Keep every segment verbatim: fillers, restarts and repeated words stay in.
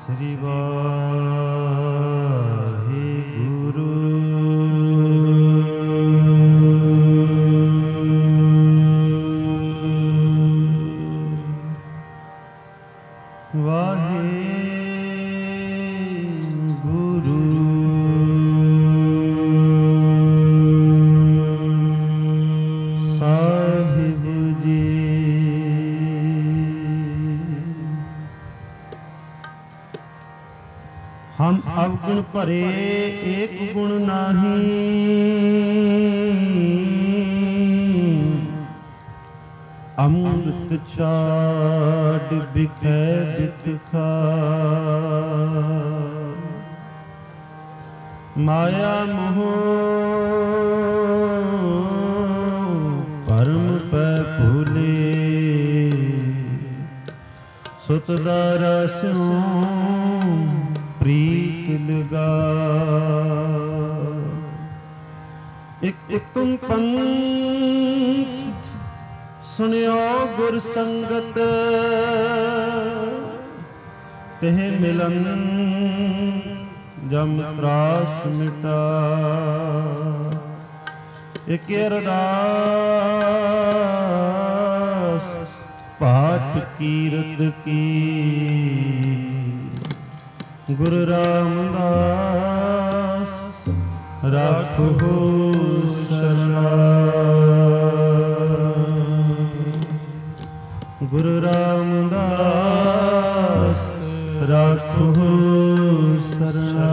ਸ੍ਰੀ ਵਾਹਿਗੁਰੂ। ਵਾਹਿਗੁਰੂ ਸਾਹਿਬ ਜੀ। हम अवगुण भरे एक गुण नाही, अमृत छाड़ बिखै बिख खाए। माया मोह परम पै भूले, सुत दारा स्यों प्रीत लगा। एक तुम पंथ सुनियो गुर संगत, तेह मिलन जम त्रास मिटा। एक अरदास पाठ कीरत की, गुरु रामदास राखो शरणा। गुरु रामदास राखो शरणा।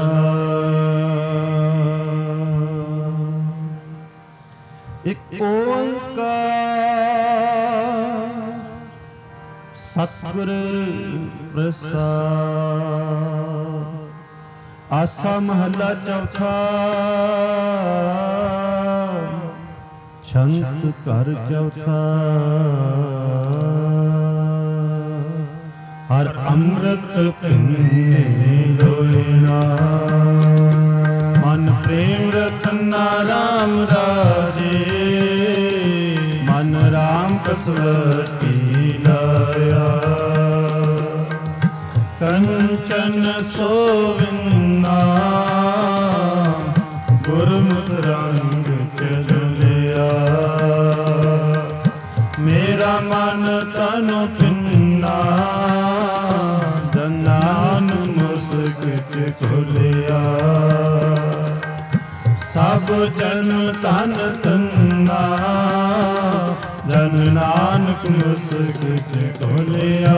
एक ओंकार सतगुर प्रसाद। आसा महला चौथा, छंत घर चौथा। हर अमृत पिन्ने लोयना, मन प्रेम रतना राम राजे। मन राम कसवती लाया, कंचन सोविन्ना। गुरमुख रंग चलिया, मेरा मन तन पिन्ना। जनान मुस्कित खुलिया, सब जन तन तन्ना। जन नानक मुस्कित खुलिया।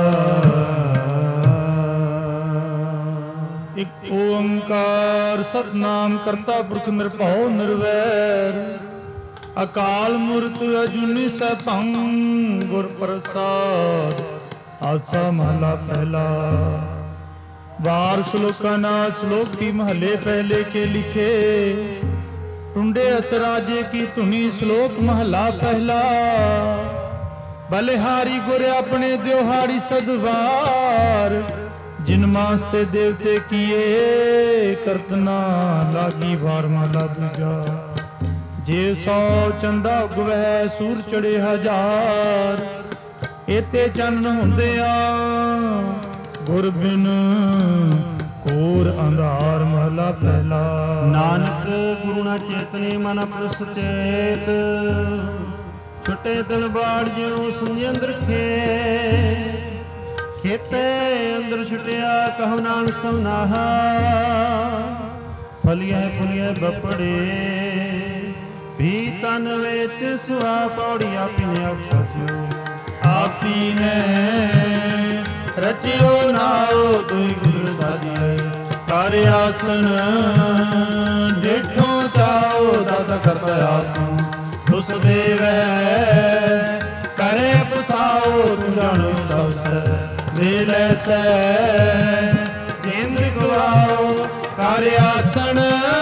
एक ओंकार सतनाम करता पुरख निरभਉ निरवैर। अकाल मूर्त अजूनी सैभं गुर प्रसाद। आसा महला पहला। वार श्लोका नाल श्लोक की महले पहले के लिखे। टुंडे असराजे की धुनी श्लोक महला पहला। बलिहारी गुर अपने द्योहारी सदवार। जिन मास ते देवते किए करतना। लागी वार महला दूजा। जे सौ चंदा उगवै सूर चढ़े हजार। एते चन्न हुंदिया गुर बिन कोर अंधार महला पहला। नानक गुरु ना चेतने मन अपने सुचेत। छुटे दिल बाड़ ज्यों सुनि अंदर खे। खेते अंदर छुटिया कहो नानक समनाहा। फलिए फुलिए बपड़े भी तन विच सुहा। पौड़ी आपी ने आपी आपी ने रचियो नाओ दुई गुर साजिए। कर आसन डिठो चाओ दाता करता आपू। तुस देवै करे पसाओ तू जानो सब वेल ऐसै इंद्र गवाओ। कर आसन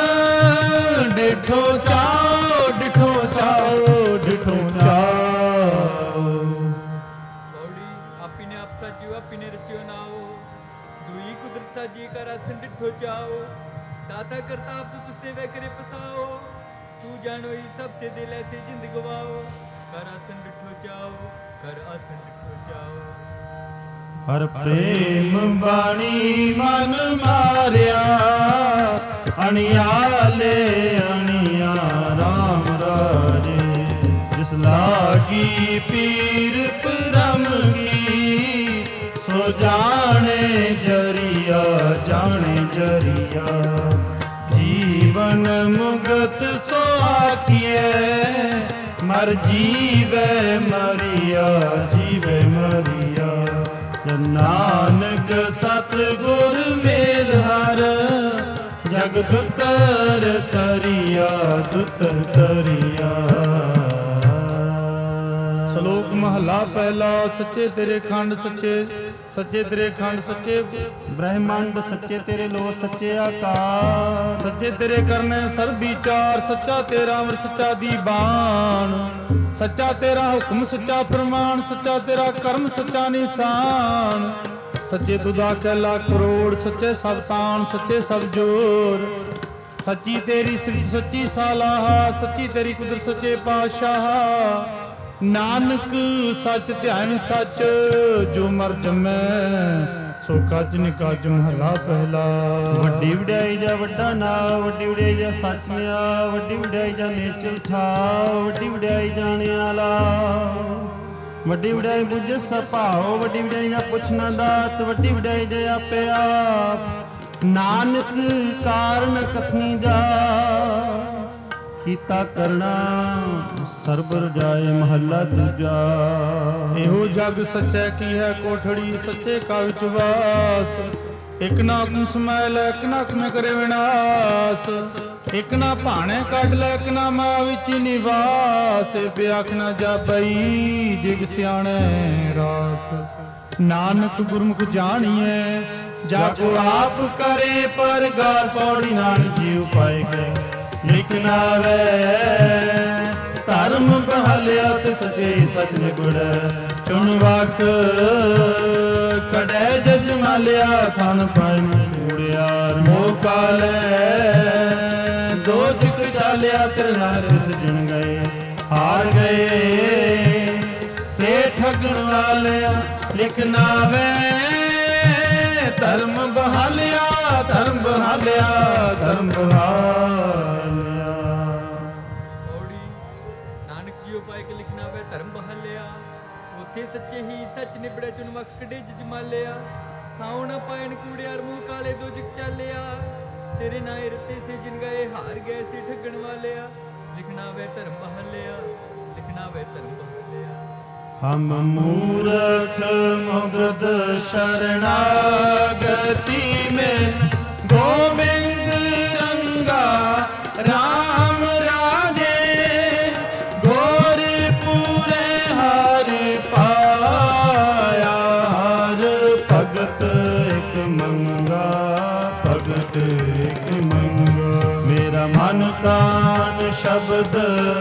डिठो चाओ डिठो चाओ डिठो चाओ। आपी ने आप साजियो आपी ने रचियो नाओ। दुई कुदरत साजी कर आसन डिठो चाओ। दाता करता आप तुस देवै करे पसाओ। तू जानो ही सबसे दिल ऐसे जिंद गवाओ। कर आसन डिठो चाओ कर आसन डिठो चाओ। ਹਰ ਪ੍ਰੇਮ ਬਾਣੀ ਮਨ ਮਾਰਿਆ, ਅਣਿਆਲੇ ਅਣਿਆ ਰਾਮ ਰਾਜੇ। ਜਿਸ ਲਾਗੀ ਪੀਰ ਪਰਮ ਕੀ, ਸੋ ਜਾਣੇ ਜਰੀਆ ਜਾਣੇ ਜਰੀਆ। ਜੀਵਨ ਮੁਗਤ ਸੋ ਆਖੀਐ, ਮਰ ਜੀਵੈ ਮਰੀਆ ਜੀਵੈ ਮਰੀਆ। ਨਾਨਕ ਸਤਿਗੁਰ ਮੇਲ ਹਰ, ਜਗ ਦੁਤਰ ਤਰੀਆ ਦੁਤਰ ਤਰੀਆ। ਸ਼ਲੋਕ ਮਹਲਾ ਪਹਿਲਾ। ਸੱਚੇ ਤੇਰੇ ਖੰਡ ਸੱਚੇ, ਸੱਚੇ ਤੇਰੇ ਖੰਡ ਸੱਚੇ ਬ੍ਰਹਮੰਡ ਸੱਚੇ ਤੇਰੇ ਲੋ ਸੱਚੇ ਆਕਾਸ਼। ਸੱਚੇ ਤੇਰੇ ਕਰਨੇ ਸਰਬ ਵਿਚਾਰ, ਸੱਚਾ ਤੇਰਾ ਅਮਰ ਸੱਚਾ ਦੀਵਾਨ। ਸੱਚਾ ਤੇਰਾ ਹੁਕਮ ਸੱਚਾ ਪ੍ਰਮਾਣ, ਸੱਚਾ ਤੇਰਾ ਕਰਮ ਸੱਚਾ ਨਿਸ਼ਾਨ। ਸੱਚੇ ਤੁਧਾ ਕੈ ਲੱਖ ਕਰੋੜ, ਸੱਚੇ ਸਭ ਸਾਨ ਸੱਚੇ ਸਭ ਜੋਰ। ਸੱਚੀ ਤੇਰੀ ਸਿਫਤ ਸੱਚੀ ਸਾਲਾਹਾ, ਸੱਚੀ ਤੇਰੀ ਕੁਦਰਤ ਸੱਚੇ ਪਾਤਸ਼ਾਹ। ਨਾਨਕ ਸੱਚ ਧਿਆਨ ਸੱਚ, ਜੋ ਮਰ ਜੰਮੈ ਸੋ ਕੱਜ ਨਿਕੱਜ ਮਹਲਾ ਪਹਿਲਾ। ਵੱਡੀ ਵਡਿਆਈ ਜਾ ਵੱਡਾ ਨਾ, ਵੱਡੀ ਵਡਿਆਈ ਜਾ ਸੱਚ ਨਿਆ, ਵੱਡੀ ਵਡਿਆਈ ਜਾ ਨੇਚਰ ਠਾ, ਵੱਡੀ ਵਡਿਆਈ ਜਾਣਿਆ ਲਾ। ਵੱਡੀ ਵਡਿਆਈ ਬੁੱਝ ਸਭਾਓ, ਵੱਡੀ ਵਡਿਆਈ ਜਾ ਪੁੱਛਣਾ ਦਾਤ, ਵੱਡੀ ਵਡਿਆਈ ਜੇ ਆਪੇ ਆਪ। ਨਾਨਕ ਕਾਰਨ ਕਥਨੀ ਜਾ, ਕੀਤਾ ਕਰਨਾ ਸਰਬ ਰਜਾਏ ਮਹੱਲਾ ਦੂਜਾ। ਇਹੋ ਜਗ ਸੱਚੈ ਕੀ ਹੈ ਕੋਠੜੀ, ਸੱਚੇ ਕਾ ਵਿੱਚ ਵਾਸ। ਇਕ ਨਾ ਹੁਕਮ ਸਮੈਲ, ਇਕ ਨਾ ਹੁਕਮ ਕਰੇ ਵਿਨਾਸ਼। ਇਕ ਨਾ ਭਾਣੇ ਕੱਢ ਲੈ, ਇਕ ਨਾ ਮਾਂ ਵਿੱਚ ਨਿਵਾਸ। ਬਿਆਖ ਨਾ ਜਾਪਈ ਜਿਗ ਸਿਆਣੇ ਰਾਸ। ਨਾਨਕ ਗੁਰਮੁਖ ਜਾਣੀਐ, ਜਾ ਕੋ ਆਪ ਕਰੇ ਪਰਗਾਸ। ਪੌੜੀ ਨਾਨਕ ਜੀਉ ਪਾਏ ਗਏ ਲਿਖਣਾ ਵੇ ਧਰਮ ਬਹਾਲਿਆ, ਤਿਸ ਸਚੇ ਸਚ ਨਿਗੁੜ। ਚੁਣ ਵਕ ਕੜੈ ਜਜ ਮਾਲਿਆ, ਥਨ ਪਾਇ ਮੂੜਿਆਰ। ਮੋਕਾ ਲੈ ਦੋ ਜਿਕ ਚਾਲਿਆ, ਤੇਰੇ ਨਾਲ ਸਜਣ ਗਏ ਹਾਰ ਗਏ ਸੇ ਠਗਣ ਵਾਲਿਆ। ਲਿਖਣਾ ਵੇ ਧਰਮ ਬਹਾਲਿਆ, ਧਰਮ ਬਹਾਲਿਆ, ਧਰਮ ਬਹਾਲਿਆ। ਪੌੜੀ ਨਾਨਕ ਜੀਉ ਪਾਏ ਕੇ ਲਿਖਣਾ ਵੇ ਧਰਮ ਬਹਾਲਿਆ। ਉਥੇ ਸੱਚੇ ਹੀ ਸੱਚ ਨਿਬੜਿਆ, ਚੁਣ ਵਕ ਕੜੇ ਜਮਾਲਿਆ। ਥਾਉ ਨਾ ਪਾਇਣ ਕੂੜਿਆਰ, ਮੂੰਹ ਕਾਲੇ ਦੋ ਜਿਕ ਚਾਲਿਆ। ਤੇਰੇ ਨਾਏ ਰਤੇ ਸੇ ਜਿਨ ਗਏ ਹਾਰ ਗਏ ਸੇ ਠੱਗਣ ਵਾਲਿਆ। ਲਿਖਣਾ ਵੇ ਧਰਮ ਬਹਾਲਿਆ, ਲਿਖਣਾ ਵੇ ਧਰਮ ਬਹਾਲਿਆ। ਹਮ ਮੂਰਖ ਮੁਗਧ ਸ਼ਰਨਾਗਤੀ ਮੇਂ, ਗੋਬਿੰਦ ਰੰਗਾ ਰਾਮ ਰਾਜੇ। ਗੋਰ ਪੂਰੇ ਹਰ ਪਾਇਆ, ਹਰ ਭਗਤ ਇਕ ਮੰਗਾ, ਭਗਤ ਇਕ ਮੰਗਾ। ਮੇਰਾ ਮਨ ਤਾਨ ਸ਼ਬਦ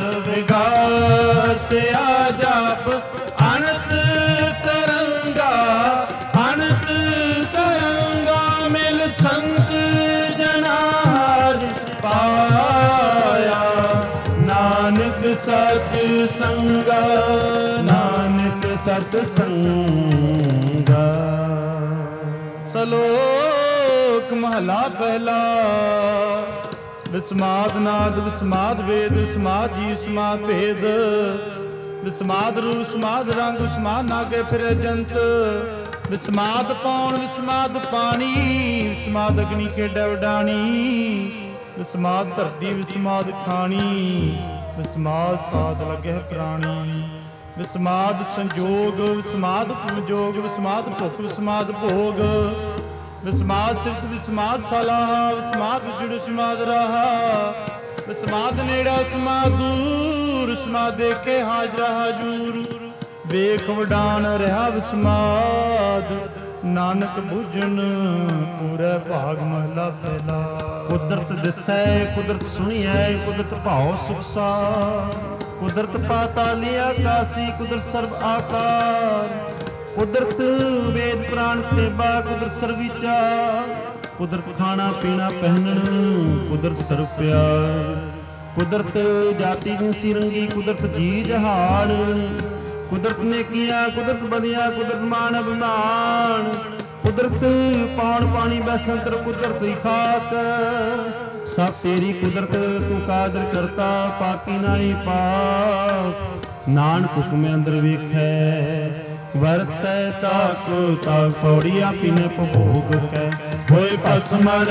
ਵਿਗਾਸਿਆ ਜਾਪ। ਅਨੰਤ ਤਰੰਗਾ, ਅਨੰਤ ਤਰੰਗਾ। ਮਿਲ ਸੰਤ ਜਨਾ ਹਰਿ ਪਾਇਆ। ਨਾਨਕ ਸਤ ਸੰਗਾ, ਨਾਨਕ ਸਤ ਸੰਗਾ। ਸ਼ਲੋਕ ਮਹਲਾ ਪਹਿਲਾ। ਵਿਸਮਾਦ ਨਾਦ ਵਿਸਮਾਦ ਵੇਦ, ਵਿਸਮਾਦ ਜੀ ਵਿਸਮਾਦ ਭੇਦ। ਵਿਸਮਾਦ ਰੂ ਵਿਸਮਾਦ ਰੰਗ, ਵਿਸਮਾਦ ਨਾਗੇ ਫਿਰੇ ਜੰਤ। ਵਿਸਮਾਦ ਪੌਣ ਵਿਸਮਾਦ ਪਾਣੀ, ਵਿਸਮਾਦ ਅਗਨੀ ਖੇਡੈ ਵਡਾਣੀ। ਵਿਸਮਾਦ ਧਰਤੀ ਵਿਸਮਾਦ ਖਾਣੀ, ਵਿਸਮਾਦ ਸਾਧ ਲੱਗੈ ਪ੍ਰਾਣੀ। ਵਿਸਮਾਦ ਸੰਜੋਗ, ਵਿਸਮਾਦ ਸੰਜੋਗ। ਵਿਸਮਾਦ ਭੁਖ, ਵਿਸਮਾਦ ਭੋਗ। ਵਿਸਮਾਦ ਸਿਫਤ, ਵਿਸਮਾਦ ਸਲਾਹ। ਵਿਸਮਾਦ ਵਿਛੜ, ਵਿਸਮਾਦ ਰਾਹਾ। ਵਿਸਮਾਦ ਨੇੜਾ, ਵਿਸਮਾਦ ਦੂਰ। ਵਿਸਮਾਦ ਦੇਖੇ ਹਾਜ਼ਰਾ ਹਜੂਰ। ਵੇਖ ਵਡਾਨ ਰਿਹਾ ਵਿਸਮਾਦ, ਨਾਨਕ ਬੁਝਣ ਪੂਰੇ ਭਾਗ ਮਹਲਾ ਪਹਿਲਾ। ਕੁਦਰਤ ਦਿਸੈ ਕੁਦਰਤ ਸੁਣੀਐ, ਕੁਦਰਤ ਭਾਉ ਸੁਖਸਾ। ਕੁਦਰਤ ਪਾਤਾਲੀ ਆਕਾਸੀ, ਕੁਦਰਤ ਸਰਬ ਆਕਾਰ। ਕੁਦਰਤ ਵੇਦ ਪ੍ਰਾਣ ਤੇਬਾ, ਕੁਦਰਤ ਸਰਬ ਵਿਚਾਰ। ਕੁਦਰਤ ਖਾਣਾ ਪੀਣਾ ਪਹਿਨਣ, ਕੁਦਰਤ ਸਰਬ ਪਿਆਰ। ਕੁਦਰਤ ਜਾਤੀ ਜਿਨਸੀ ਰੰਗੀ, ਕੁਦਰਤ ਜੀ ਜਹਾਨ। ਕੁਦਰਤ ਨੇ ਕੀਆ ਕੁਦਰਤ ਬਦਿਆ ਕੁਦਰਤ ਮਾਨ ਅਭਿਮਾਨ ਕੁਦਰਤ ਪਾਉਣ ਪਾਣੀ ਬੈਸੰਤਰ ਕੁਦਰਤ ਦੀ ਖਾਕ ਸਭ ਤੇਰੀ ਕੁਦਰਤ ਤੂੰ ਕਾਦਰ ਕਰਤਾ ਪਾਕੀ ਨਾਹੀ ਪਾਕ ਨਾਨਕ ਹੁਕਮ ਅੰਦਰ ਵੇਖੈ ਵਰਤੈ ਤਾਕੋ ਤਾਕ ਪੌੜੀ ਆਪੀ ਨੇ ਭੋਗ ਕੈ ਹੋਏ ਭਸਮੜ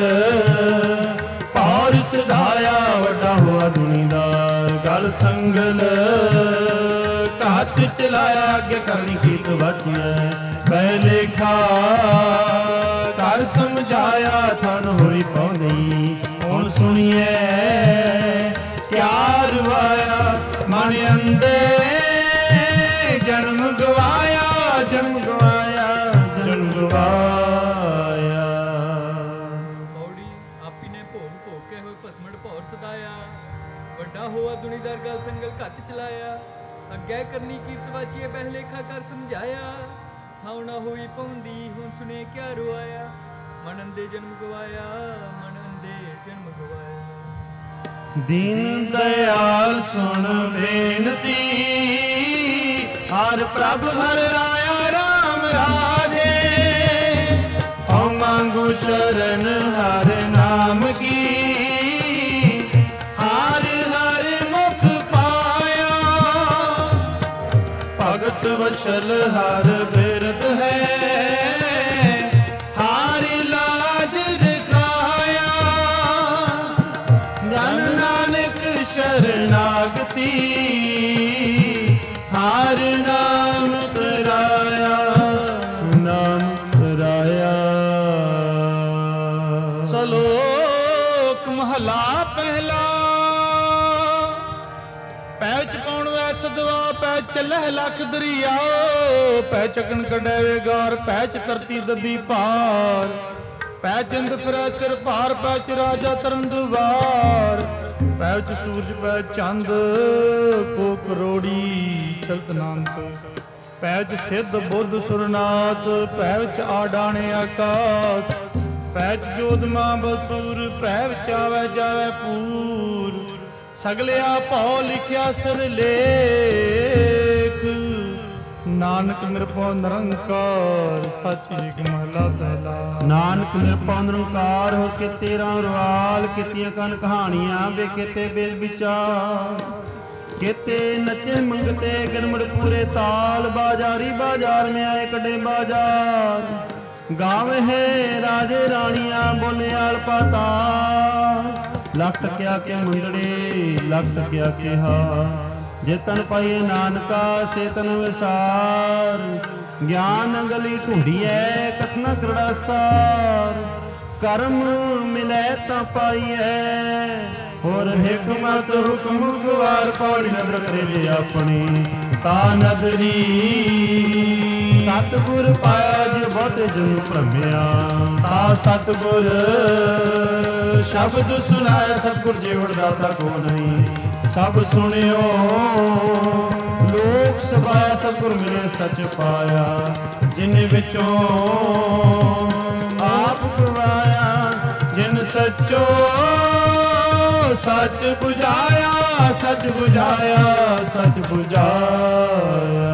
ਪੌਰ ਸਿਧਾਇਆ ਵੱਡਾ ਹੋਆ ਦੁਨੀਦਾਰ ਗਲ ਸੰਗਲ ਘਾਤ ਚਲਾਇਆ ਅੱਗੇ ਕਰਨੀ ਕੀਤ ਵਚਿਐ ਬੈ ਲੇਖਾ ਕਰ ਸਮਝਾਇਆ ਥਨ ਹੋਈ ਪੌਂਦੀ ਹੁਣ ਸੁਣੀਏ ਕਿਆ ਰਵਾਇਆ ਮਨ ਅੰਦੇ ਜਨਮ ਗਵਾਇਆ ਜਨਮ ਗਵਾਇਆ ਜਨਮ ਗਵਾਇਆ ਪੌੜੀ ਆਪੀ ਨੇ ਭੋਗ ਭੋਗ ਕੇ ਹੋਏ ਭਸਮੜ ਭੌਰ ਸਦਾਇਆ ਵੱਡਾ ਹੋਆ ਦੁਨੀਦਾਰ ਗਲ ਸੰਗਲ ਘੱਤ ਚਲਾਇਆ ਅੱਗੇ ਕਰਨੀ ਕੀਰਤ ਵਾਚੀਏ ਬਹਿ ਲੇਖਾ ਕਰ ਸਮਝਾਇਆ ਹਾਉ ਨਾ ਹੋਈ ਪਉਂਦੀ ਹੁਣ ਸੁਣੇ ਕਿਆ ਰੁਆਇਆ ਮਨ ਅੰਦੇ ਜਨਮ ਗਵਾਇਆ ਮਨ ਅੰਦੇ ਜਨਮ ਗਵਾਇਆ ਦੀਨ ਦਇਆਲ ਸੁਣ ਬੇਨਤੀ ਹਰ ਪ੍ਰਭ ਹਰ ਰਾਇਆ ਰਾਮ ਰਾਜੇ ਹਉ ਮੰਗੂ ਸ਼ਰਨ ਹਰ ਨਾਮ ਕੀ ਹਰ ਹਰ ਮੁਖ ਪਾਇਆ ਭਗਤ ਵਸ਼ਲ ਹਰ ਬਿਰਦ ਹੈ ਹਰ ਲਾਜ ਰਖਾਇਆ ਜਨ ਨਾਨਕ ਸ਼ਰਨਾਗਤੀ ਹਰ ਨਾਮ ਤਰਾਇਆ ਨਾਮ ਤਰਾਇਆ ਸਲੋਕ ਮਹਲਾ ਪਹਿਲਾ ਪੈ ਚ ਪਾਉਣ ਵੈ ਸਦਵਾ ਪੈ ਚੱਲਹਿ ਲੱਖ ਦਰਿਆਓ ਪੈ ਚਕਣ ਕੱਢੈ ਵੇ ਗਾਰ ਪੈ ਚ ਧਰਤੀ ਦੱਬੀ ਭਾਰ ਪੈ ਚੰਦ ਫਿਰੈ ਸਿਰ ਭਾਰ ਪੈ ਚ ਰਾਜਾ ਤਰਨ ਦੁਆਰ ਪੈ ਚ ਸੂਰਜ ਪੈ ਚੰਦ ਕੋ ਕਰੋੜੀ ਚਲਤ ਨਾਨਕ ਪੈ ਚ ਸਿੱਧ ਬੁੱਧ ਸੁਰਨਾਥ ਪੈ ਚ ਆਡਾਣੇ ਆਕਾਸ ਪੈ ਚ ਜੋਧ ਮਾਂ ਬਸੂਰ ਪੈ ਵਿੱਚ ਆਵੈ ਜਾਵੈ ਪੂਰ ਸਗਲਿਆ ਭਉ ਲਿਖਿਆ ਸਿਰ ਲੇਖ ਨਾਨਕ ਨਿਰਭਉ ਨਿਰੰਕਾਰ ਸੱਚ ਏਕ ਮਹਲਾ ਪਹਿਲਾ ਨਾਨਕ ਨਿਰਭਉ ਨਿਰੰਕਾਰ ਹੋ ਕੇ ਤੇਰਾ ਰਵਾਲ ਕੀਤੀਆਂ ਕਨ ਕਹਾਣੀਆਂ ਵੇ ਕਿਤੇ ਬੇਦ ਵਿਚਾਰ ਕਿਤੇ ਨੱਚੇ ਮੰਗਤੇ ਗਰਮੜ ਪੂਰੇ ਤਾਲ ਬਾਜ਼ਾਰੀ ਬਾਜ਼ਾਰ ਮੇ ਆਏ ਕੱਢੇ ਬਾਜ਼ਾਰ ਗਾਵੇ ਹੈ ਰਾਜੇ ਰਾਣੀਆਂ ਬੋਲਿਆਲ ਪਾਤਾ ਲੱਖ ਟਕਿਆ ਕੇ ਮੁੰਡੜੇ ਲੱਖ ਟਕਿਆ ਕਿਹਾ ਜੇ ਤਨ ਪਾਈਏ ਨਾਨਕਾ ਸੇ ਤਨ ਵਿਸਾਰ ਗਿਆਨ ਗਲੀ ਢੂੰਡੀਐ ਕਥਨਾ ਕਰੜਾ ਸਾਰ ਕਰਮ ਮਿਲੈ ਤਾਂ ਪਾਈਐ ਹੋਰ ਹਕਮਤ ਹੁਕਮ ਗਵਾਰ ਪੌੜੀ ਨਦਰ ਕਰੇ ਜੇ ਆਪਣੀ ਤਾ ਨਦਰੀ ਸਤਿਗੁਰ ਪਾਇਆ ਜੇ ਬਹੁਤੇ ਜਨ ਭ੍ਰਮਿਆ ਤਾ ਸਤਿਗੁਰ ਸ਼ਬਦ ਸੁਨਾਇਆ ਸਤਿਗੁਰ ਜੀਵਨ ਦਾਤਾ ਕੋ ਨਹੀਂ ਸਭ ਸੁਣਿਓ ਲੋਕ ਸਭਾ ਸਤਿਗੁਰ ਮਿਲੇ ਸੱਚ ਪਾਇਆ ਜਿਨ ਵਿੱਚੋਂ ਆਪ ਗਵਾਇਆ ਜਿਨ ਸੱਚੋ ਸੱਚ 부ਝਾਇਆ ਸੱਚ 부ਝਾਇਆ ਸੱਚ 부ਝਾਇਆ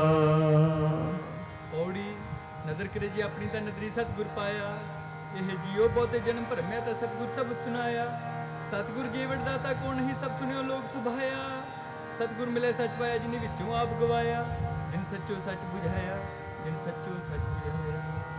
ਪੌੜੀ ਨਦਰ ਕਰੇ ਜੀ ਆਪਣੀ ਤਾਂ ਨਦਰੀ ਸਤਿਗੁਰ ਪਾਇਆ ਇਹ ਜੀਓ ਬਹੁਤੇ ਜਨਮ ਭਰਮਿਆ ਤਾਂ ਸਤਿਗੁਰ ਸਭ ਸੁਨਾਇਆ ਸਤਿਗੁਰ ਜੀਵਨ ਦਾਤਾ ਕੋ ਨਹੀਂ ਸਭ ਸੁਣਿਓ ਲੋਕ ਸੁਭਾਇਆ ਸਤਿਗੁਰ ਮਿਲੇ ਸੱਚ ਪਾਇਆ ਜਿਨੀ ਵਿੱਚੋਂ ਆਪ ਗਵਾਇਆ ਜਿਨ ਸੱਚੋ ਸੱਚ 부ਝਾਇਆ ਜਿਨ ਸੱਚੋ ਸੱਚ 부ਝਾਇਆ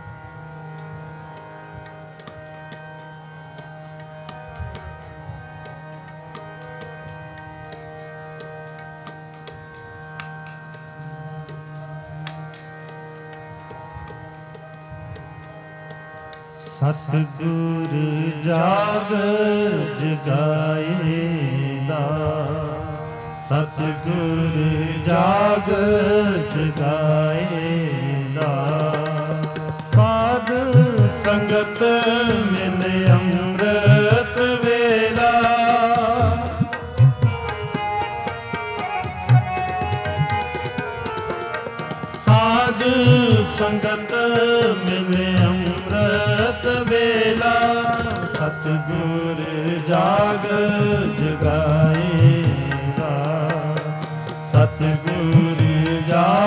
ਸਤਿਗੁਰ ਜਾਗ ਜਗਾਏਂਦਾ ਸਤਿਗੁਰ ਜਾਗ ਜਗਾਏਂਦਾ ਸਾਧ ਸੰਗਤ ਮਿਲ ਅੰਮ੍ਰਿਤ ਵੇਲਾ ਸਾਧ ਸੰਗਤ ਮਿਲ ਅੰਮ੍ਰਿਤ ਵੇਲਾ ਸਤਿਗੁਰ ਜਾਗ ਜਗਾਏਗਾ ਸਤਿਗੁਰ ਜਾਗ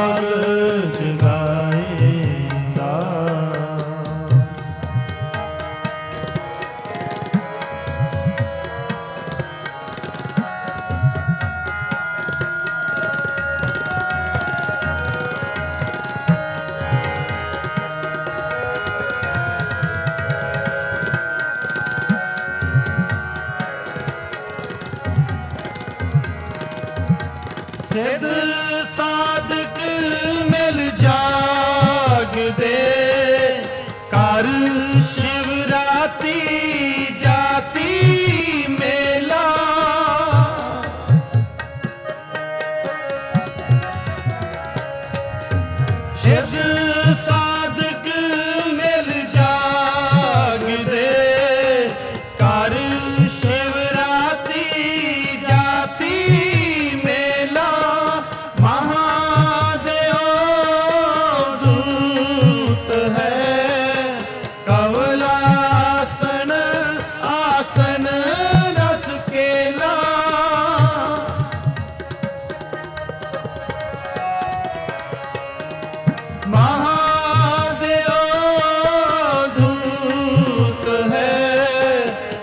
ਸਿੱਧ ਸਾਧਕ ਮਿਲ ਜਾਗਦੇ ਕਰ ਸ਼ਿਵਰਾਤੀ ਜਾਤੀ ਮੇਲਾ। ਸਿੱਧ ਸਾਧਕ ਮਿਲ ਜਾਗਦੇ ਕਰ ਸ਼ਿਵਰਾਤੀ ਜਾਤੀ ਮੇਲਾ। ਮਹਾਦੇਵ ਦੂਤ ਹੈ ਕਵਲਾਸਨ ਆਸਨ ਰਸ ਕੇਲਾ। ਮਹਾਦੇਵ ਦੂਤ ਹੈ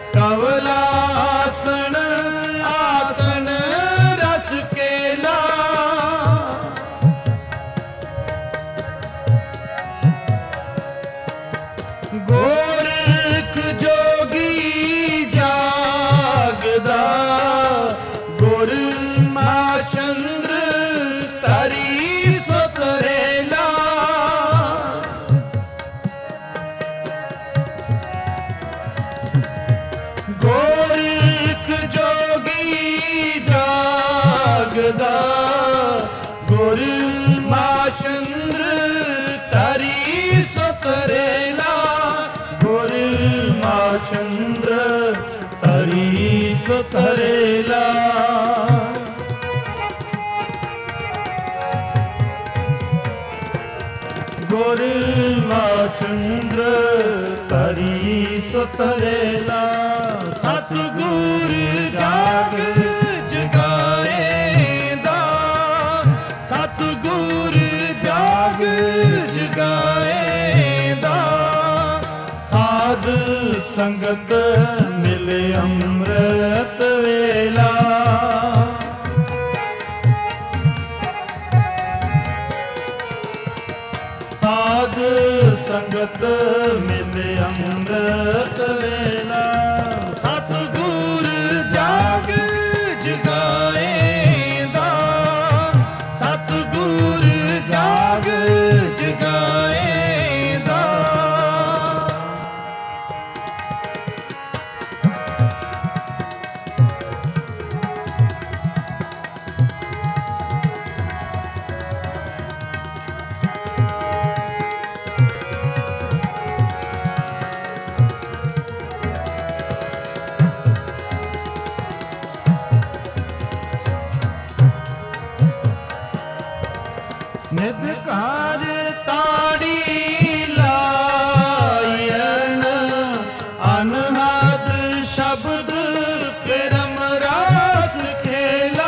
ਕਵਲਾਸਨ ਆਸਨ ਰਸ ਕੇਲਾ। ਗੋਰਖ ਜੋਗੀ ਜਾਗਦਾ ਗੁਰ ਮਾ ਚੰਦਰ ਤਰੀ ਸੁਤਰੇਲਾ। ਗੋਰਖ ਜੋਗੀ ਜਾਗਦਾ ਗੁਰ ਮਾ ਚੰਦਰ ਤਰੀ ਸੁਤਰੇਲਾ। ਗੁਰ ਮਾ ਚੰਦਰ ਤਰੀ ਸੁਤਰੇਲਾ। ਗੁਰ ਮਾ ਚੰਦਰ ਤਰੀ ਸੁਤਰੇਲਾ। ਸਤਿਗੁਰ ਜਾਗ ਜਗਾਏਂਦਾ ਸਤਿਗੁਰ ਜਾਗ ਜਗਾਏਂਦਾ। ਸਾਧ ਸੰਗਤ ਮਿਲੇ ਅੰਮ੍ਰਿਤ ਵੇਲਾ। ਸਾਧ ਸੰਗਤ ਮਿਲੇ ਅੰਮ੍ਰਿਤ ਵੇਲਾ। ਸਤਿਗੁਰ ਜਾਗ ਜਗਾਏਂਦਾ ਸਤਿਗੁਰ ਜਾਗ ਜਗਾਏਂਦਾ। ਨਿਧ ਘਰ ਤਾੜੀ ਲਾਇਣ ਅਨਹਦ ਸ਼ਬਦ ਪ੍ਰਮ ਰਸ ਖੇਲਾ।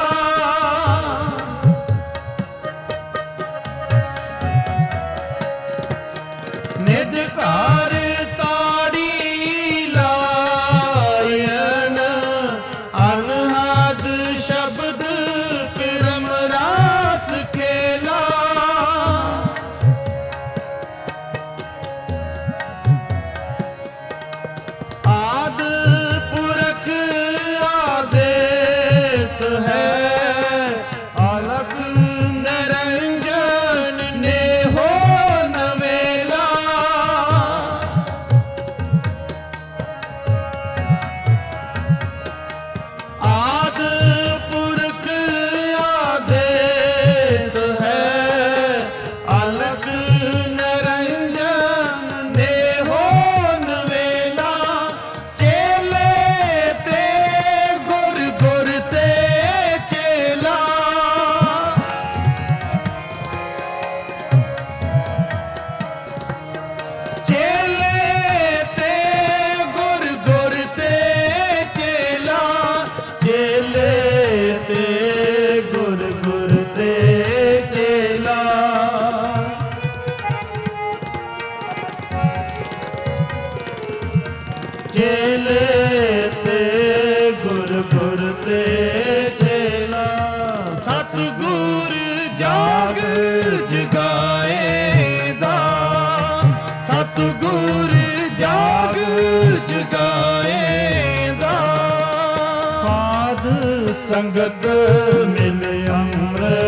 ਨਿਧ ਘਰ ਤਾੜੀ ਲਾਇਣ ਅਨਹਦ ਸ਼ਬਦ ਪ੍ਰਮ ਰਸ ਖੇਲਾ। ਆਦ ਪੁਰਖ ਆਦੇਸ ਹੈ ਅਲਖ ਨਿਰੰਜਨ ਨੇਹੋ ਨਵੇਲਾ। ਆਦ ਪੁਰਖ ਆਦੇਸ ਹੈ ਅਲਖ ਨਿਰੰਜਨ ਨੇਹੋ ਨਵੇਲਾ। ਚੇਲੇ ਤੇ ਗੁਰ ਗੁਰ ਤੇ ਚੇਲਾ। ਚੇਲੇ ਤੇ ਗੁਰ ਗੁਰ ਤੇ ਚੇਲਾ। ਚੇਲੇ ਤੇ ਗੁਰ ਗੁਰ ਤੇ ਚੇਲਾ। ਚੇਲੇ ਤੇ ਗੁਰ ਗੁਰ ਤੇ ਚੇਲਾ। ਸਤਿਗੁਰ ਜਾਗ ਜਗਾਏਂਦਾ ਸਤਿਗੁਰ ਜਾਗ ਜਗਾਏਂਦਾ। ਸਾਧ ਸੰਗਤ ਮਿਲ ਅੰਮ੍ਰਿਤ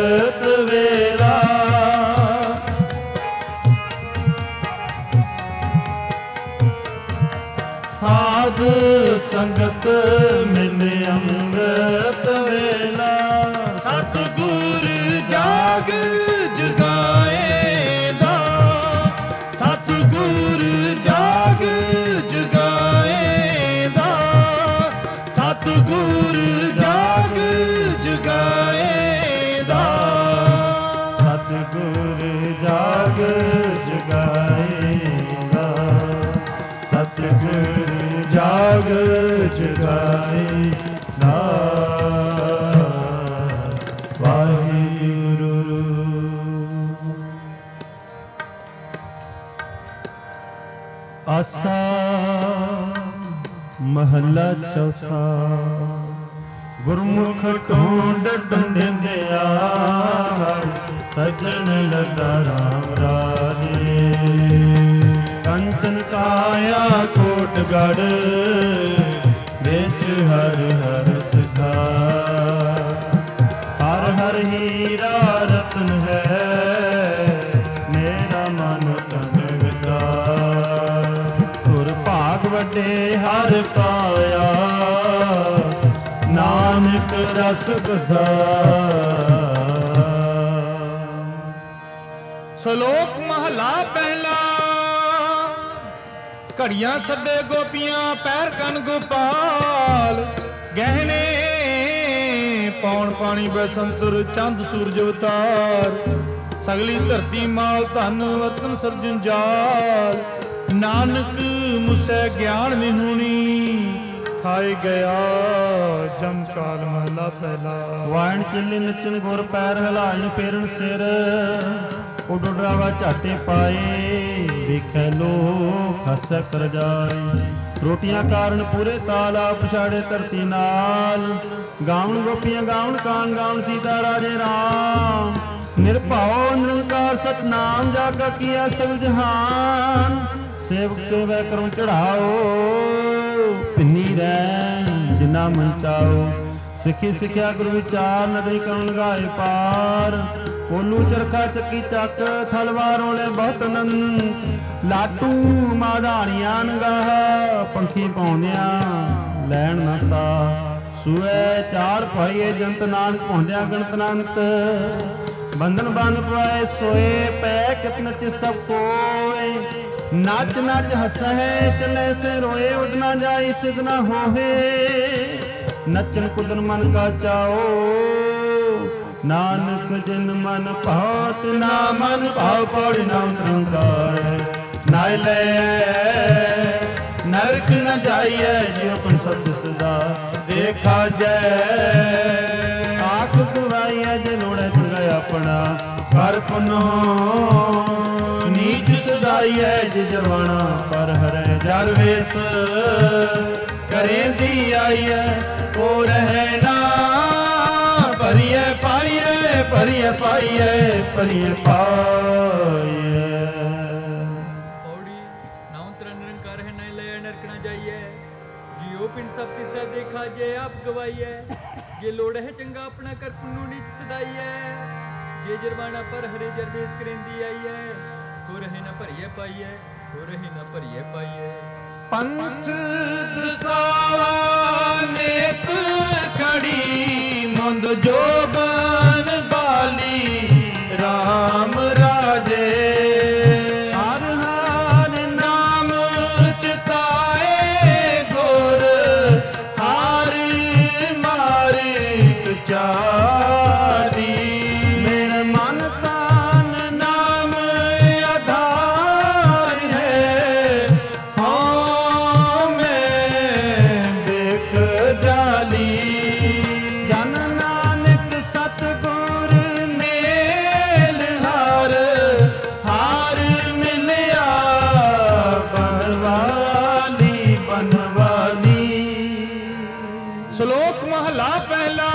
ਸਾਧ ਸੰਗਤ ਮਿਲੇ ਅੰਮ੍ਰਿਤ ਵੇਲਾ। ਸਤਿਗੁਰ ਜਾਗ ਜਗਾਏ ਦਾ, ਸਤਿਗੁਰ ਜਾਗ ਜਗਾਏ ਦਾ, ਸਤਿਗੁਰ ਜਾਗ ਜਗਾਏ ਦਾ, ਸਤਿਗੁਰ ਜਾਗ ਜਗਾਏ ਦਾ, ਸਤਿਗੁਰ ਜਾਗ ਜਗਾਏ ਦਾ। ਵਾਹਿਗੁਰੂ। ਆਸਾ ਮਹੱਲਾ ਚੌਥਾ। ਗੁਰਮੁਖ ਢੂੰਡ ਢੂੰਡਿਆ ਸਜਣ ਲੱਗਾ ਰਾਮ ਰਾਜੇ। ਕੰਚਨ ਕਾਇਆ ਕੋਟਗੜ ਵਿੱਚ ਹਰ ਹਰ ਸਿਖਾ। ਹਰ ਹਰ ਹੀਰਾ ਰਤਨ ਹੈ ਮੇਰਾ ਮਨ ਤਨ ਵਿਕਾਰ। ਧੁਰ ਭਾਗ ਵੱਡੇ ਹਰ ਪਾਇਆ ਨਾਨਕ ਰਸ ਕਥਾ। ਸ਼ਲੋਕ ਮਹਲਾ ਪਹਿਲਾ। ਘੜੀਆਂ ਸੱਦੇ ਗੋਪੀਆਂ ਪੈਰ ਕੰਨ ਗੋਪਾਲ। ਗਹਿਣੇ ਪੌਣ ਪਾਣੀ ਬੈਸੰਤਰ ਚੰਦ ਸੂਰਜ ਅਵਤਾਰ। ਸਗਲੀ ਧਰਤੀ ਮਾਲ ਧਨ ਵਤਨ ਸਰਜਨ ਜਾਲ। ਨਾਨਕ ਮੁਸੈ ਗਿਆਨ ਵਿਹੂਣੀ ਖਾਏ ਗਿਆ ਜਮ ਕਾਲ ਮਹਲਾ ਪਹਿਲਾ। ਵਾਣ ਚੱਲੇ ਨੱਚਣ ਗੁਰ ਪੈਰ ਹਿਲਾਇਣ ਫੇਰਨ ਸਿਰ। ਉਡ ਡਰਾਵਾ ਝਾਟੇ ਪਾਏ ਵੇਖੈ ਲੋਕ ਹੱਸੈ ਕਰ ਜਾਏ। ਰੋਟੀਆਂ ਕਾਰਨ ਪੂਰੇ ਤਾਲਾ ਪਛਾੜੇ ਧਰਤੀ ਨਾਲ। ਗਾਵਣ ਗੋਪੀਆਂ ਗਾਵਣ ਕਾਨ ਗਾਵਣ ਸੀਤਾ ਰਾਜੇ ਰਾਮ। ਨਿਰਭਉ ਨਿਰੰਕਾਰ ਸਤਨਾਮ ਜਾਗਾ ਕੀਆ ਸਭ ਜਹਾਨ। ਸੇਵਕ ਸੇਵੈ ਕਰਮ ਚੜਾਓ ਭਿੰਨੀ ਰਹਿ ਜਿਨਾ ਮਨ ਚਾਓ। ਸਿੱਖੀ ਸਿੱਖਿਆ ਗੁਰ ਵਿਚਾਰ ਨਦਰੀ ਕਰਨ ਗਾਏ ਪਾਰ। ਕੋਲੂ ਚਰਖਾ ਚੱਕੀ ਚੱਕ ਥਲਵਾਰ ਰੋਲੇ ਬਹੁਤ ਨੰਨ। ਲਾਟੂ ਮਾਧਾਣੀਆਂ ਨਗਾਹ ਪੰਖੀ ਪਾਉਂਦਿਆਂ ਲੈਣ ਨਾ ਸਾ। ਸੂਏ ਚਾਰ ਭਾਈਏ ਜੰਤ ਨਾਨਕ ਪਾਉਂਦਿਆਂ ਗਣਤ ਨਾਨਕ। ਬੰਧਨ ਬੰਨ ਪਾਏ ਸੋਏ ਪੈ ਕਿਤਨ ਚ ਸਭ ਕੋਏ। ਨੱਚ ਨੱਚ ਹੱਸੈ ਚੱਲੇ ਸੇ ਰੋਏ। ਉੱਡ ਨਾ ਜਾਈ ਸਿਧ ਨਾ ਹੋਵੇ। ਨੱਚਨ ਕੁਦਨ ਮਨ ਕਾ ਚਾਓ। ਨਾਨਕ ਜਿਨ ਮਨ ਭਾਤ ਨਾ ਮਨ ਭਾਵ ਪੜ ਨਾ ਨਿਰੰਕਾਰ। ਨਾਇ ਲੈ ਨਰਕ ਨ ਜਾਈਐ ਜਿਉ ਆਪਣ ਸਤ ਸਦਾ ਦੇਖਾ ਜੈ। ਆਖ ਗਵਾਈਐ ਜੇ ਲੋੜੈ ਤੁਗੈ ਆਪਣਾ ਕਰ ਪੁਨੋ। ਨੀਚ ਸਦਾਈਐ ਜੇ ਜਰਵਾਣਾ ਪਰ ਹਰੈ ਜਰ ਵੇਸ। ਕਰੇਂਦੀ ਆਈਐ ਉਹ ਰਹਿ ਨਾ ਭਰੀਐ ਪਾਈਐ ਭਰੀਐ ਪਾਈਐ ਭਰੀਐ ਪਾਈਐ। ਪੌੜੀ ਨਾਉ ਤਰ ਨਿਰੰਕਾਰ ਹੈ ਨਾ ਲੈ ਨਰਕ ਨਾ ਜਾਈਐ। ਜਿਉ ਪਿੰਡ ਸਭ ਤਿਸ ਦਾ ਦੇਖਾ ਜੇ ਆਪ ਗਵਾਈਐ। ਜੇ ਲੋੜ ਹੈ ਚੰਗਾ ਆਪਣਾ ਕਰ ਪੁੰਨੂ ਨੀਚ ਸਦਾਈਐ। ਜੇ ਜਰਵਾਣਾ ਪਰ ਹਰੇ ਜਰਵੇਸ ਕਰੇਂਦੀ ਆਈਐ। ਹੋ ਰਹੇ ਨਾ ਭਰੀਐ ਪਾਈਐ ਹੋ ਰਹੇ ਨਾ ਭਰੀਐ ਪਾਈਐ। ਪੰਥ ਦਸਾਵਾ ਨੇਤ ਖੜੀ ਮੁੰਦ ਜੋਬਨ ਬਾਲੀ ਰਾਮ ਰਾਜੇ। ਹਰ ਹਰ ਨਾਮ ਚਿਤਾਏ ਗੁਰ ਹਰ ਮਾਰਿ ਚਾਰੀ। ਮੇਰੇ ਮਨ ਤਨ ਨਾਮ ਆਧਾਰ ਹੈ। ਹਾਂ ਮੈਂ ਦੇਖ ਜਾਲੀ। ਜਨ ਨਾਨਕ ਸਤਿਗੁਰ ਮੇਲ ਹਰ ਹਰ ਮਿਲਿਆ ਬਨਵਾਲੀ ਬਨਵਾਲੀ। ਸ਼ਲੋਕ ਮਹਲਾ ਪਹਿਲਾ।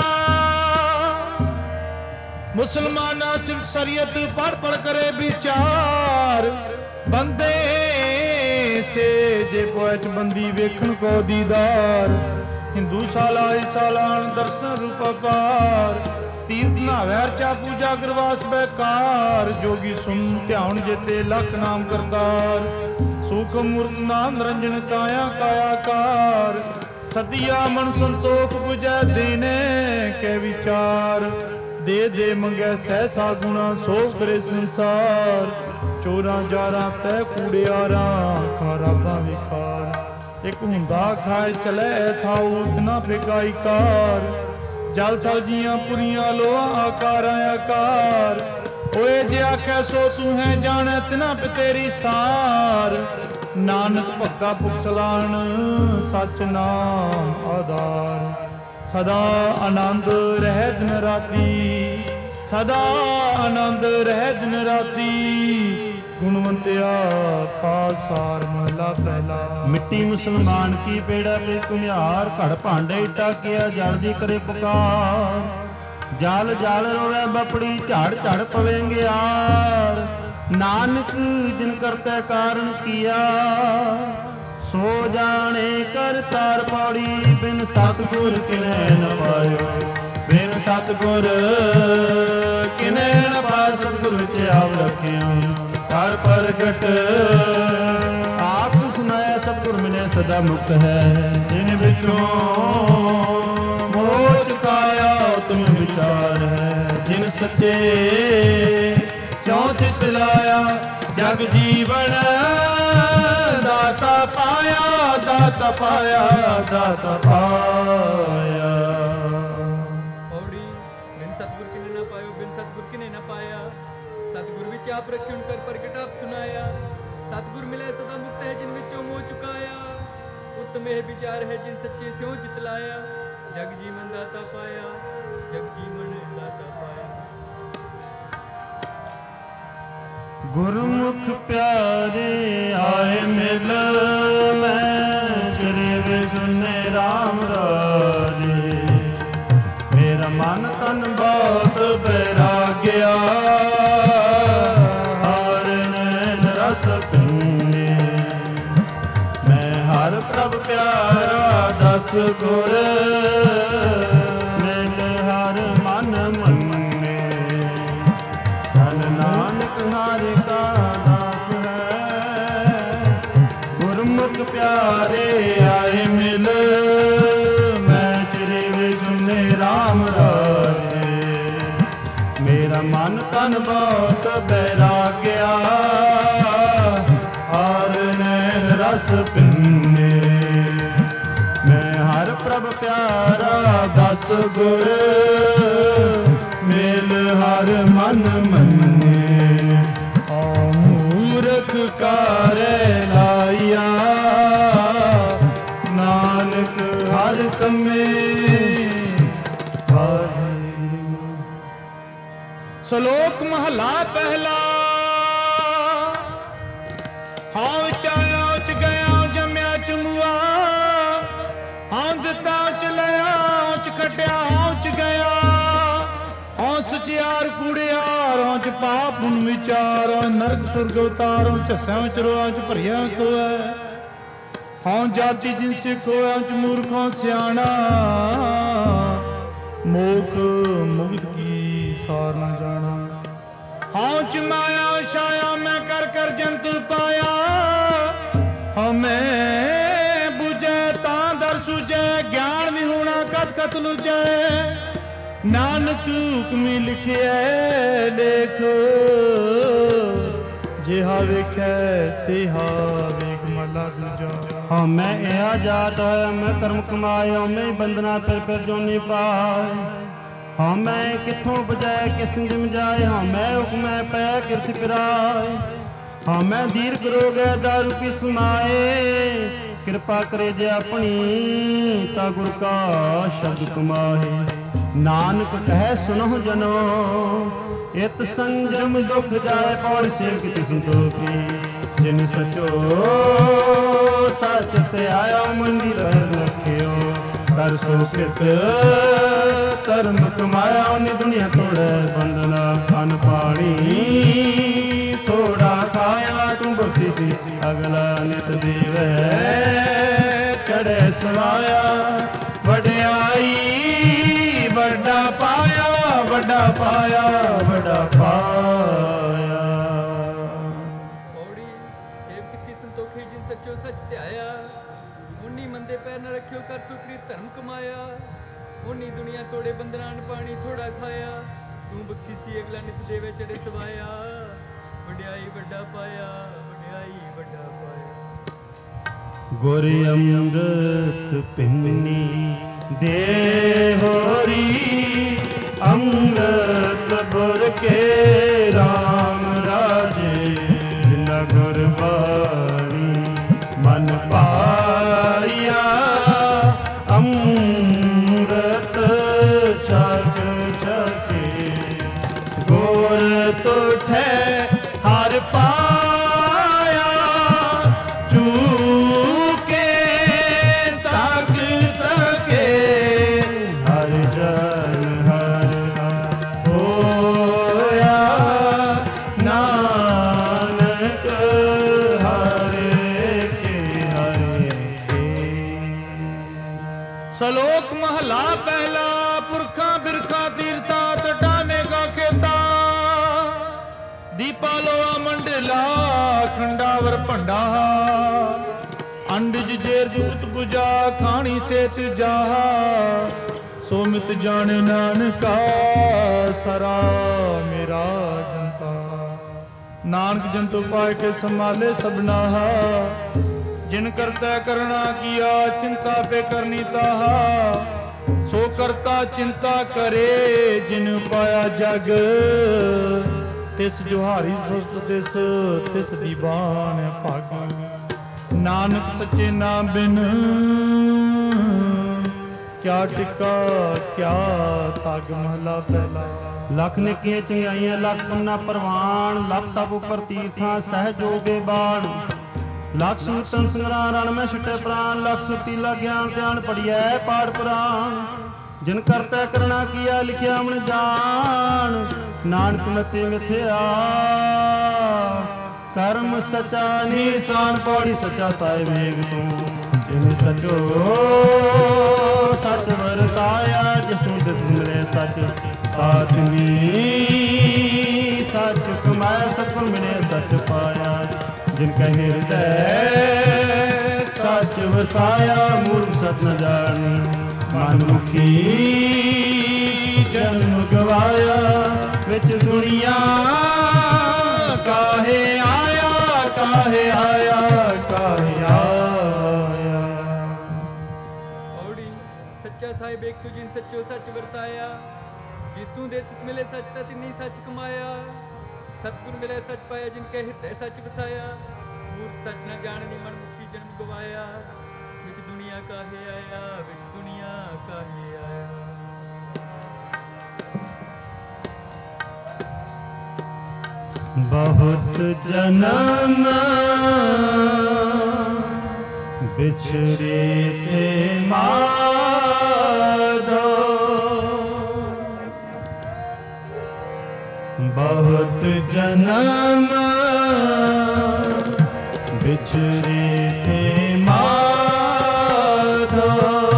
ਮੁਸਲਮਾਨਾ ਸਿਰਫ ਸ਼ਰੀਅਤ ਪੜ ਪੜ ਕਰੇ ਵਿਚਾਰ। ਬੰਦੇ ਸੇ ਜੇ ਪੋਇਚ ਬੰਦੀ ਵੇਖਣ ਕੋ ਦੀਦਾਰ। ਹਿੰਦੂ ਸਾਲਾ ਸਾਲਾਨ ਦਰਸ਼ਨ ਰੂਪ ਪਾਰ। ਤੀਰਥ ਨਾਵੈ ਅਰਚਾ ਪੂਜਾ ਕਰਵਾਸ ਬੈਕਾਰ। ਜੋਗੀ ਸੁਨ ਧਿਆਨ ਜੇਤੇ ਲੱਖ ਨਾਮ ਕਰਤਾਰ। ਸੁਖ ਮੂਰਤ ਨਾਮ ਨਿਰੰਜਨ ਕਾਇਆ ਕਾਇਆਕਾਰ ਸਤਿਆ ਮਨ ਸੰਤੋਖ 부ਜੈ ਦੇਨੇ ਕੈ ਵਿਚਾਰ ਦੇ ਦੇ ਮੰਗੈ ਸਹਿਸਾ ਗੁਣਾ ਸੋ ਕਰੇ ਸੰਸਾਰ ਚੋਰਾਂ ਜਾਰਾਂ ਤੈ ਕੂੜਿਆਰਾਂ ਖਰਾਬਾਂ ਵਿਕਾਰ ਇੱਕ ਹੁੰਦਾ ਖਾਏ ਚਲੇ ਥਾਉ ਨਾ ਫਿਕਾਈ ਕਾਰ ਜਲ ਥਲ ਜੀਆਂ ਪੁਰੀਆਂ ਲੋਆ ਆਕਾਰਾਂ ਆਕਾਰ ਓਏ ਜੇ ਆਖੈ ਸੋ ਤੂੰ ਹੈ ਜਾਣੈ ਤਿਨਾ ਤੇਰੀ ਸਾਰ ਨਾਨਕ ਭਗਤਾ ਪੁਖਲਾਣ ਸਚ ਨਾਮ ਆਧਾਰ ਸਦਾ ਆਨੰਦ ਰਹਿ ਦਿਨ ਰਾਤੀ ਸਦਾ ਆਨੰਦ ਰਹਿ ਦਿਨ ਰਾਤੀ ਗੁਣਵੰਤਿਆ ਪਾਸਾਰ ਮਹਲਾ ਪਹਿਲਾ ਮਿੱਟੀ ਮੁਸਲਮਾਨ ਕੀ ਪੇੜਾ ਤੇ ਕੁਮਿਆਰ ਘੜ ਭਾਂਡੇ ਟਾਕਿਆ ਜਲ ਦੀ ਕਰੇ ਪੁਕਾਰ ਜਲ ਜਲ ਰੋਵੇ ਬਪੜੀ ਝਾੜ ਝਾੜ ਪਵੇਂਗਿਆਰ ਨਾਨਕ ਜਿਨ ਕਰਤੇ ਕਾਰਨ ਕੀਆ ਸੋ ਜਾਣੇ ਕਰ ਤਾਰ ਪੌੜੀ ਬਿਨ ਸਤਿਗੁਰ ਕਿਨੈ ਨ ਪਾਇਓ ਬਿਨ ਸਤਿਗੁਰ ਕਿਨੈ ਨ ਪਾਇ ਸਤਿਗੁਰ ਵਿੱਚ ਆਪ ਰਖਿਓ ਕਰ ਪ੍ਰਗਟ ਆਪ ਸੁਨਾਇਆ ਸਤਿਗੁਰ ਮਿਲੇ ਸਦਾ ਮੁਕਤ ਹੈ ਜਿਨ ਵਿੱਚੋਂ ਮੋਹ ਚੁਕਾਇਆ ਤੁਮ ਵਿਚਾਰ ਹੈ ਜਿਨ ਸੱਚੇ ਸਿਉ ਚਿਤ ਲਾਇਆ ਜਗ ਜੀਵਨ ਦਾਤਾ ਪਾਇਆ ਦਾਤਾ ਪਾਇਆ ਦਾਤਾ ਪਾਇਆ ਔੜੀ ਬਿਨ ਸਤਿਗੁਰ ਕਿਨੇ ਨਾ ਪਾਇਓ ਬਿਨ ਸਤਿਗੁਰ ਕਿਨੇ ਨਾ ਪਾਇਆ ਸਤਿਗੁਰ ਵਿੱਚ ਆਪ ਰੱਖਿਉ ਕਰ ਪ੍ਰਗਟ ਆਪ ਸੁਨਾਇਆ ਸਤਿਗੁਰ ਮਿਲੇ ਸਦਾ ਮੁਕਤ ਹੈ ਜਿਨ ਵਿੱਚੋਂ ਮੋਹ ਚੁਕਾਇਆ ਉੱਤਮ ਇਹ ਵਿਚਾਰ ਹੈ ਜਿਨ ਸੱਚੇ ਸਿਉ ਚਿਤ ਲਾਇਆ ਜਗ ਜੀਵਨ ਦਾਤਾ ਪਾਇਆ ਜਗ ਜੀਵਨ ਦਾਤਾ ਪਾਇਆ ਗੁਰਮੁਖ ਪਿਆਰੇ ਆਏ ਮਿਲ ਮੈਂ ਤੇਰੇ ਵਿਚੁਨੇ ਰਾਮ ਰਾਜੇ ਮੇਰਾ ਮਨ ਤਨ ਬਹੁਤ ਬੈਰਾਗਿਆ ਹਰ ਨੈਣ ਰਸ ਸੁਨੇ ਮੈਂ ਹਰ ਪ੍ਰਭ ਪਿਆਰਾ ਦਸ ਗੁਰ ਮਿਲ ਹਰ ਮਨ ਮੰਨੇ ਧਨ ਨਾਨਕ ਹਰਿ ਕਾ ਦਾਸ ਹੈ ਗੁਰਮੁਖ ਪਿਆਰੇ ਆਏ ਮਿਲ ਮੈਂ ਤੇਰੇ ਵਿਚੁਨੇ ਰਾਮ ਰਾਜੇ ਮੇਰਾ ਮਨ ਤਨ ਬਹੁਤ ਬੈਰਾਗਿਆ ਹਰ ਨੈਣ ਰਸ ਪਿੰਨੇ ਮੈਂ ਹਰ ਪ੍ਰਭ ਪਿਆਰਾ ਦਸ ਗੁਰ ਮਿਲ ਹਰ ਮਨ ਮੰਨੇ ਆ ਮੂਰਖ ਕਾਰੇ ਲਾਇਆ ਨਾਨਕ ਹਰ ਕੰਮੇ ਵਾਹਿਗੁਰੂ ਸ਼ਲੋਕ ਮਹਲਾ ਪਹਿਲਾ ਹਾਂ ਵਿੱਚ ਆਇਆ ਉੱਚ ਗਿਆ ਜੰਮਿਆ ਚੁੰਮਾ ਹਾਂ ਦਿੱਤਾ ਉੱਚ ਲਿਆ ਉੱਚ ਖਟਿਆ ਹਾਂ ਉੱਚ ਗਿਆ ਹਾਂ ਸਚਿਆਰ ਕੂੜਿਆਰ ਹਾਂ ਚ ਪਾਪ ਹੁਣ ਵਿਚਾਰ ਹਾਂ ਨਰਕ ਸੁਰਗ ਉਤਾਰੋਂ ਝੱਸਿਆਂ ਵਿੱਚ ਰੋਆਂ ਚ ਭਰਿਆ ਕੋਐ ਹਾਂ ਜਾਤੀ ਜਿਨ ਸਿੱਖ ਹੋਇਆ ਚ ਮੂਰਖੋਂ ਸਿਆਣਾ ਮੋਖ ਮੁਕਤ ਕੀ ਸਾਰ ਨਾ ਜਾਣਾ ਹਾਂ ਚ ਮਾਇਆ ਛਾਇਆ ਮੈਂ ਕਰ ਕਰ ਜੰਤੁ ਪਾਇਆ ਹਾਂ ਮੈਂ ਬੁਝੈ ਤਾਂ ਦਰ ਸੁਝੈ ਗਿਆਨ ਵੀ ਹੋਣਾ ਕਤ ਕਤ ਲੁਝੈ ਨਾਨਕ ਹੁਕਮੀ ਲਿਖਿਐ ਲੇਖ ਜਿਹਾ ਵੇਖੈ ਤਿਹਾ ਵੇਖ ਮਹਲਾ ਦੂਜਾ ਹਾਂ ਮੈਂ ਇਹਾ ਜਾਤ ਹੋਇਆ ਮੈਂ ਕਰਮ ਕਮਾਇਆ ਮੈਂ ਬੰਦਨਾ ਫਿਰ ਫਿਰ ਜੋਨੀ ਪਾਏ ਹਾਂ ਮੈਂ ਕਿੱਥੋਂ ਬਜਾਏ ਕਿਸ ਜਿਮ ਜਾਏ ਹਾਂ ਮੈਂ ਹੁਕਮੈ ਪੈ ਕਿਰਤ ਫਿਰਾਏ ਹਾਂ ਮੈਂ ਦੀਰਘ ਰੋਗ ਦਾਰੂ ਕੀ ਸਮਾਏ ਕਿਰਪਾ ਕਰੇ ਜੇ ਆਪਣੀ ਤਾ ਗੁਰ ਕਾ ਸ਼ਬਦ ਕਮਾਏ ਨਾਨਕ ਕਹਿ ਸੁਨਹੁ ਜਨੋ ਇਤ ਸੰਜਮ ਦੁਖ ਜਾਏ ਪੌੜ ਸੇਵ ਕਿਤੇ ਸੰਤੋਖੀ ਜਿਨ ਸਚੋ ਸਚ ਤੇ ਆਇਆ ਮੰਦੀ ਰਹਿ ਰੱਖਿਓ ਕਰ ਸੋ ਕਿਤ ਧਰਮ ਕਮਾਇਆ ਉਹਨੇ ਦੁਨੀਆ ਤੋੜੇ ਬੰਦਨਾ ਖਾਨ ਪਾਣੀ ਥੋੜਾ ਖਾਇਆ ਤੂੰ ਬਖਸ਼ੀ ਸੀ ਅਗਲਾ ਨਿਤ ਦੇਵੇ ਚੜੇ ਸਵਾਇਆ ਵਡਿਆਈ ਵੱਡਾ ਪਾਇਆ ਵੱਡਾ ਪਾਇਆ ਵੱਡਾ ਪਾਇਆ ਔੜੀ ਸੇਵ ਕੀਤੀ ਸੰਤੋਖੀ ਮੰਦੇ ਪੈਰ ਨਾ ਰੱਖਿਓ, ਕਰ ਸੁਪਰੀ ਧਰਮ ਕਮਾਇਆ। ਓਨੀ ਦੁਨੀਆ ਤੋੜੇ ਬੰਦਰਾਂ ਪਾਣੀ ਥੋੜਾ ਖਾਇਆ। ਤੂੰ ਬਖਸ਼ੀਸੀ ਅਗਲਾ ਨਿਤ ਦੇਵੇ ਚੜੇ ਸਵਾਇਆ। ਵਡਿਆਈ ਵੱਡਾ ਪਾਇਆ, ਵਡਿਆਈ ਵੱਡਾ ਪਾਇਆ। ਗੁਰ ਅੰਮ੍ਰਿਤ ਪਿੰਨੀ ਦੇ ਹੋਰੀ, ਅੰਮ੍ਰਿਤ ਗੁਰ ਕੇ ਰਾਮ ਰਾਜੇ। ਜਿਨਾ ਗੁਰ ਬਾਣੀ ਮਨ ਪਾਇਆ, ਅੰਮ੍ਰਿਤ ਛਕ ਛਕੇ। ਗੁਰ ਤੁਠੈ ਹਰ ਪਾਇਆ, ਚੂਕੇ ਤਕ ਤਕੇ। ਹਰ ਜਨ ਹਰ ਹੋਇਆ, ਨਾਨਕ ਹਰਿ ਕੇ ਹਰਿ ਕੇ। ਸਲੋਕ ਮਹਲਾ ਪਹਿਲਾ। ਪੁਰਖਾਂ ਬਿਰਖਾਂ ਤੀਰਥਾਂ ਤਟਾ ਮੇਗਾ ਖੇਤਾ। ਦੀਪਾ ਲੋਆ ਮੰਡਲਾ ਖੰਡਾਵਰ ਭੰਡਾ। ਅੰਡਜ ਜੇਰ ਜੁਗਤ ਪੁਜਾ, ਖਾਣੀ ਸੇਤ ਜਾਹਾ। ਸੋ ਮਿਤ ਜਾਣੇ ਨਾਨਕਾ, ਸਰਾ ਮੇਰਾ ਜਨਤਾ। ਨਾਨਕ ਜੰਤੂ ਪਾਏ ਕੇ ਸੰਭਾਲੇ ਸਭਨਾ। ਜਿਨ ਕਰਤਾ ਕਰਣਾ ਕੀਆ, ਚਿੰਤਾ ਪੇ ਕਰਨੀ ਤਾਹਾ। ਸੋ ਕਰਤਾ ਚਿੰਤਾ ਕਰੇ, ਜਿਨ ਪਾਇਆ ਜਗ। ਤਿਸ ਜੁਹਾਰੀ ਸੁਰਤ ਤਿਸ, ਤਿਸ ਦੀ ਬਾਣ ਭਾਗ। ਨਾਨਕ ਸੱਚੇ ਨਾਮ ਬਿਨ, ਕਿਆ ਟਿਕਾ ਕਿਆ ਤਗ। ਮਹਲਾ ਪਹਿਲਾ। ਲੱਖ ਨਿੱਕੀਆਂ ਚੰਗਿਆਈਆਂ ਲੱਖ ਪੰਨਾ ਪ੍ਰਵਾਨ। ਲੱਖ ਤਪ ਉਪਰ ਤੀਰਥਾਂ ਸਹਿਜੋਗੇ ਬਾਣ। ਲੱਖ ਸੁਤਨ ਸੰਗਰਾਮ ਰਣ ਮੈਂ ਛੁਟੇ ਪ੍ਰਾਨ। ਲੱਖ ਸੁਤੀਲਾ ਗਿਆਨ ਧਿਆਨ ਪੜੀਐ ਪਾਠ ਪੁਰਾਣ। ਜਿਨ ਕਰਤਾ ਕਰਣਾ ਕੀਆ, ਲਿਖਿਆ ਮਨ ਜਾਣ। ਨਾਨਕ ਮਤੇ ਮਿਥਿਆ, ਕਰਮ ਸਚਾ ਨਿਸ਼ਾਨ। ਪੌੜੀ ਸੱਚਾ ਸਾਹਿਬ ਏਕ ਤੂੰ, ਜਿਨ ਸਚੋ ਸਚ ਵਰਤਾਇਆ। ਜਿਸ ਤੂੰ ਦਿਤ ਮਿਲੇ ਸਚ ਆਤਮੀ, ਸਚ ਕਮਾਇਆ। ਸਤਿਗੁਰ ਮਿਲੇ ਸਚ ਪਾਇਆ। ਜਿਨ ਕੈ ਹਿਰਦੈ ਸਚ ਵਸਾਇਆ। ਮੂਰਖ ਸਚ ਨ ਜਾਣੀ, ਮਨ ਮੁਖੀ ਜਨਮ ਗਵਾਇਆ। ਵਿੱਚ ਦੁਨੀਆ ਕਾਹੇ ਆਇਆ, ਕਾਹੇ ਆਇਆ, ਕਾਹੇ ਆਇਆ। ਔੜੀ ਸੱਚਾ ਸਾਹਿਬ ਏਕ ਤੂੰ, ਜਿਨ ਸੱਚੋ ਸੱਚ ਵਰਤਾਇਆ। ਜਿਸ ਤੂੰ ਦੇ ਤਿਸ ਮਿਲੇ ਸੱਚ, ਤਾਂ ਤਿੰਨੀ ਸੱਚ ਕਮਾਇਆ। ਸਤਿਗੁਰ ਮਿਲੇ ਸੱਚ ਪਾਇਆ, ਜਿਨ ਕੈ ਹਿਰਦੈ ਸੱਚ ਵਸਾਇਆ। ਮੂਰਖ ਸੱਚ ਨਾ ਜਾਣਨੀ, ਮਨ ਮੁਖੀ ਜਨਮ ਗਵਾਇਆ। ਵਿੱਚ ਦੁਨੀਆ ਕਾਹੇ ਆਇਆ, ਵਿੱਚ ਦੁਨੀਆ ਕਾਹੇ ਆਇਆ। ਬਹੁਤ ਜਨਮ ਵਿਛੜੇ ਤੇ ਮਾਧੋ। ਬਹੁਤ ਜਨਮ ਵਿਛੜੇ ਤੇ ਮਾਧੋ।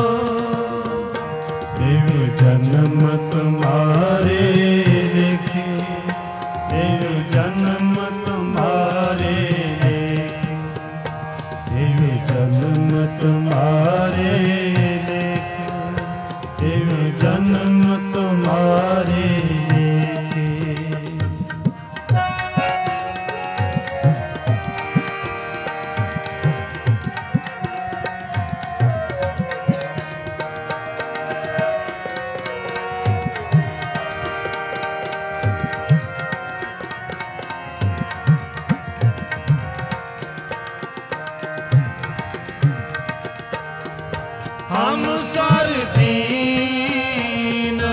ਇਹ ਜਨਮ ਤੁਮਾਰੇ ਲਿਖੇ, ਇਹ ਜਨਮ ਤੁਮਾਰੇ ਲਿਖੇ। ਇਹ ਜਨਮ ਤੁਮਾਰੇ ਲਿਖੇ, ਇਹ ਜਨਮ ਤੁਮਾਰੇ ਲਿਖੇ। हम सर दीन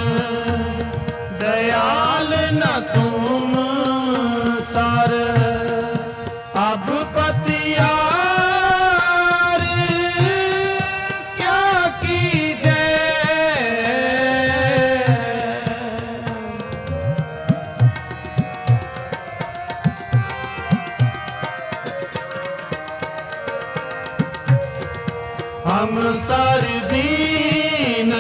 दयाल न तुम सर। अब पतियार क्या कीजे। हम सर दीन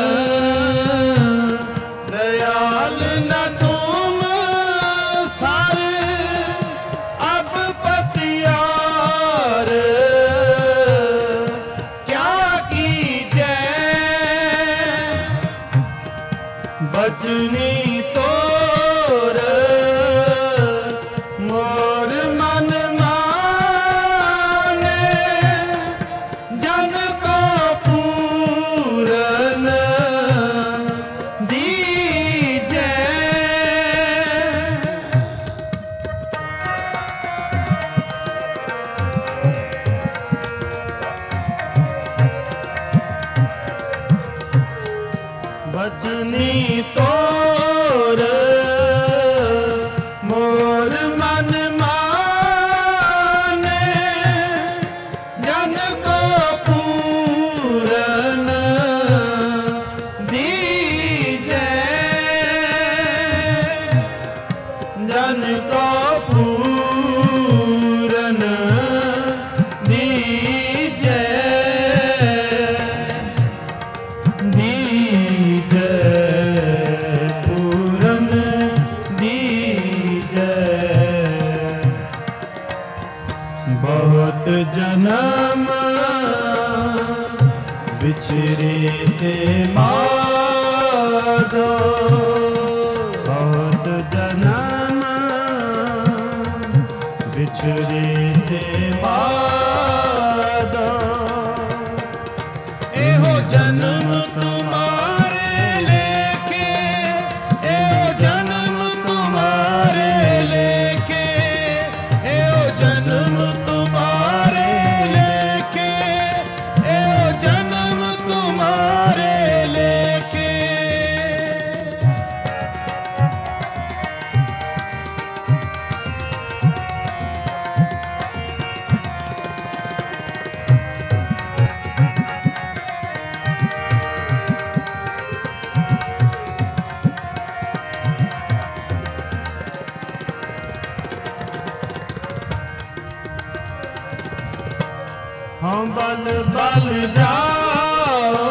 दयाल न तुम सर। अब पतियार क्या की बचनी तोर मोर मन माने जन को पूरन दीजे। बचनी तोर मोर मन माने जन को पूरन दीजे। जन को पूरन दीजे। दीजे पूरन दीजे। बहुत जन्म बिछड़े थे माधो। बहुत जन्म बिछड़े थे माधो। एहो जन्म तुम्हारे लेके, एहो जन्म तुम्हारे लेके, एहो जन्म तुम्हारे लेके, एहो जन्म तुम्हारे लेके। हम बल बल जाओ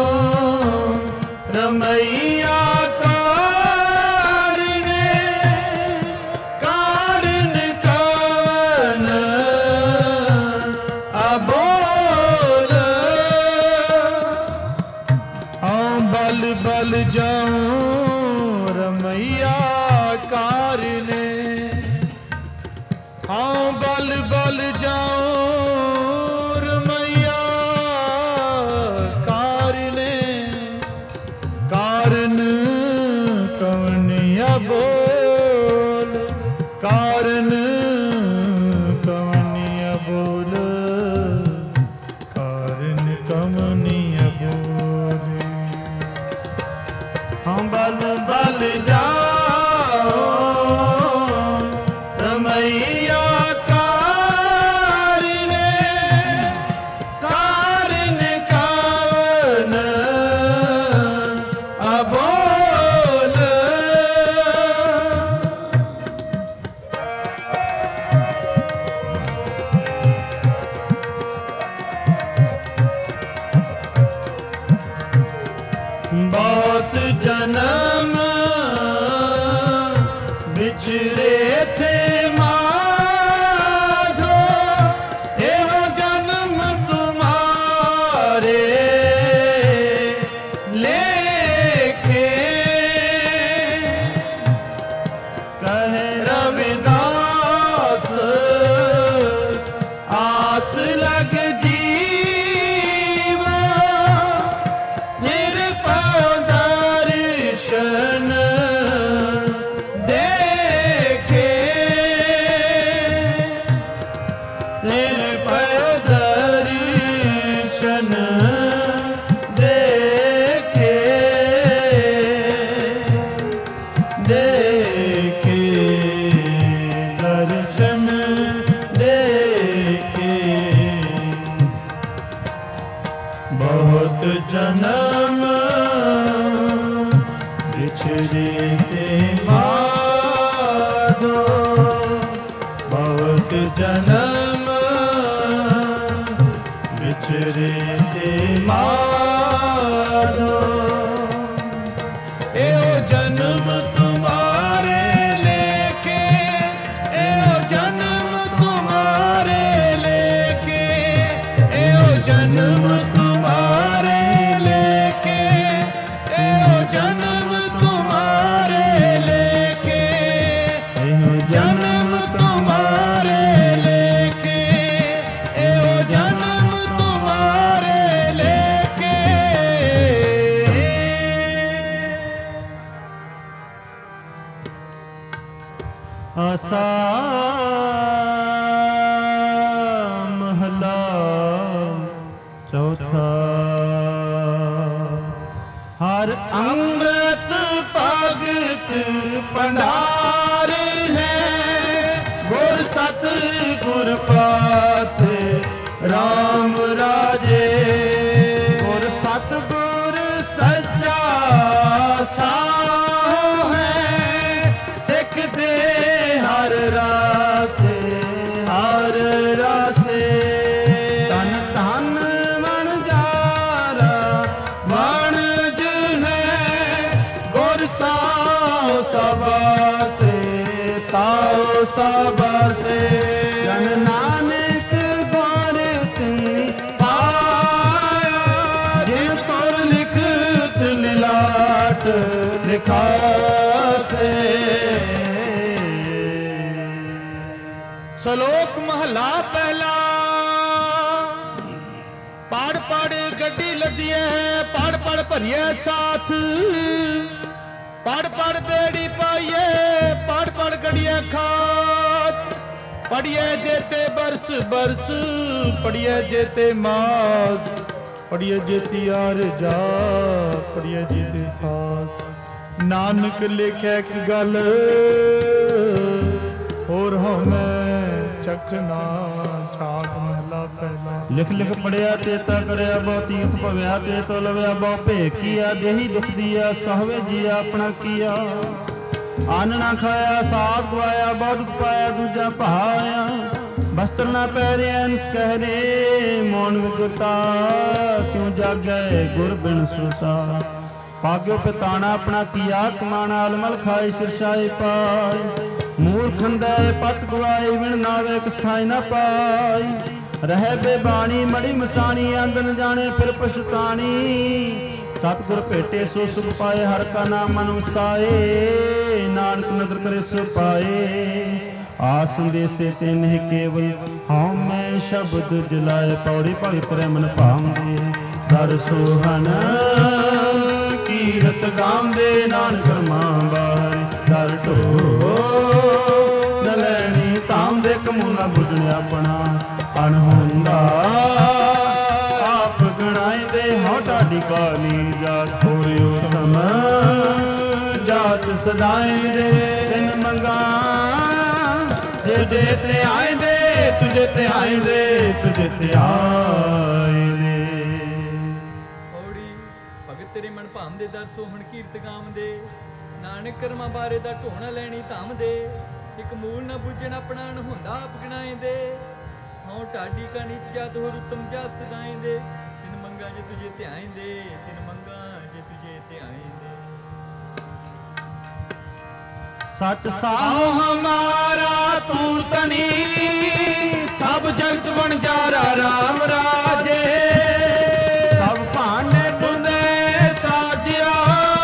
रमैया कारने, कारण कवन अबोल। हम बल बल जाऊं रमैया कारने, हाँ बल बल जाऊं रमैया कारने। कारण कवनिया बोल, कारण कवनिया बोल, कारण कवनिया बोल। हम बल बल जाओ रमैया कारने, कारण कवन अबोल। बहुत जन्म बिछड़े थे माधो। एहो जन्म तुम्हारे लेके। कहे रविदास आस लग जीवा, दर्शन देखे। दर्शन देखे। देखे दर्शन देखे। बहुत जन्म बिछड़े थे माधो। बहुत जन्म बिछड़े थे माधो। एहो जन्म तुम्हारे लेके, एहो जन्म तुम्हारे लेके, एहो जन्म तुम्हारे लेके, एहो जन्म तुम्हारे ਆਸਾ ਮਹਲਾ ਚੌਥਾ। ਹਰ ਅੰਮ੍ਰਿਤ ਭਗਤ ਭੰਡਾਰ ਹੈ, ਗੁਰ ਸਤ ਗੁਰ ਪਾਸੇ ਰਾਮ ਰਾਜੇ। ਗੁਰ ਸਤ ਗੁਰ ਸੱਚਾ ਸਾਹ ਹੈ, ਸਿੱਖ ਦੇ ਹਰ ਰਾਸੇ ਹਰ ਰਾਸੇ। ਧਨ ਧਨ ਵਣਜਾਰਾ ਵਣਜ ਹੈ, ਗੁਰ ਸਾਉ ਸਬਾਸੇ ਸਾਉ ਸਬਾਸੇ। ਜਨ ਨਾਨਕ ਗੁਰ ਤਿਨ ਪਾਇਆ, ਜਿਨ ਤੁਰ ਲਿਖਤ ਲਿਲਾਟ ਲਿਖਾਸੇ। ਸ਼ਲੋਕ ਮਹਲਾ ਪਹਿਲਾ। ਪੜ ਪੜ ਗੱਡੀ ਲੱਦੀਏ, ਪੜ ਪੜ ਭਰੀਏ ਸਾਥ, ਪੜ ਪੜ ਬੇੜੀ ਪਾਈਏ, ਪੜ ਪੜ ਗੜੀਏ ਖਾਤ। ਪੜੀਏ ਜੇਤੇ ਬਰਸ ਬਰਸ, ਪੜੀਏ ਜੇਤੇ ਮਾਸ, ਪੜੀਏ ਜੇਤੀ ਆਰ ਜਾ, ਪੜੀਏ ਜੇਤੇ ਸਾਸ। ਨਾਨਕ ਲਿਖਿਆ ਇੱਕ ਗੱਲ, ਹੋਰ ਹਉਮੈ ਚਖਣਾ ਛਾਕ ਮਹਲਾ ਪਹਿਲਾ। ਲਿਖ ਲਿਖ ਪੜਿਆ ਤੇ ਤਾ ਕਰਿਆ, ਬਹੁ ਤੀਰਥ ਭਵਿਆ ਤੇ ਤੋ ਲਵਿਆ। ਬਹੁ ਭੇਖ ਕੀਆ ਦੇਹੀ ਦੁਖ ਦੀਆ, ਸਹਵੇ ਜੀਆ ਆਪਣਾ ਕੀਆ। ਅੰਨ ਨਾ ਖਾਇਆ ਸਾਧ ਗਵਾਇਆ, ਬਹੁਤ ਪਾਇਆ ਦੂਜਾ ਭਾਇਆ। ਬਸਤਰ ਨਾ ਪਹਿਰਿਆ ਨਿਸ ਕਹਿਰੇ, ਮੌਨ ਵਿਗਤਾ ਕਿਉ ਜਾਗੈ ਗੁਰ ਬਿਨ ਸੁਤਾ। ਭਾਗਿਓ ਪਿਤਾਣਾ ਆਪਣਾ ਕੀਆ, ਕਮਾਣਾ ਅਲਮਲ ਖਾਏ ਸਿਰਸ਼ਾਏ ਪਾਏ। ਮੂਲ ਖੰਦੈ ਪਤ ਗਵਾਏ, ਵਿਣ ਨਾਵੇ ਕਿਸਥਾਈ ਨਾ ਪਾਈ। ਰਹਿ ਬੇਬਾਣੀ ਮੜੀ ਮਸਾਣੀ, ਅੰਦਨ ਜਾਣੇ ਫਿਰ ਪਛਤਾਣੀ। ਸਤਿਗੁਰ ਭੇਟੇ ਸੋ ਸੁਖ ਪਾਏ, ਹਰ ਕਾ ਨਾਮ ਮਨ ਵਸਾਏ। ਨਾਨਕ ਨਦਰ ਕਰੇ ਸੋ ਪਾਏ, ਆਸ ਸੰਦੇਸੇ ਤੇ ਨਹੀਂ ਕੇਵਲ। ਹਉ ਮੈਂ ਸ਼ਬਦ ਜਲਾਏ, ਪੌੜੀ ਪੜੀ ਤਰੇ ਮਨ ਭਾਉਂਦੇ। ਦਰ ਸੋਹਣ ਕੀਰਤ ਗਾਉਂਦੇ, ਨਾਨਕ ਮਾਂ ਬਾਹਰ ਦਰ ਢੋ। ਨ ਲੈਣੀ ਧਾਮ ਦੇ ਕਮੂ ਨਾ ਬੁੱਝਣ ਆਪਣਾ, ਅਣਹੋਂਦਾ ਆਪ ਗਣਾਈਦੇ। ਹਉ ਢਾਡੀ ਕਾਲੀ ਜਾਤ ਹੋਰਿਓ ਤਮ, ਜਾਤ ਸਦਾਈ ਦੇ ਤਿਨ ਮੰਗਾ। ਜੇ ਜੇ ਤੇ ਆਇਂਦੇ ਤੁਝੇ ਤੇ ਆਇਂਦੇ, ਤੁਝੇ ਤੇ ਆਇਂਦੇ। ਔੜੀ ਭਗਤ ਤੇਰੇ ਮਨ ਭਾਉਂਦੇ, ਦਰ ਸੋਹਣ ਕੀਰਤ ਗਾਵਦੇ। ਨਾਨਕ ਕਰਮਾਂ ਬਾਰੇ ਦਾ ਢੋਣਾ ਲੈਣੀ ਧਾਮ ਦੇ। ਇੱਕ ਮੂਲ ਨਾ ਬੁੱਝਣ ਆਪਣਾ, ਅਣਹੋਂਦਾ ਆਪ ਗਣਾਏਂਦੇ। ਹਉ ਢਾਡੀ ਕਾ ਨੀਚ ਜਾਤ ਹੋਰ ਉੱਤਮ ਜਾਤ ਸਦਾਏਂਦੇ। ਤਿਨ ਮੰਗਾ ਜੇ ਤੁਝੇ ਧਿਆਏਂਦੇ, ਤਿਨ ਮੰਗਾ ਜੇ ਤੁਝੇ ਧਿਆਏਂਦੇ। ਸਚ ਸਾਹੁ ਹਮਾਰਾ ਤੂੰ ਤਨੀ, ਸਭ ਜਗਤ ਵਣਜਾਰਾ ਰਾਮ ਰਾਜੇ। ਸਭ ਭਾਂਡੇ ਤੁੰਦੇ ਸਾਜਿਆ,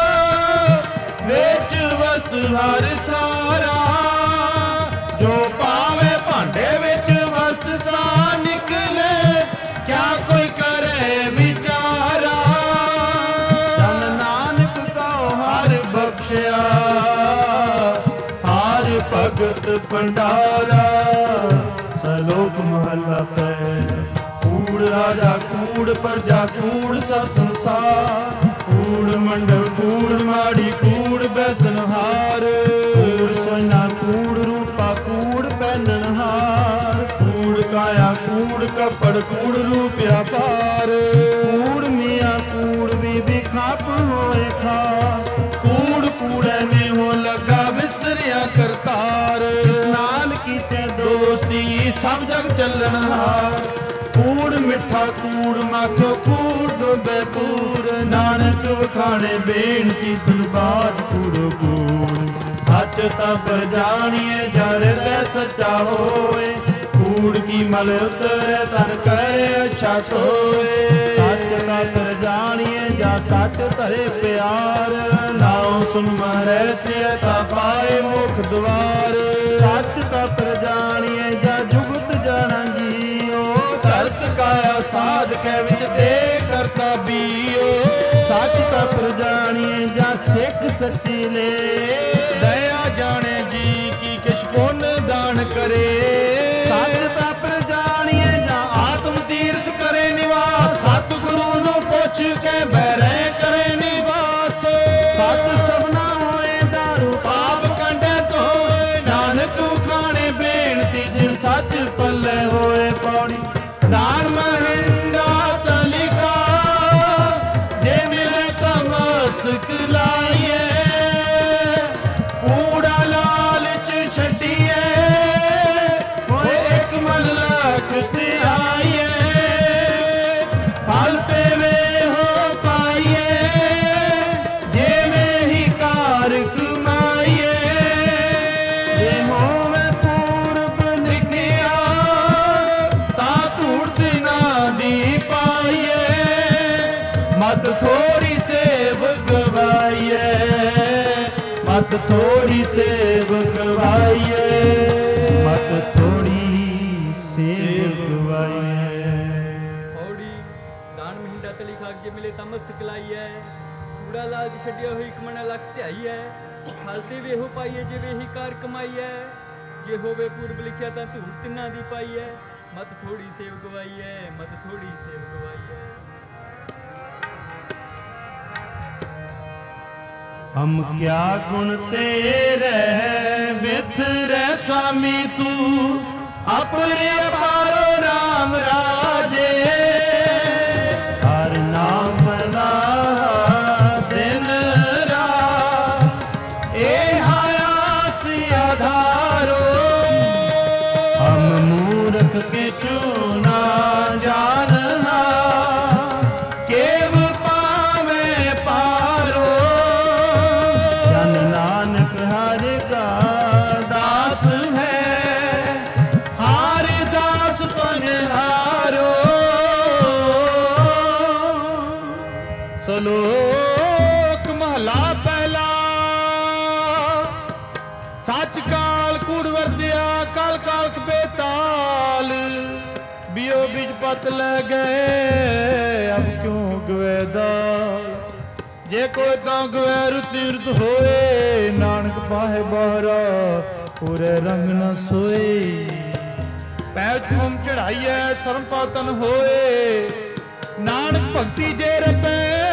ਵਿੱਚ ਵਸਤ ਹਰ ਥਾਰਾ। ਜੋ ਪਾਵੇ ਭਾਂਡੇ ਵਿੱਚ ਵਸਤ ਸਾ ਨਿਕਲੇ, ਕਿਆ ਕੋਈ ਕਰੇ ਵਿਚਾਰਾ। ਜਨ ਨਾਨਕ ਕਉ ਹਰ ਬਖਸ਼ਿਆ, ਹਰ ਭਗਤ ਭੰਡਾਰਾ। ਸ਼ਲੋਕ ਮਹਲਾ ਪਹਿਲਾ। ਕੂੜ ਰਾਜਾ ਕੂੜ ਪ੍ਰਜਾ ਕੂੜ ਸਭ ਸੰਸਾਰ। ਕੂੜ ਮੰਡਲ ਕੂੜ ਮਾੜੀ ਕੂੜ ਬੈਸਨਹਾਰ। ਕੂੜ ਸੋਨਾ ਕੂੜ ਰੂਪਾ ਕੂੜ ਪਹਿਨਣਹਾਰ। ਕੂੜ ਕਾਇਆ ਕੂੜ ਕਪੜ ਕੂੜ ਰੂਪਿਆ ਪਾਰ। ਕੂੜ ਮੀਆਂ ਕੂੜ ਬੀਬੀ ਖਾਪ ਹੋਏ ਖਾ। ਕੂੜ ਕੂੜੇ ਨੇ ਹੋ ਲੱਗਾ ਵਿਸਰਿਆ ਕਰਤਾਰ। ਇਸ ਨਾਲ ਕੀਤੇ ਦੋਸਤੀ ਸਭ ਜਗ ਚੱਲਣਹਾਰ। ਕੂੜ ਮਿੱਠਾ ਕੂੜ ਮਾਖੋ ਕੂੜ ਡੋਬੇ ਪੂਰ। ਨਾਨਕ ਵਖਾਣੇ ਬੇਨਤੀ ਤੁਲਸਾਜ ਕੂੜੋ ਕੂੜ। ਸੱਚ ਤਾਂ ਪਰ ਜਾਣੀਏ ਜਰ ਤੇ ਸੱਚਾ ਹੋਏ। ਕੂੜ ਕੀ ਮਲ ਉਤਰੇ ਤਨ ਕਰੇ ਅੱਛਾ ਧੋਏ। ਸੱਚ ਤਾਂ ਪਰ ਜਾਣੀਏ ਜਾ ਸੱਚ ਧਰੇ ਪਿਆਰ। ਨਾਉ ਸੁਨ ਮਰੈ ਸਿਆ ਤਾ ਪਾਏ ਮੁਖ ਦੁਆਰ। ਸੱਚ ਤਾਂ ਪਰ ਜਾਣੀਏ ਜਾ ਜੁਗਤ ਜਾਣਾ ਜੀਓ। ਧਰਤ ਕਾਇਆ ਸਾਧ ਕੇ ਵਿੱਚ ਦੇ ਕਰਤਾ ਬੀਓ। ਸੱਚ ਤਾਂ ਪਰ ਜਾਣੀਏ ਜਾ ਸਿੱਖ ਸੱਚੀ ਲੈ। ਦਇਆ ਜਾਣੇ ਜੀ ਕੀ ਕਿਛ ਪੁੰਨ करे। ਸੱਚ ਤਪ ਜਾਣੀਏ ਜਾਂ ਆਤਮ ਤੀਰਥ ਕਰੇ ਨਿਵਾਸ, ਸਤਿਗੁਰੂ ਨੂੰ ਪੁੱਛ ਕੇ ਬਹਿਰੇ ਕਰੇ ਨਿਵਾਸ। ਸਤ ਸਭਨਾ ਹੋਏ ਦਾਰੂ ਪਾਪ ਕੰਢੇ ਧੋਏ, ਨਾਨਕ ਖਾਣੇ ਬੇਨਤੀ ਜਿ ਸੱਚ ਪੱਲੇ ਹੋਏ ਪੌੜੀ। ਦਾਨ ਮਹਿੰਗਾ ਤਲਿਕਾ ਜੇ ਮਿਲੇ ਤਾਂ ਮਸਤਕ ਲਾਈਏ, ਕੂੜਾ ਲਾਲਚ ਛੱਡੀਏ, ਹੋਏ ਇੱਕ ਮਨ ਲੱਖ ਧਿਆਈਏ। ਫਲ ਤੇਰੇ ਹੋ ਪਾਈਏ, ਜਿਵੇਂ ਹੀ ਕਾਰ ਕਮਾਈਏ। ਜੇ ਹੋਵੇ ਪੂਰਬ ਲਿਖਿਆ ਤਾਂ ਧੂੜ ਦਿਨਾਂ ਦੀ ਪਾਈਏ, ਮਤ ਥੋੜੀ ਸੇਵ ਗਵਾਈਏ, ਮਤ ਥੋੜੀ ਸੇਵ ਗਵਾਈਏ, ਮਤ ਥੋੜੀ ਸੇਵ ਗਵਾਈਏ। ਔੜੀ ਦਾਨ ਮਹਿੰਡਾ ਤਲੀ ਖਾਕ ਜੇ ਮਿਲੇ ਤਾਂ ਮਸਤਕ ਲਾਈਐ, ਕੂੜਾ ਲਾਲਚ ਛੱਡਿਆ ਹੋਈ ਇੱਕ ਮਨ ਲੱਖ ਧਿਆਈਐ। ਫਲ ਤੇ ਵੇਹੋ ਪਾਈਏ ਜੇ ਵੇਹੀ ਕਾਰ ਕਮਾਈਐ, ਜੇ ਹੋਵੇ ਪੂਰਬ ਲਿਖਿਆ ਤਾਂ ਧੂੜ ਤਿੰਨਾਂ ਦੀ ਪਾਈਐ। ਮਤ ਥੋੜੀ ਸੇਵ ਗਵਾਈਐ, ਮਤ ਥੋੜੀ ਸੇਵ ਗਵਾਈਐ। ਹਮ ਕਿਆ ਗੁਣ ਤੇਰੇ ਵਿਥਰੇ स्वामी तू अपरे पारो राम राजे। ਹਰ ਨਾਮ ਸਦਾ दिन रात ए आयास आधारो, ਹਮ ਮੂਰਖ ਕੇ ना जानहा केव पावे पारो। ਜਨ ਨਾਨਕ ਹਰ ਕਾ दास है हार दास पनहारो। ਸਲੋਕ ਮਹਲਾ ਪਹਿਲਾ। ਸੱਚ ਕਾਲ ਕੂੜ ਵਰਤਿਆ ਕਲ ਕਾਲਖ ਬੇਤਾਲ, ਬਿਓ ਬਿਜ ਪਤ ਲੈ ਗਏ ਅਬ ਕਿਉਂ ਗਵੇਦਾ। ਜੇ ਕੋਈ ਤਾਂ ਗਵੈ ਰੁਤਿ ਰੁਤ ਹੋਏ, ਨਾਨਕ ਪਾਹੇ ਬਾਹਰਾ ਪੂਰੇ ਰੰਗ ਨ ਸੋਏ। ਪੈਰ ਚੁੰਮ ਚੜਾਈਐ ਸਰਮ ਪਾਤਨ ਹੋਏ, ਨਾਨਕ ਭਗਤੀ ਜੇ ਰਪੈ,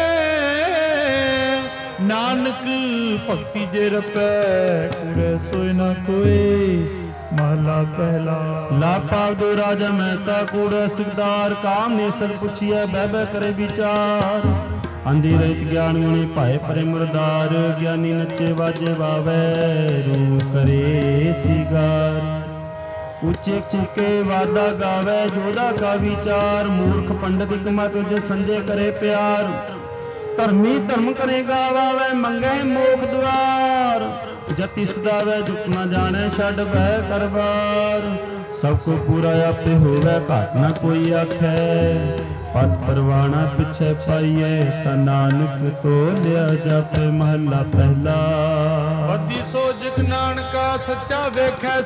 ਨਾਨਕ ਭਗਤੀ ਜੇ ਰਪੈ ਪੂਰੇ ਸੋਇ ਨਾ ਕੋਏ। ਮਹਲਾ ਪਹਿਲਾ। ਲਾ ਪਾਵ ਦੋ ਰਾਜਾ ਮਹਿਤਾ ਕੂੜਾ ਸਿਕਦਾਰ, ਕਾਮ ਨੇਸਰ ਪੁੱਛਿਆ ਬਹਿ ਬਹਿ ਕਰੇ ਵਿਚਾਰ। ਅੰਧੀ ਰਹਿਤ ਗਿਆਨ ਗੁਣੀ ਭਾਏ ਪਰੇ ਮੁਰਦਾਰ, ਗਿਆਨੀ ਨੱਚੇ ਵਾਜੇ ਵਾਵੇ ਰੂ ਕਰੇ ਸਿਗਾਰ। ਉੱਚੇ ਚੀਕੇ ਵਾਦਾ ਗਾਵੇ ਜੋਦਾ ਕਾ ਵਿਚਾਰ, ਮੂਰਖ ਪੰਡਤ ਇਕ ਮਤ ਜੋ ਸੰਜੇ ਕਰੇ ਪਿਆਰ। ਧਰਮੀ ਧਰਮ ਕਰੇ ਗਾਵੇ ਮੰਗੇ ਮੋਖ ਦੁਆਰ, ਜਤੀ ਸਦਾਵੇ ਜੁਕ ਨਾ ਜਾਣੇ ਛੱਡ ਬਹਿ ਕਰਬਾਰ। ਸਭ ਕੋ ਪੂਰਾ ਆਪੇ ਹੋਵੇ ਘਾਟ ਨਾ ਕੋਈ ਆਖੈ, ਪਤ ਪਰਵਾਣਾ ਪਿਛੇ ਪਾਈਏ ਤਾਂ ਨਾਨਕ ਤੋਲਿਆ ਜਾਪੇ। ਮਹਲਾ ਪਹਿਲਾ। ਬੱਦੀ ਸੋਜਿਕ ਨਾਨਕਾ ਸੱਚਾ ਵੇਖੈ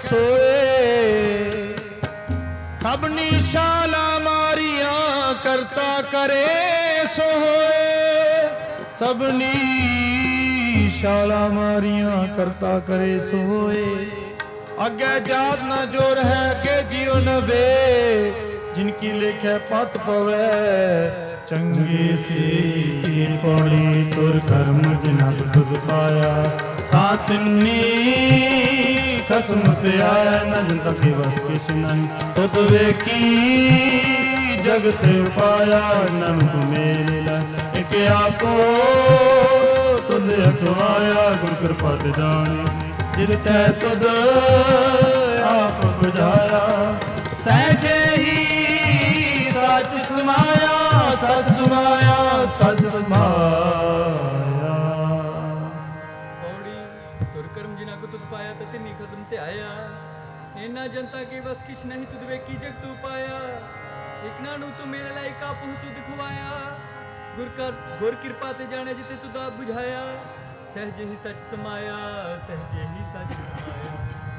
ਸੋਏ, ਸਭਨੀ ਸ਼ਾਲਾ ਮਾਰੀਆਂ ਕਰਤਾ ਕਰੇ ਸੋ ਹੋਏ। ਸਭਨੀ ਸ਼ਾਲਾ ਮਾਰੀਆਂ ਕਰਤਾ ਕਰੇ ਸੋ ਹੋਏ। ਅੱਗੇ ਜਾਤ ਨਾ ਜੋਰ ਹੈ ਅੱਗੇ ਜਿਉ ਨ ਵੇ, ਜਿਨਕੀ ਲੇਖੈ ਪਤ ਪਵੈ ਚੰਗੀ ਸੀ ਕੀ ਪੌੜੀ। ਤੁਰ ਕਰਮ ਜਿਨਾ ਤੁਧ ਪਾਇਆ ਤਾਂ ਤਿੰਨੀ ਖਸਮ ਪਿਆਇਆ। ਨ ਜਨ ਤਕੇ ਵਸ ਕਿਛ ਨਹੀਂ ਤੁਧ ਵੇਖੀ ਜਗਤ ਪਾਇਆ। ਨਨ ਤੁ ਮੇਰੇ ਲੈ ਇਕ ਆਪੋ ਤੁਧ ਅਖਵਾਇਆ। ਗੁਰ ਕਿਰਪਾ ਤੇ ਜਾਣੀ ਜਿਤ ਤੈ ਤੁਧ ਆਪ ਬੁਝਾਇਆ। ਸਹਿਜੇ ਹੀ ਸੱਚ ਸਮਾਇਆ, ਸੱਚ ਸਮਾਇਆ, ਸੱਚ ਸਮਾਇਆ। ਪੌੜੀ ਤੁਰ ਕਰਮ ਜਿਨਾ ਕੋ ਤੁਧ ਪਾਇਆ ਤਤਿ ਨੀ ਖਸਮ ਤੇ ਆਇਆ। ਇਹਨਾਂ ਜਨਤਾ ਕੇ ਵਸ ਕਿਛ ਨਹੀਂ ਤੁਧ ਵੇਖੀ ਜਗ ਤੂੰ ਪਾਇਆ। ਇਕਨਾ ਨੂੰ ਤੂੰ ਮੇਰੇ ਲਈ ਕਾਪੂ ਤੁਧ ਖਵਾਇਆ। ਗੁਰ ਕਰ ਗੁਰ ਕਿਰਪਾ ਤੇ ਜਾਣੇ ਜਿਤੇ ਤੁਧ ਆਪ ਬੁਝਾਇਆ। ਸਹਿਜੇ ਹੀ ਸੱਚ ਸਮਾਇਆ, ਸਹਿਜੇ ਹੀ ਸੱਚ ਸਮਾਇਆ।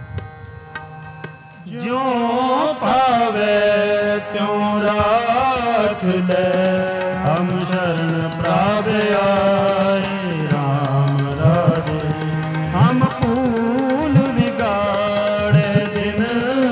ਜਿਉ ਭਾਵੇ ਤਿਉ ਰਾਖ ਲੈ, ਹਮ ਸ਼ਰਨ ਪ੍ਰਭ ਆਏ ਰਾਮ ਰਾਜੇ। ਹਮ ਭੂਲ ਵਿਗਾੜੇ ਦਿਨ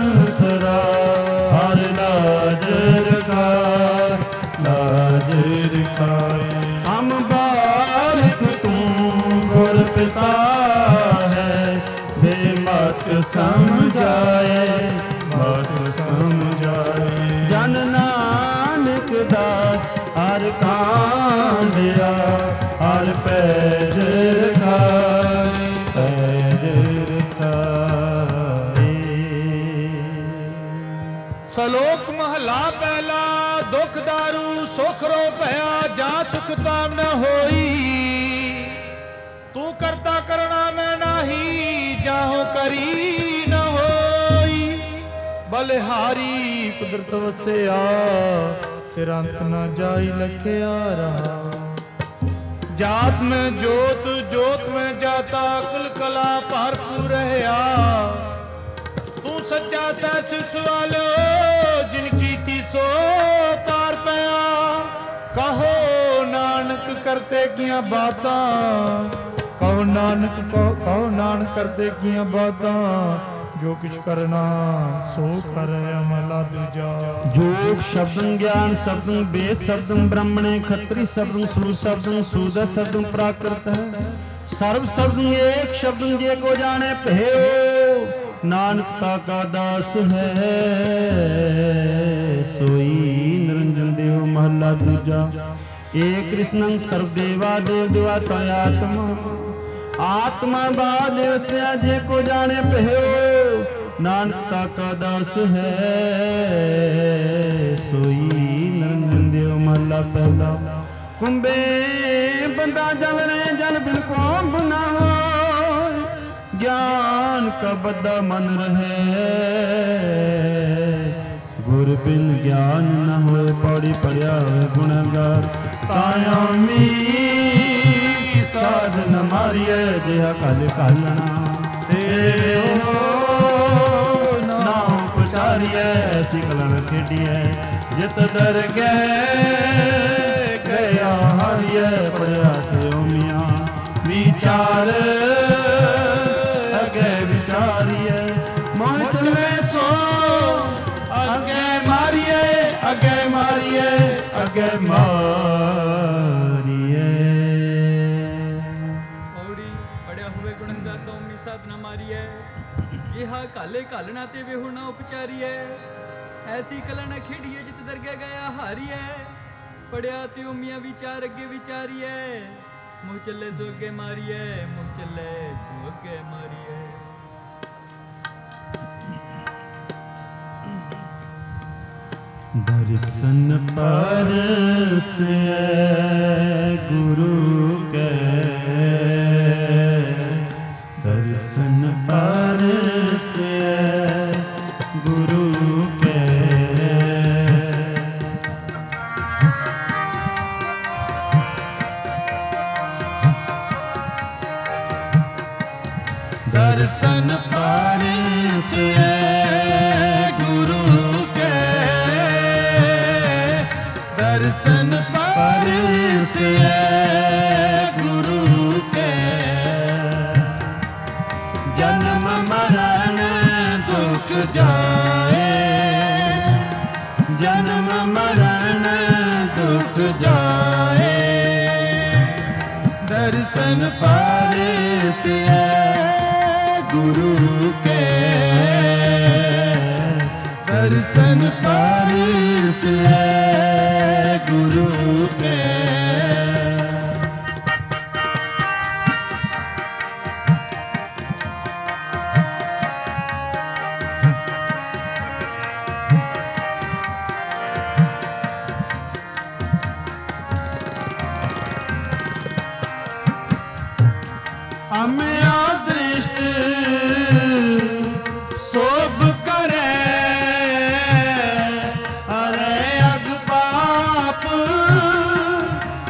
ਹਰ ਕਾਂਡਿਆ ਹਰ ਪੈਜ ਰਖਾਈ ਪੈਜ ਰਖਾਈ। ਸਲੋਕ ਮਹਲਾ ਪਹਿਲਾ ਦੁਖ ਦਾਰੂ ਸੁਖ ਰੋ ਭਇਆ ਜਾਂ ਸੁਖ ਤਾਮ ਨ ਹੋਈ। ਤੂੰ ਕਰਤਾ ਕਰਣਾ ਮੈਂ ਨਾਹੀ ਜਾਹੋ ਕਰੀ ਨ ਹੋਈ। ਬਲਿਹਾਰੀ ਕੁਦਰਤ ਵਸਿਆ ਤੇਰਾ ਅੰਤ ਨ ਜਾਈ ਲਖਿਆ ਰਹਾ। ਜਾਤ ਮੈਂ ਜੋਤ ਜੋਤ ਮੈਂ ਜਾਤਾ ਕੁਲ ਕਲਾ ਭਰਪੂਰ ਰਹਾ। ਤੂੰ ਸੱਚਾ ਸਹਿ ਸਿਸ ਵਾਲੋ ਜਿਨ ਕੀਤੀ ਸੋ ਪਾਰ ਪਿਆ। ਕਹੋ ਨਾਨਕ ਕਰਤੇ ਕੀਆਂ ਬਾਤਾਂ ਕਹੋ ਨਾਨਕ ਕਹੋ ਨਾਨਕ ਕਰਤੇ ਕੀਆਂ ਬਾਤਾਂ। ਜੋ ਕਿਛ ਕਰਨਾ ਸੋ ਕਰੇ ਅਮਲਾ ਦੂਜਾ। ਜੋਗ ਸ਼ਬਦੰ ਗਿਆਨ ਸ਼ਬਦੰ ਵੇਦ ਸ਼ਬਦੰ ਬ੍ਰਹਮਣੇ ਖੱਤਰੀ ਸ਼ਬਦੰ ਸੂਰ ਸ਼ਬਦੰ ਸੂਦ ਸ਼ਬਦੰ ਪ੍ਰਾਕ੍ਰਿਤ ਹੈ। ਸਰਬ ਸ਼ਬਦੰ ਏਕ ਸ਼ਬਦੰ ਜੇ ਕੋ ਜਾਣੇ ਭਇਓ। ਨਾਨਕਤਾ ਕਾ ਦਾਸ ਹੈ ਸੋਈ ਨਿਰੰਜਨ ਦੇਵ ਮਹਲਾ ਦੂਜਾ। ਏਕ ਕ੍ਰਿਸ਼ਨੰ ਸਰਬ ਦੇਵਾ ਦੇਵ ਦੇਵਾਤਾ ਆਤਮਾ। ਆਤਮਾ ਬਾਦ ਵਸਿਆ ਜੇ ਕੋ ਜਾਣੇ ਭਇਓ। ਨਾਨਕਤਾ ਕਾ ਦਾਸ ਹੈ ਸੋਈ ਨਿਰੰਜਨ ਦੇਵ ਮਹਲਾ ਪਹਿਲਾ। ਕੁੰਭੇ ਬੰਦਾ ਜਲ ਰਹੇ ਜਲ ਬਿਨ ਕੋ ਬੁਨਾ ਹੋਇ। ਗਿਆਨ ਕਾ ਬੱਧਾ ਮਨ ਰਹੇ ਗੁਰ ਬਿਨ ਗਿਆਨ ਨ ਹੋਏ। ਪੌੜੀ ਪੜਿਆ ਹੋਏ ਗੁਣਗਾਰ ਤਾਇਆਮੀ ਸਾਧ ਨ ਮਾਰੀਐ। ਜਿਹਾ ਕਲ ਕਾਲਣਾ ਤੇਰੇ ਹੋ ਨਾਮ ਪਚਾਰੀਐ। ਐਸੀ ਕਲਣ ਖੇਡੀਐ ਜਿਤ ਦਰ ਗਏ ਗਿਆ ਹਾਰੀਐ। ਪੜਿਆ ਤੇ ਓਮੀਆਂ ਵਿਚਾਰ ਅੱਗੇ ਵਿਚਾਰੀਐ। ਮੋਹ ਚਲਵੇ ਸੋ ਅੱਗੇ ਮਾਰੀਐ ਅੱਗੇ ਮਾਰੀਐ ਅੱਗੇ ਮਾਰੀਐ। ਔੜੀ ਪੜਿਆ ਹੋਵੇ ਗੁਣੰਗਾ ਤੋਂ ਮੀ ਸਾਧ ਨਾ ਮਾਰੀਐ। ਜਿਹਾ ਕਾਲੇ ਘਾਲਣਾ ਤੇ ਵੇਹੂ ਨਾ ਉਪਚਾਰੀਐ। ਐਸੀ ਕਲਾ ਨਾ ਖੇਡੀਏ ਜਿਤ ਦਰਗਹਿ ਗਿਆ ਹਾਰੀਐ। ਪੜਿਆ ਤੇ ਉਮੀਆਂ ਵਿਚਾਰ ਅੱਗੇ ਵਿਚਾਰੀਐ। ਮੁਹ ਚੱਲੇ ਸੋ ਅੱਗੇ ਮਾਰੀਐ ਮੁਹ ਚੱਲੇ ਸੋ ਅੱਗੇ ਮਾਰੀਐ। ਦਰਸ਼ਨ ਪਰਸੈ ਗੁਰੂ ਕੈ। ਦਰਸ਼ਨ ਪਰਸੈ ਗੁਰੂ ਕੈ। ਦਰਸ਼ਨ ਪਰਸੈ ਗੁਰੂ ਕੈ। ਦਰਸ਼ਨ ਪਰਸੈ ਗੁਰੂ ਕੈ। ਜਨਮ ਮਰਨ ਦੁਖ ਜਾਏ। ਜਨਮ ਮਰਨ ਦੁਖ ਜਾਏ। ਦਰਸ਼ਨ ਪਰਸੈ ਗੁਰੂ ਕੈ। ਦਰਸ਼ਨ ਪਰਸੈ ਗੁਰੂ ਕੈ। ਅਮਿਆ ਦ੍ਰਿਸ਼ਟ ਸੋਭ ਕਰੇ। ਅਰੇ ਅਗ ਪਾਪ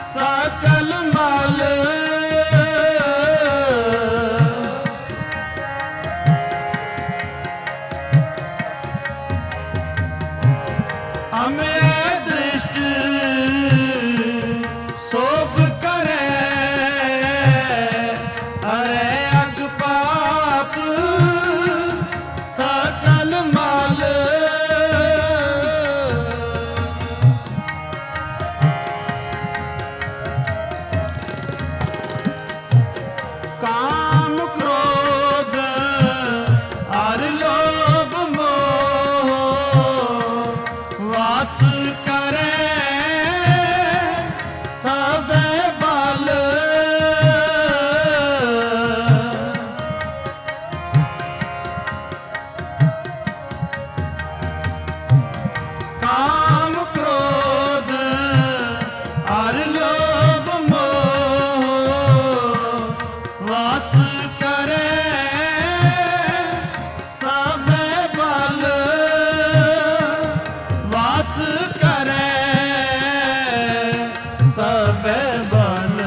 बल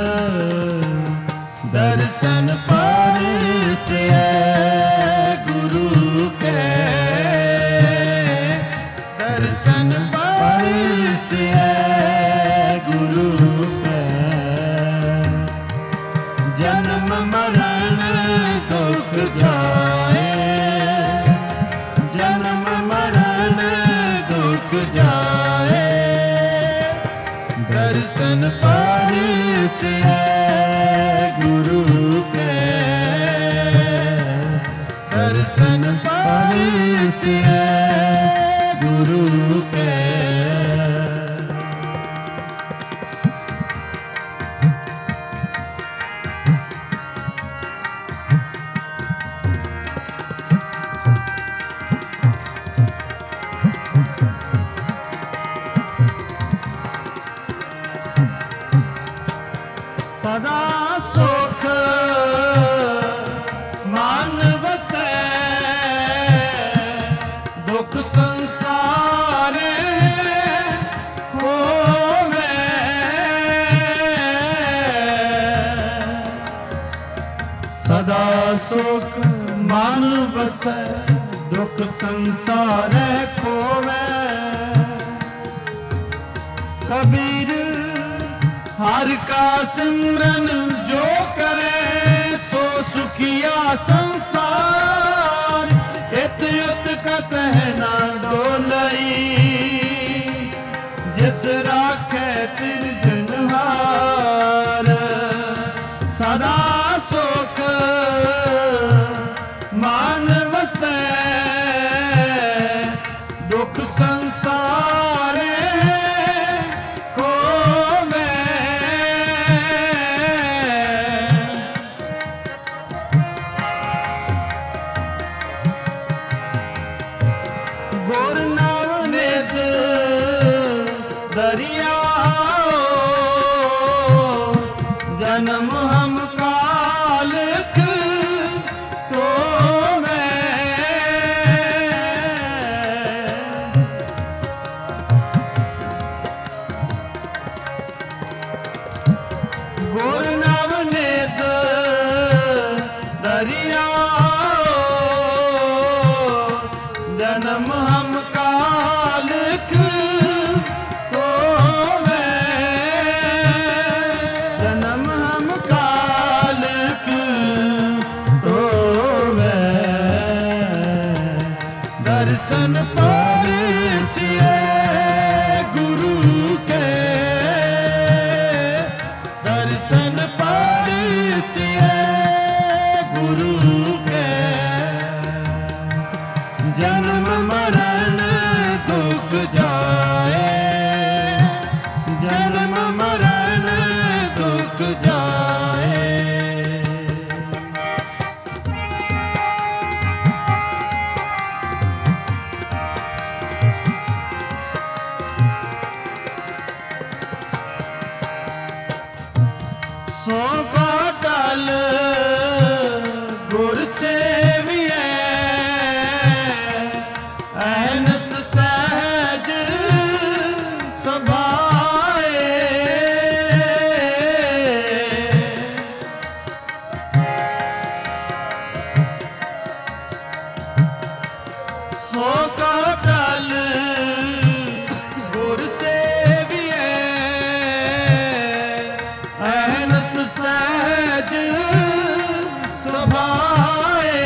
दर्शन परसिए गुरु के दर्शन परसिए गुरु के जन्म मरण दुख जाए जन्म मरण दुख जाए दर्शन परसिए गुरु के दर्शन परसिए गुरु के सदा सुख मान बसै दुख संसार होवे सदा सुख मान बसै दुख संसार खोवे कबीर हर का सिमरन जो करे सो सुखिया संसार इत युत कत है ना डोलई जिस राखे सिरजनहार सदा सुख मान वसै दुख संसार जन्म हम कालख तो मैं गुर नवनीत दरिया जन्म हम कालख तो दर्शन परसिए गुरु के दर्शन परसिए गुरु के जन्म मरण दुख जाए जन्म मरण दुख जाए सो बाटल गुर सेविए ऐनस सहज सभाए सो बाटल गुर सेविए ऐनस सहज सभाए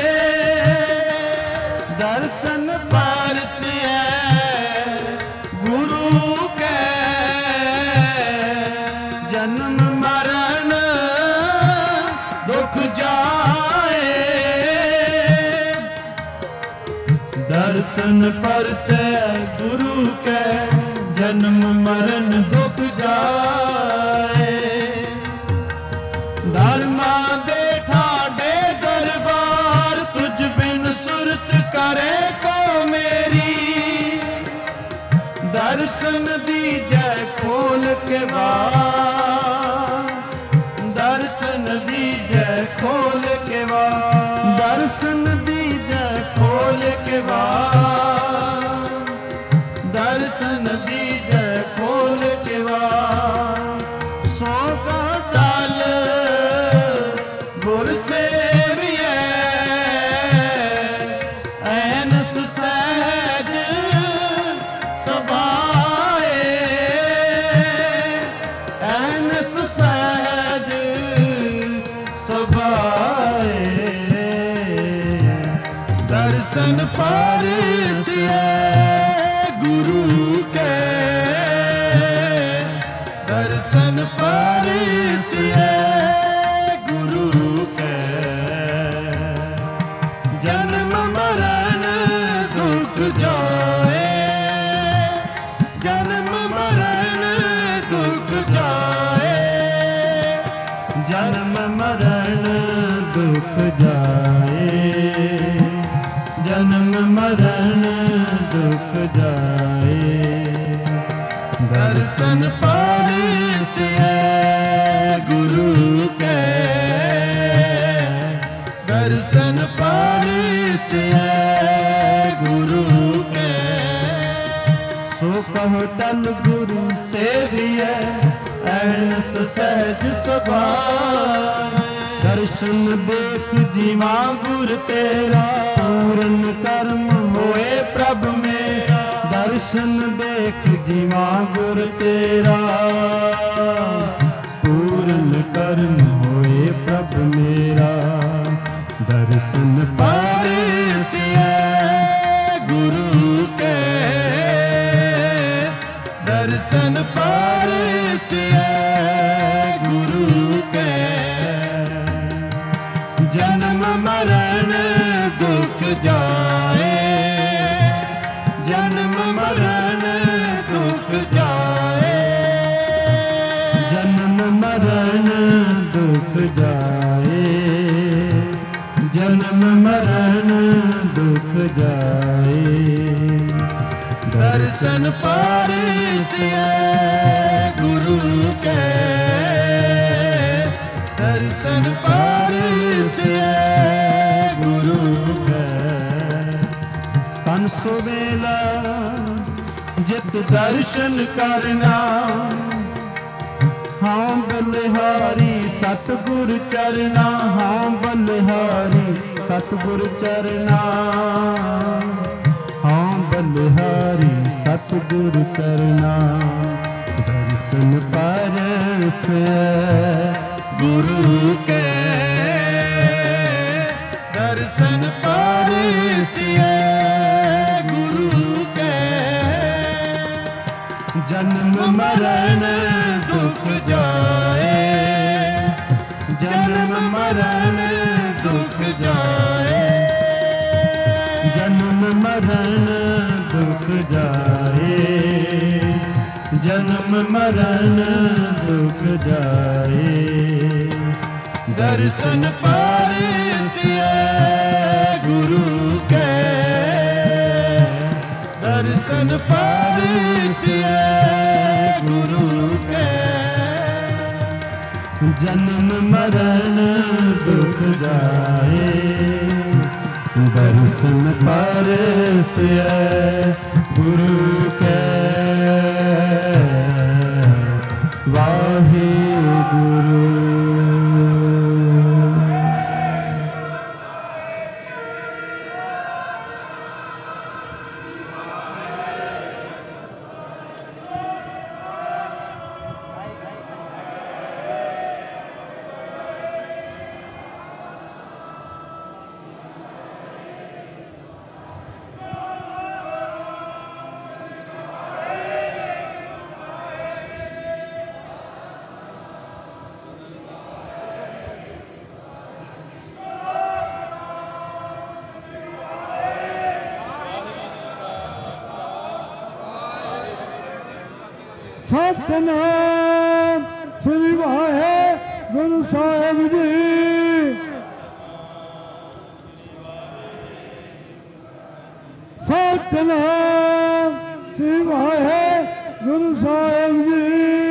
दर्शन परसिए गुरु के जन्म मरण दुख जाए दर्शन परसे गुरु के जन्म मरण दुख जाए धर्मा दे ठाडे दरबार तुझ बिन सुरत करे को मेरी दर्शन दीजै खोल के बार दर्शन दीजै खोल के बार दर्शन दीजै खोल के बार दर्शन दीजै खोल के बार ਐਨਸ ਸਹਿਜ ਸੁਭਾਏ दर्शन पारसिए गुरु के दर्शन पारसिए गुरु के जन्म मरण दुख जाए जन्म मरण दुख जाए जन्म मरण दुख जाए जन्म मरण दुख जाए दर्शन पारसिए गुरु के दर्शन पारसिए गुरु के सो कहो तन गुरु सेविए ऐनस सहज सुभाए दर्शन देख जीवा गुर तेरा पूरन कर्म होए प्रभ मेरा दर्शन देख जीवा गुर तेरा पूरन कर्म होए प्रभ मेरा दर्शन पारसिए गुरु के दर्शन पारसिए गुरु के जन्म मरण दुख जाए जन्म मरण दुख जाए जन्म मरण दुख जाए जन्म मरण दुख जाए दर्शन पारसिए गुरु के दर्शन पारसिए गुरु के तन सुवेला जित दर्शन करना हाँ बलिहारी सतगुर चरना हाँ बलिहारी सतगुर चरना हाँ बलिहारी सतगुर चरना दर्शन परस गुरु के दर्शन पारसिए गुरु के जन्म मरण दुख जाए जन्म मरण दुख जाए जन्म मरण दुख जाए जन्म मरण दुख जाए दर्शन पारसिए गुरु के दर्शन पारसिए गुरु के जन्म मरण दुख जाए दर्शन परसिए गुरु के वाहे गुरु सतनाम श्री वाहेगुरु साहिब जी सतनाम श्री वाहेगुरु साहिब जी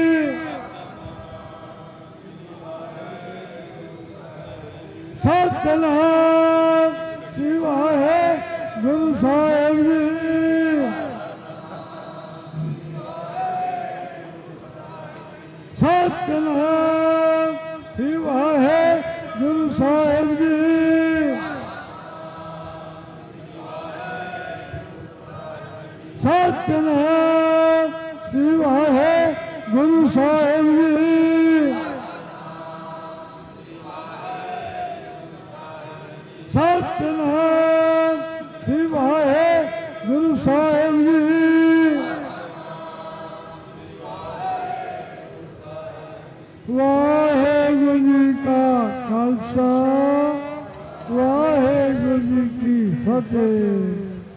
सतनाम श्री वाहेगुरु साहिब जी सतनाम श्री वाहेगुरु साहिब जी सतनाम श्री वाहेगुरु साहिब जी ਵਾਹਿਗੁਰੂ ਜੀ ਕਾ ਖਾਲਸਾ ਵਾਹਿਗੁਰੂ ਜੀ ਕੀ ਫਤਿਹ।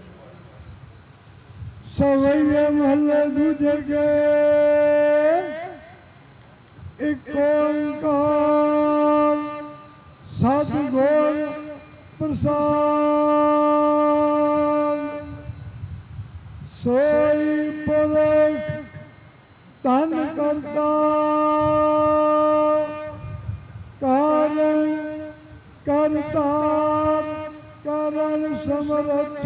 ਸਵਈਏ ਮਹੱਲੇ ਦੂਜੇ ਕੇ ਇੱਕ ਓੰਕਾਰ ਸਤਿਗੁਰ ਪ੍ਰਸਾਦ। ਸੋਈ ਪੁਰਖ ਧਨ ਕਰਤਾ ਕਾਰਨ ਕਰਤਾਰ ਕਰਨ ਸਮਰਥ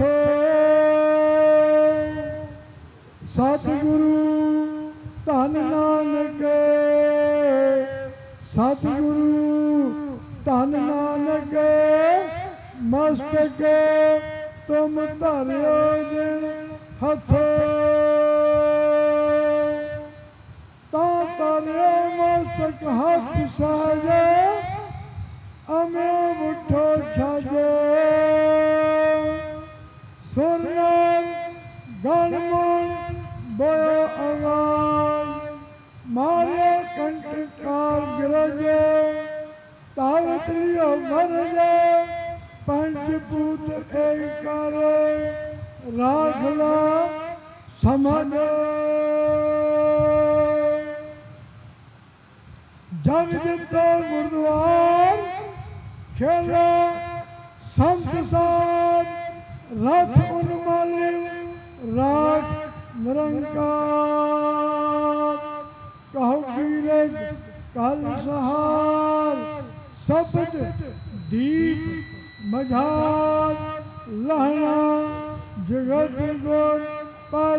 ਸਤਿਗੁਰੂ ਧੰਨ ਨਾਨਕ ਸਤਿਗੁਰੂ ਧੰਨ ਨਾਨਕ ਮਸਤਕ ਤੁਮ ਧਰਿਓ ਜਿਨ ਹੱਥ ਤਾਂ ਧਰਿਓ ਮਸਤਕ ਹੱਥ ਸਾਜੇ ਅਮਿਓ ਮੁੱਠੋ ਛਾਜੇ ਸੁਰਨਾਮ ਗਣਮੁਣ ਬੋਇਓ ਆਵਾਜ਼ ਮਾਰਿਓ ਕੰਟਕਾਰ ਗਿਰਜੇ ਤਾਵਤ ਲਿਓ ਮਰਜੇ ਪੰਜ ਭੂਤ ਏਕਾਰ ਰਾਖ ਲਾ ਸਮਝ ਜਗ ਜਿਤੋ ਗੁਰਦੁਆਰ ਖੇਲਾ ਸੰਤ ਸਾਧ ਰਥ ਉਨਮਾਲੀ ਰਾਖ ਨਿਰੰਕਾਰ ਕਹੋ ਕੀਰਤ ਕਲ ਸਹਾਰ ਸਬਦ ਦੀਪ ਮਝਾਰ ਲਹਣਾ ਜਗਤ ਗੁਰ ਪਰ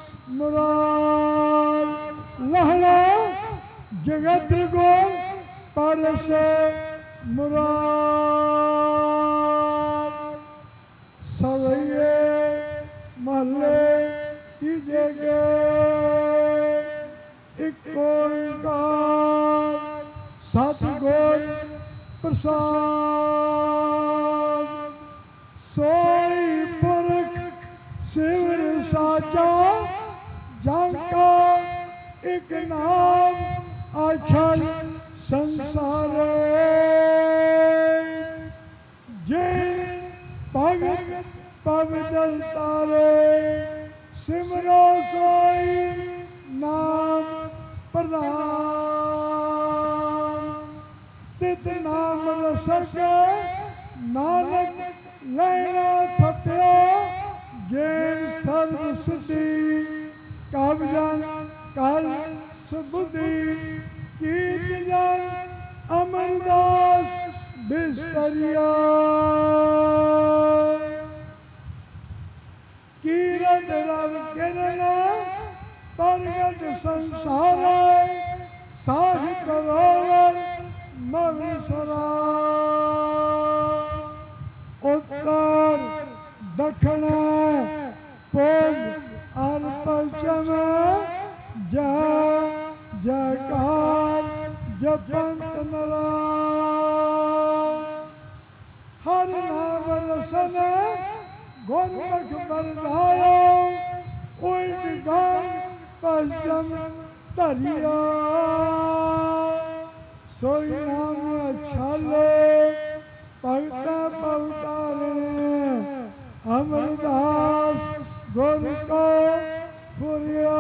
ਮੁਰਾਦ ਲਹਣਾ ਜਗਤ ਗੁਰ ਪਰਸ ਮੁਰਾਦ ਸਵਈਏ ਮਹੱਲੇ ਤੀਜੇ ਕੇ ਇੱਕ ਓੰਕਾਰ ਸਤਿਗੁਰ ਪ੍ਰਸਾਦ। ਸੋਈ ਪੁਰਖ ਸਿਵਰ ਸਾਚਾ ਜਨ ਕਾ ਇੱਕ ਨਾਮ ਅਛਲ ਸੰਸਾਰੇ ਜੇ ਭਗਤ ਪਵਿੱਤਰ ਤਾਰੇ ਸਿਮਰੋ ਸੋਈ ਨਾਮ ਪ੍ਰਧਾਨ ਤਿਤ ਨਾਮ ਰਸਕ ਨਾਨਕ ਲੈਣਾ ਥਤਿਓ ਜੇਨ ਸਰਬ ਸਿੱਧੀ ਕਬ ਜਨ ਕਲ ਸੁਬੁੱਧੀ ਕੀਰਤ ਜਨ ਅਮਰਦਾਸ ਬਿਸਤਰੀਆ ਕੀਰਤ ਰਵ ਕਿਰਨ ਪ੍ਰਗਟ ਸੰਸਾਰ ਸਾਹਿਤ ਰੋਵਰ ਮਵਿਸਰਾ ਉੱਤਰ ਦੱਖਣ ਪੂਰਬ ਅਰ ਪੱਛਮ ਜੈ ਜੈਕਾਰ ਜਪੰਤ ਨਰਾ ਹਰ ਨਾਮ ਰਸਨ ਗੁਰਮੁਖ ਵਰਦਾਇਓ ਉਲਟ ਗੰਗ ਪਸ਼ਮ ਧਰਿਆ ਸੋਈ ਨਾਮ ਛਾਲੇ ਭਗਤਾ ਪਵਤਾਰੇ ਅਮਰਦਾਸ ਗੁਰ ਕੋ ਫੁਰਿਆ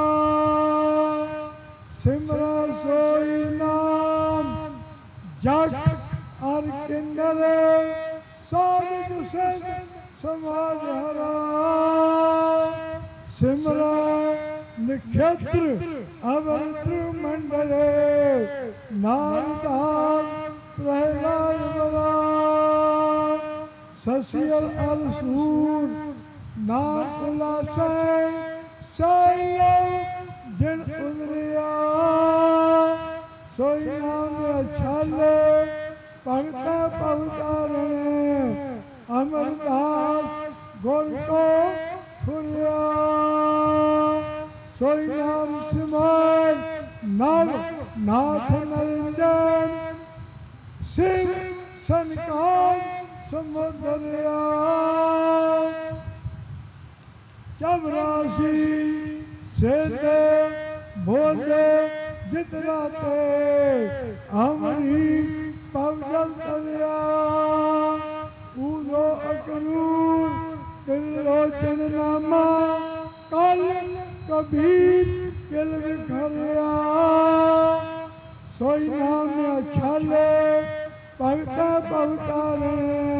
ਸਿਮਰਾ ਸੋਈ ਨਾਮ ਜਗ ਅਰ ਕਿੰਨਰ ਸਾਧਕ ਸੰਗ ਸਮਾਜ ਹਰਾ ਸਿਮਰਾ ਨਖੇਤਰ ਅਵੰਤਰ ਮੰਡਲੇ ਨਾਮਦਾਰ ਪ੍ਰਹਿਲਾਦ ਬਰਾ ਸਸਿਅਲ ਅਲ ਸੂਰ ਨਾਮ ਉਲਾਸੈ ਸਾਇਓ ਜਿਨ ਉਦਰਿਆ ਸੋਈ ਨਾਮ ਛਾਲੇ ਭਗਤਾ ਪਵਤਾਰਣੇ ਅਮਰਦਾਸ ਗੁਰ ਕੋ ਫੁਰਿਆ ਸੋਈ ਨਾਮ ਸਿਮਰ ਨਵ ਨਾਥ ਨਰਿੰਜਨ ਸਿਵ ਸੰਕਾਰ ਸਮੁਦਰਿਆ ਚਵਰਾਸੀ ਸੇਤੇ ਬੋਧੇ जितना ते अमरी पवजल तरिया ऊदो अकरूर त्रिलोचन नामा कल कबीर किल विखरिया सोई नाम अछाले भगता भगतारे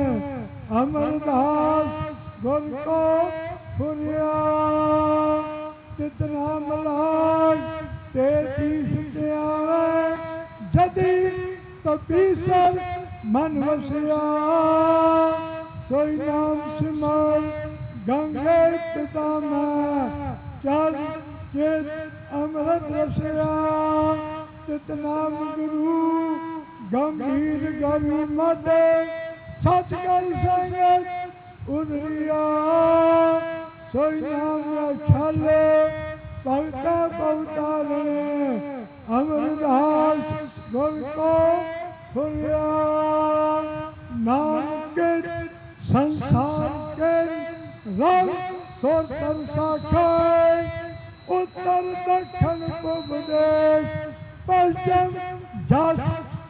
अमरदास गुर को फुरिया जितना मलाज तेतीस त्यावे जदी कबीसर मन वसिया सोई नाम सिमर गंगे पिता में चल चित अमृत रसिया तितनाम गुरु गंभीर गरु मत सच कर संगत उदरिया सोई नाम छले भगता भगतारे अमरदास गुर को फुरिया नाम के संसार के रंग सोतर साखाए उत्तर दक्षिण पूर्व देश पश्चिम जस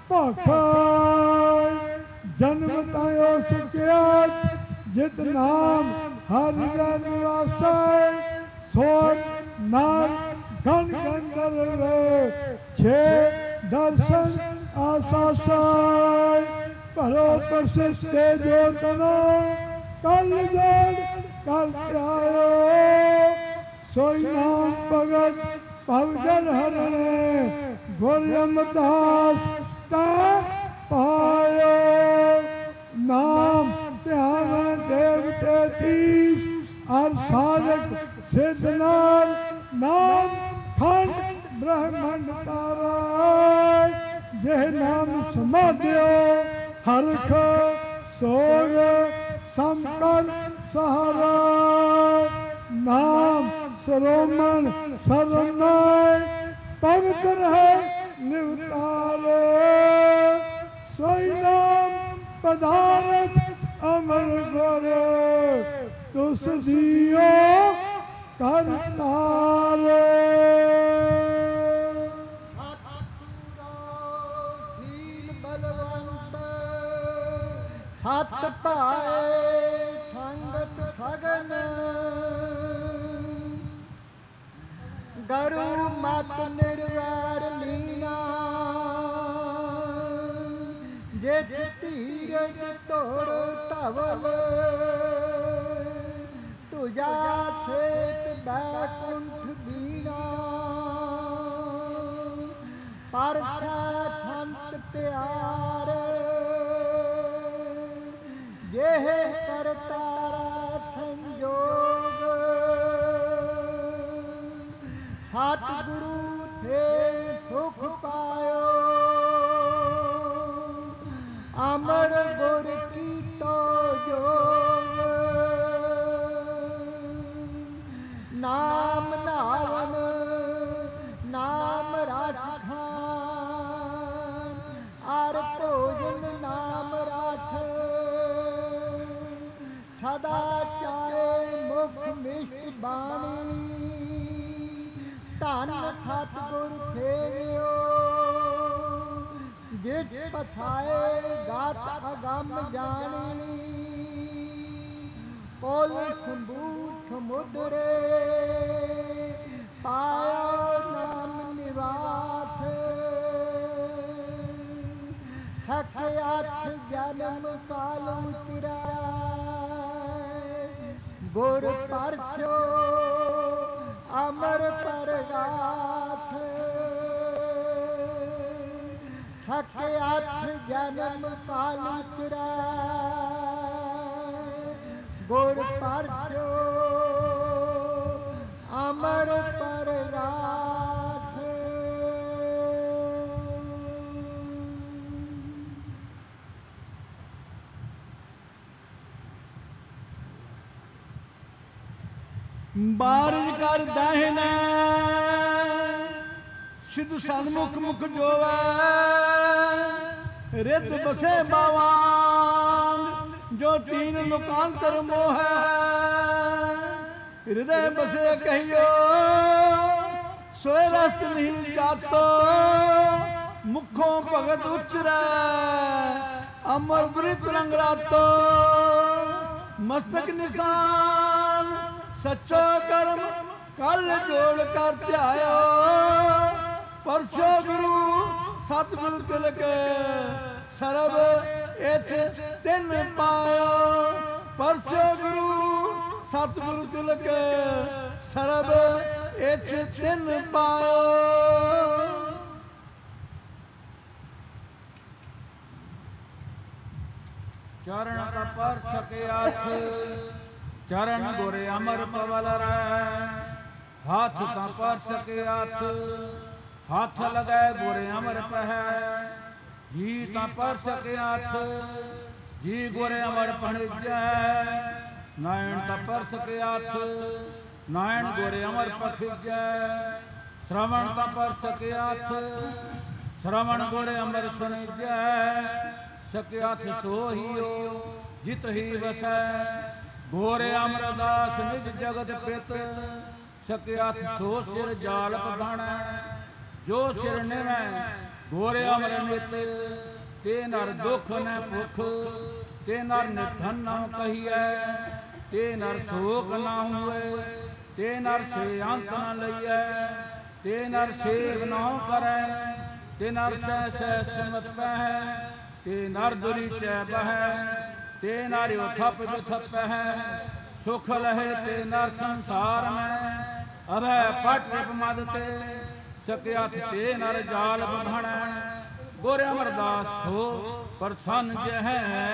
पखाए जन्म तायो सुख्यात जित नाम हरि निवास सोन नाम घन गंधर्व छे दर्शन आसासाय परो प्रशिष्ट जो तनो कल जोड़ कर आयो सोई नाम भगत भवजन हरणे गोरम दास ता पायो नाम त्यावन देवते तीस और साधक सिद्धनाथ नाम खंड ब्रह्मंड तारा जह नाम समाध्यो हरख सोग समकर सहारा नाम सरोमन सरनाय पवित्र है निवतारे सोई नाम पदारथ अमर गोरे तुस दियो करतारे हथ पाए संगत सगन गरु मत निर्वैर लीना जे धीरज तोर धवल तुझा सेत बैकुंठ बीना परसा संत प्यार जेह करतारा संजोग सतगुरु थे सुख पायो अमर गुर की तो जोग नाम नावन नाम राज खान आर भोजन नाम राठ सदा चाहे मुख मिष्ट बाणी धन सतगुर फेरियो जिस पछाए गात अगम जानी कोल संबूत समुद्रे पायो नाम निवास सखयाथ जन्म काल उतरा गुर परचो अमर परगाथ सखयाथ जन्म काल उतरा गुर परचो अमर परगाथ बारिज कर दाहिने सिद्ध सन्मुख मुख जोवे रित बसे बावांग जो तीन लोकांतर मोह हृदय बसे कहियो सोए रस्त नहीं जातो, मुखों भगत उचरै अमर वृत रंग रातो। मस्तक निशान सच्चो कर्म कल जोड़ कर ध्यायो, परसो गुरु सतगुरु तिलक सरब इच तिन पायो। परसो गुरु सतगुरु तिलक सरब इच तिन पायो। चरण कपर सके हाथ, चरण गोरे अमर पवल रै। हाथ कपर सके हाथ, हाथ लगे गोरे अमर पह। जी कपर सके हाथ, जी गोरे अमर पणिजै। नायण कपर सके हाथ, नायण गोरे अमर पखिजै। श्रवण कपर सके हाथ, श्रवण गोरे अमर सुनिजै। सके हाथ सो हियो जित ही वसै, गोरे अमरदास निज जगत पित। सके हाथ सो सिर जालप बाणै, जो सिर निवै गोरे अमर नित। ते नर दुख न भुख, ते नर निधन न कहिए। ते नर शोक न हुए, ते नर से अंत न लइए। ते नर सेव न करै, ते नर सह सह सिमत है। ते नर दुरी चै बह, ते नर थप बिथप है। सुख लहे ते नर संसार में, अभय पट मद ते। सके हाथ ते नर जाल बभणै, गोरे अमरदास सो प्रसन्न जह।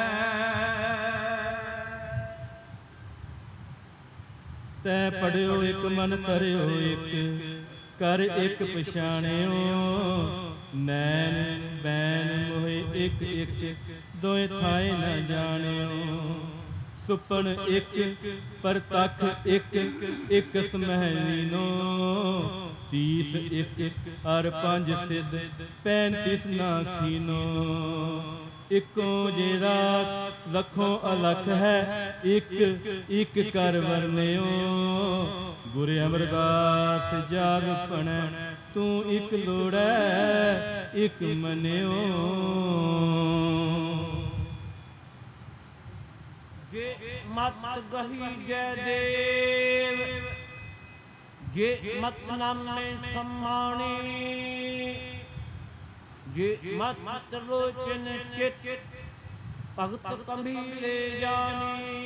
तै पढ़ियो एक मन करियो एक, कर एक पछाणियो। नैन बैन मोहे एक एक, दोए थाए न जाणियो। सुपन एक परतख एक, एक समहलीनो। तीस एक अर पंज सिद्ध, पैंतीस ना खीनो। इको जेरा लखों अलख है, एक एक कर वर्णियो। गुरु अमरदास जाग पणै, तू एक लोड़ै एक मनियो। जे मत गही जय देव, जे मत नाम में सम्मानी। जे मत लोचन चित, भगत कबीरे जानी।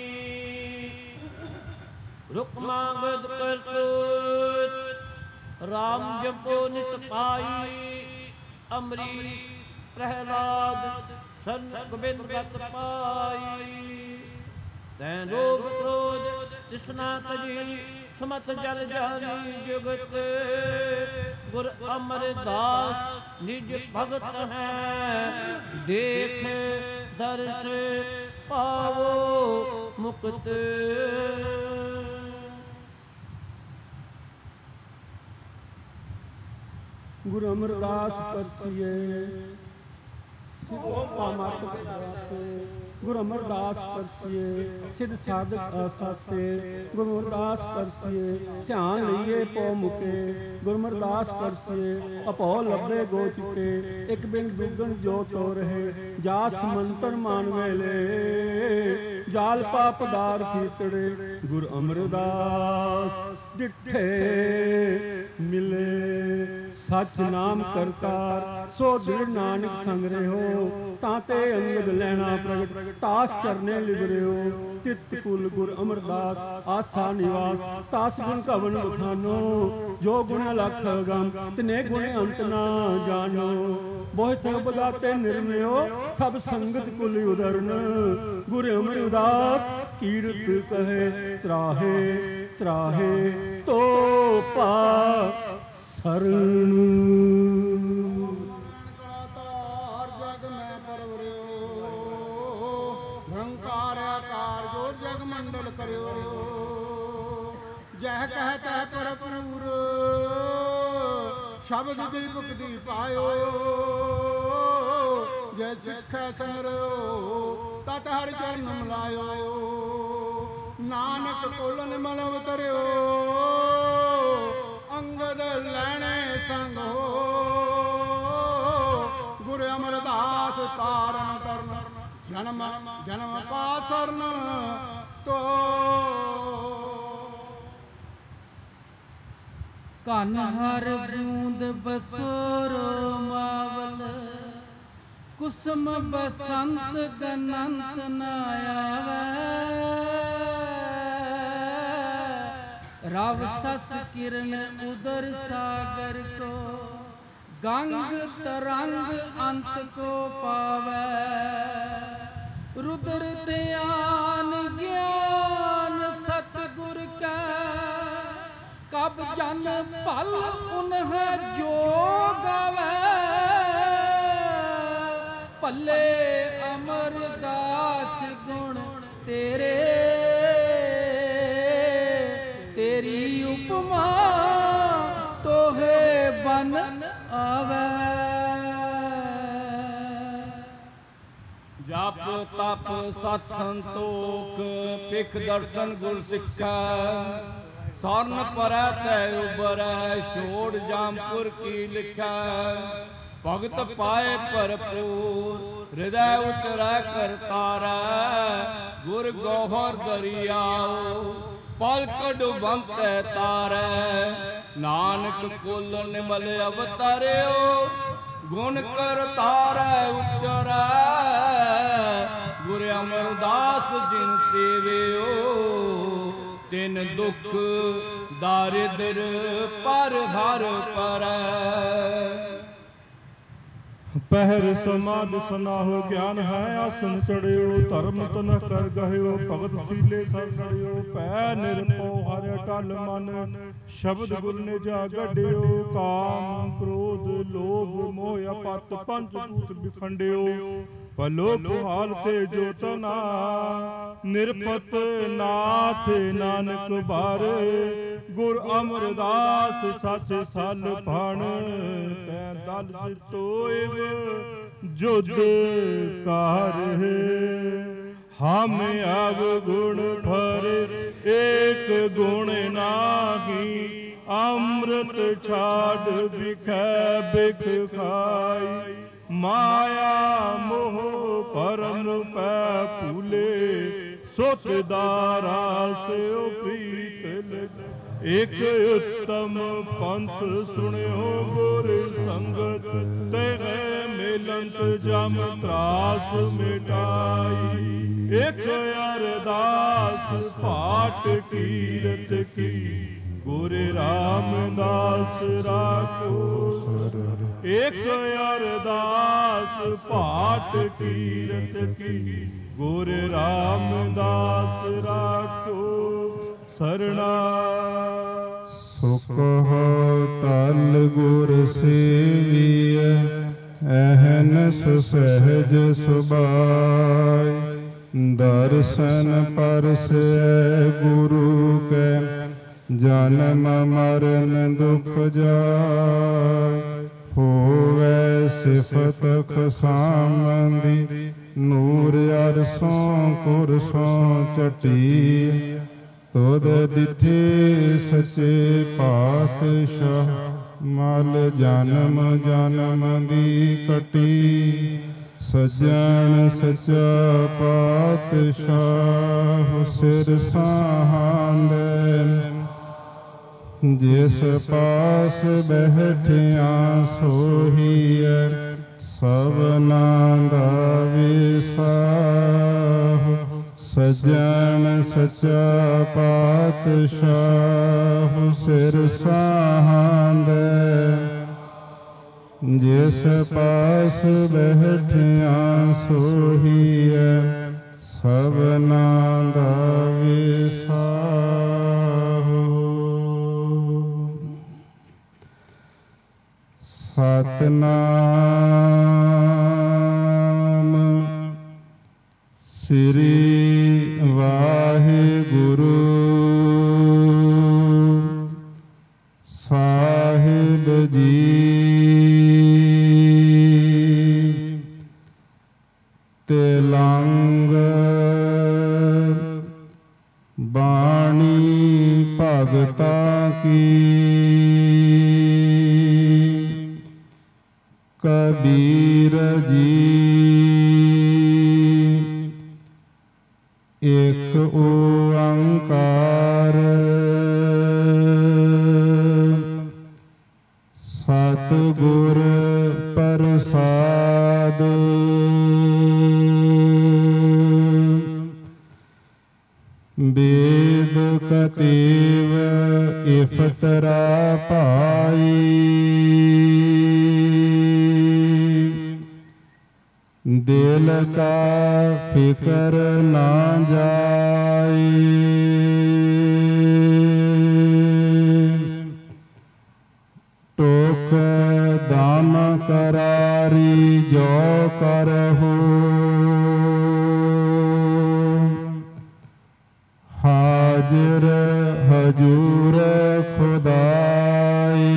रुक मांगद करतूत, राम जपो नित पाई। अमरी प्रहलाद सन गोबिंद गत पाई। तैं लोभ क्रोध तृष्णा तजी, सुमत जल जानी जुगत। गुर अमरदास निज भगत है, देख दर्श पावो मुक्त। गुरु अमरदास परसिए गुरु अमरदास परसिए सिद्ध साधक असासे। गुरु अमरदास परसिए ध्यान लइए पौ मुके। गुरु अमरदास परसिए अपौ लभे गो चुके। एक बिंग दुगन जो तो रहे, जास मंत्र मान वेले। जाल पाप दार खीतड़े, गुरु अमरदास डिठे मिले। सच नाम करतार, सो दृढ़ नानक संग रहो। ताते अंगद लैना प्रगट, तास चरने लिब रहो। तित कुल गुर अमरदास आसा निवास, तास गुण कवन बखानो। जो गुण लख गम, तिने गुण अंत ना जानो। बहुत बदाते निर्मयो, सब संगत कुल उदरन। गुरु अमरदास कीरत कहे, त्राहे त्राहे तो पा शरण। हर जग में परवरियो, निरंकार आकार जो जग मंडल करियो। जह कह तह कर पूर, शब्द दीपक दी पायो। जय सिख संग्रहो, तत हर चरण मिलायो। नानक कोलन मन उतरियो, ਅੰਗਦ ਲੈਣੇ ਸੰਗ ਹੋ ਗੁਰ ਅਮਰਦਾਸ ਤਾਰਨ ਤਰਨ ਜਨਮ ਜਨਮ ਕਾ ਸਰਨ ਤੋ ਕਨ ਹਰ ਬੂੰਦ ਬਸੋਰੋ ਮਾਵਲ ਕੁਸਮ ਬਸੰਤ ਗਨੰਤ ਨ ਆਵੇ ਰਵ ਸਸ ਕਿਰਨ ਉਦਰ ਸਾਗਰ ਕੋ ਗੰਗ ਤਰੰਗ ਅੰਤ ਕੋ ਪਾਵੇ ਰੁਦਰ ਧਿਆਨ ਗਿਆਨ ਸਤਿਗੁਰ ਕੈ ਕਬ ਜਨ ਭਲ ਉਨਹ ਜੋਗਾਵੇ ਭੱਲੇ ਅਮਰਦਾਸ ਗੁਣ ਤੇਰੇ ਤੇਰੀ ਉਪਮਾ ਤੋਹੇ ਬਨ ਆਵੇ ਜਪ ਤਪ ਸਤ ਸੰਤੋਖ ਪਿਖ ਦਰਸ਼ਨ ਗੁਰ ਸਿੱਖਾ ਸਰਨ ਪਰੈ ਤੈ ਉਬਰੈ ਛੋੜ ਜਾਮਪੁਰ ਕੀ ਲਿਖੈ ਭਗਤ ਪਾਏ ਭਰਪੂਰ ਹਿਰਦੈ ਉਤਰੈ ਕਰਤਾਰੈ ਗੁਰ ਗੋਹਰ ਦਰਿਆਉ ਪਲਕ ਡੁਬੰਤੈ ਤਾਰੈ ਨਾਨਕ ਕੁਲ ਨਿਮਲ ਅਵਤਾਰਿਓ ਗੁਣ ਕਰਤਾਰੈ ਉਚਰੈ ਗੁਰ ਅਮਰਦਾਸ ਜਿਨ ਸੇਵਿਓ ਤਿਨ ਦੁਖ ਦਾਰਿਦਰ ਪਰ ਹਰ ਪਰੈ ਪਹਿਰ ਸਮਾਧ ਸਨਾਹੋ ਗਿਆਨ ਹੈ ਆਸਨ ਚੜਿਓ ਧਰਮ ਤਨ ਕਰ ਗਹਿਓ ਭਗਤ ਸੀਲੇ ਸਭ ਸੜਿਓ ਪੈ ਨਿਰਭਉ ਹਰਿ ਅਟਲ ਮਨ ਸ਼ਬਦ ਗੁਰ ਨੇ ਜਾ ਗੱਡਿਓ ਕਾਮ ਕ੍ਰੋਧ ਲੋਭ ਮੋਹ ਅਪਤ ਪੰਜ ਭੂਤ ਵਿਖੰਡਿਓ ਭਲੋ ਪੁਹਾਲ ਤੇ ਜੋਤਨਾ ਨਿਰਪਤ ਨਾਥ ਨਾਨਕ ਬਾਰੇ ਗੁਰ ਅਮਰਦਾਸ ਸੱਚ ਸਲ ਭਣ ਤੈ ਦਲ ਜਿਤੋਇਵ ਜੁਦ ਕਾਰ ਹਮ ਅਗ ਗੁਣ ਭਰ ਏਕ ਗੁਣ ਨਾਹੀ ਅੰਮ੍ਰਿਤ ਛਾੜ ਬਿਖੈ ਬਿਖ ਖਾਈ ਮਾਇਆ ਮੋਹ ਪਰਮ ਪੈ ਭੂਲੇ ਸੁਤ ਦਾਰਾ ਸਿਓ ਪ੍ਰੀਤ ਲਗ ਇਕ ਉਤਮ ਪੰਥ ਸੁਣਿਓ ਗੁਰ ਸੰਗਤ ਤੇ ਮਿਲੰਤ ਜਮ ਤਰਾਸ ਮਿਟਾਈ ਇਕ ਅਰਦਾਸ ਪਾਠ ਕੀਰਤ ਕੀ ਗੁਰ ਰਾਮਦਾਸ ਰਾਖੋ ਸਰ ਇਕ ਅਰਦਾਸ ਪਾਠ ਕੀਰਤ ਕੀ ਗੁਰ ਰਾਮਦਾਸ ਰਾਖੋ ਸਰਣਾ ਸੁਖ ਟਲ ਗੁਰ ਸੇਵੀਐ ਅਹਨਸ ਸਹਿਜ ਸੁਭਾਇ ਦਰਸ਼ਨ ਪਰਸੈ ਗੁਰੂ ਕੈ ਜਨਮ ਮਰਨ ਦੁਖ ਜਾਇ ਹੋਵੈ ਸਿਫਤ ਖਸਾਮੰਦੀ ਨੂਰ ਅਰਸੋਂ ਕੁਰਸੋਂ ਚਟੀ ਤੁਧ ਦਿਠੇ ਸੱਚੇ ਪਾਤਸ਼ਾਹ ਮਲ ਜਨਮ ਜਨਮ ਦੀ ਕਟੀ ਸੱਜਣ ਸੱਚਾ ਪਾਤਸ਼ਾਹ ਸਿਰ ਸਾਹਾਂਦੇ ਜਿਸ ਪਾਸ ਬੈਠਿਆ ਸੋਹੀਐ ਸਭਨਾ ਦਾ ਵਿਸਾਹ ਸੱਜਣ ਸੱਚਾ ਪਾਤਸ਼ਾਹ ਸਿਰ ਸਾਹਾਂਦੇ ਜਿਸ ਪਾਸ ਬੈਠਿਆ ਸੋਹੀਐ ਸਭਨਾ ਦਾ ਵਿਸਾਹ ਸਤਨਾਮ ਸ੍ਰੀ ਵਾਹਿਗੁਰੂ ਸਾਹਿਬ ਜੀ ਤਿਲੰਗ ਬਾਣੀ ਭਗਤਾ ਕੀ ਕਬੀਰ ਜੀ ਇਕ ਓੰਕਾਰ ਸਤਿਗੁਰ ਪ੍ਰਸਾਦ ਵੇਦ ਕਤੇਵ ਇਫਤਰਾ ਭਾਈ ਦਿਲ ਕਾ ਫਿਕਰ ਨਾ ਜਾਏ ਟੋਕ ਦਾਮ ਕਰਾਰੀ ਜੋ ਕਰਹੁ ਹਾਜ਼ਰ ਹਜੂਰ ਖੁਦਾਈ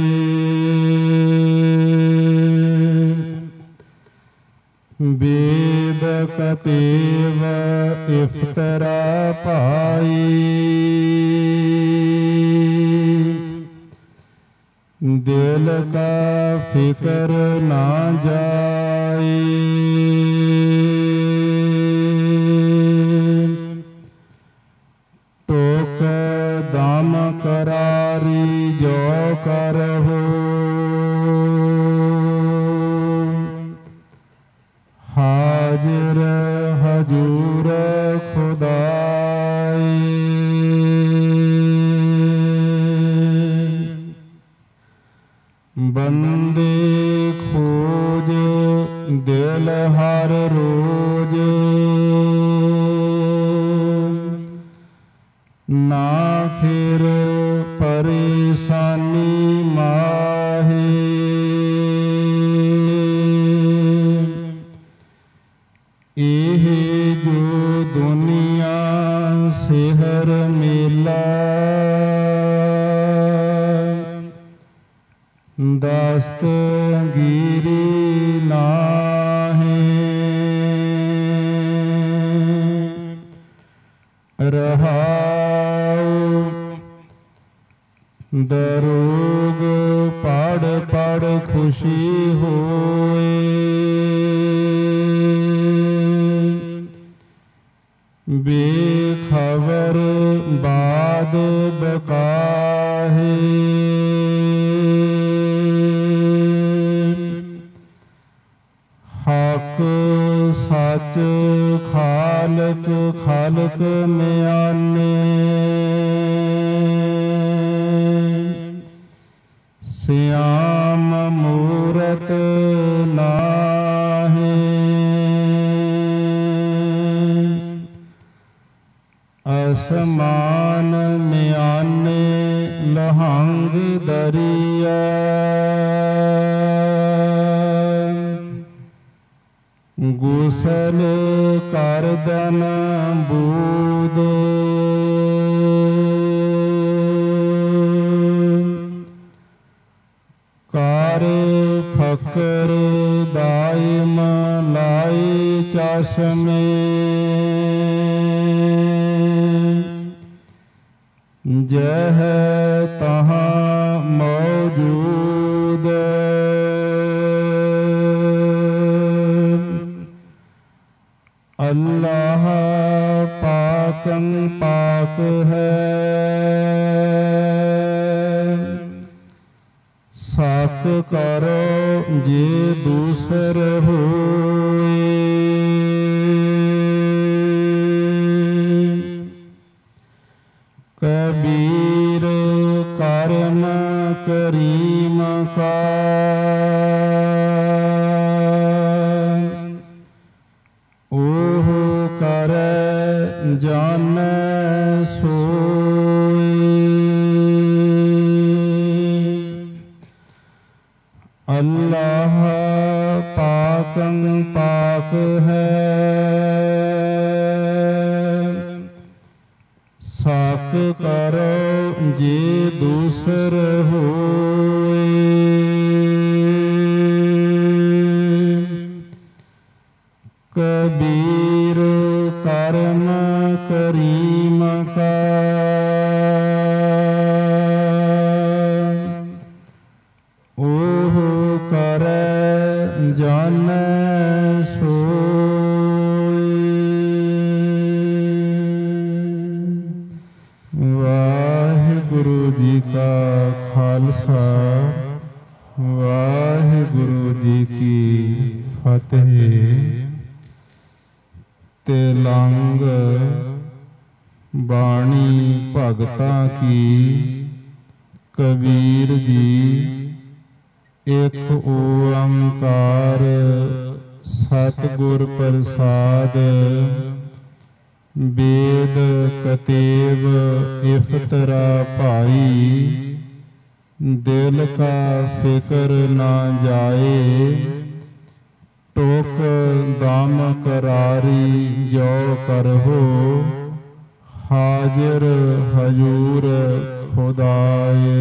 ਵੇਦ ਕਤੇਵ ਇਫਤਰਾ ਭਾਈ ਦਿਲ ਕਾ ਫਿਕਰ ਨਾ ਜਾਏ ਟੋਕ ਦਾਮ ਕਰਾਰੀ ਜੋ ਕਰਹੁ ਹਾਜ਼ਰ ਹਜੂਰ ਖੁਦਾਈ ਬੰਦੇ ਖੋਜ ਦਿਲ ਹਰ ਰੋਜ ਨਾ ਫਿਰ ਪਰੇਸ਼ਾਨੀ ਮਾਹੇ ਇਹ ਜੋ ਦੁਨੀਆ ਸਿਹਰ ਮੇਲਾ ਦਸਤਗੀਰੀ ਨਾਹੀਂ ਰਹਾਉ ਦਰੋਗ ਪੜ ਪੜ ਖੁਸ਼ੀ ਹੋਏ ਬੇਖਬਰ ਬਾਦ ਬਕਾਹੇ ਹਕ ਸੱਚ ਖਾਲਕ ਖਾਲਕ ਮਿਆਨੇ ਸਿਆਮ ਮੂਰਤ ਨਾਹੀਂ ਅਸਮਾਨ ਮਿਆਨੇ ਲਹੰਗ ਦਰਿਆ ਗੁਸਲ ਕਰਦਨ ਬੂਦ ਕਰ ਫਕਰ ਦਾਇਮ ਲਾਈ ਚਸ਼ਮੇ ਜਹ ਤਹਾਂ ਮੌਜੂਦ ਅੱਲਾਹ ਪਾਕੰ ਪਾਕ ਹੈ ਸਾਕ ਕਰੋ ਜੇ ਦੂਸਰ ਹੋਏ ਕਬੀਰ ਕਰਮ ਕਰੀਮ ਕਾ ਉਹ ਕਰੈ ਜਾਣੈ ਸੋਈ ਅੱਲਾਹ ਪਾਕੰ ਪਾਕ ਹੈ ਸਾਕ ਕਰੋ ਜੇ ਦੂਸਰ ਹੋਏ ਕਬੀਰ ਕਰਮ ਕਰੀਮ ਕਾ ਉਹ ਕਰੈ जानै सोई। वाहिगुरु जी का खालसा वाहिगुरु जी की फतेह। तेलंग बाणी भगतां की कबीर जी एक ओंकार सतगुर प्रसाद। वेद कतेब इफ्तरा भाई दिल का फिक्र ना जाए। टोक दाम करारी जो करहो हाजिर हजूर खुदाए।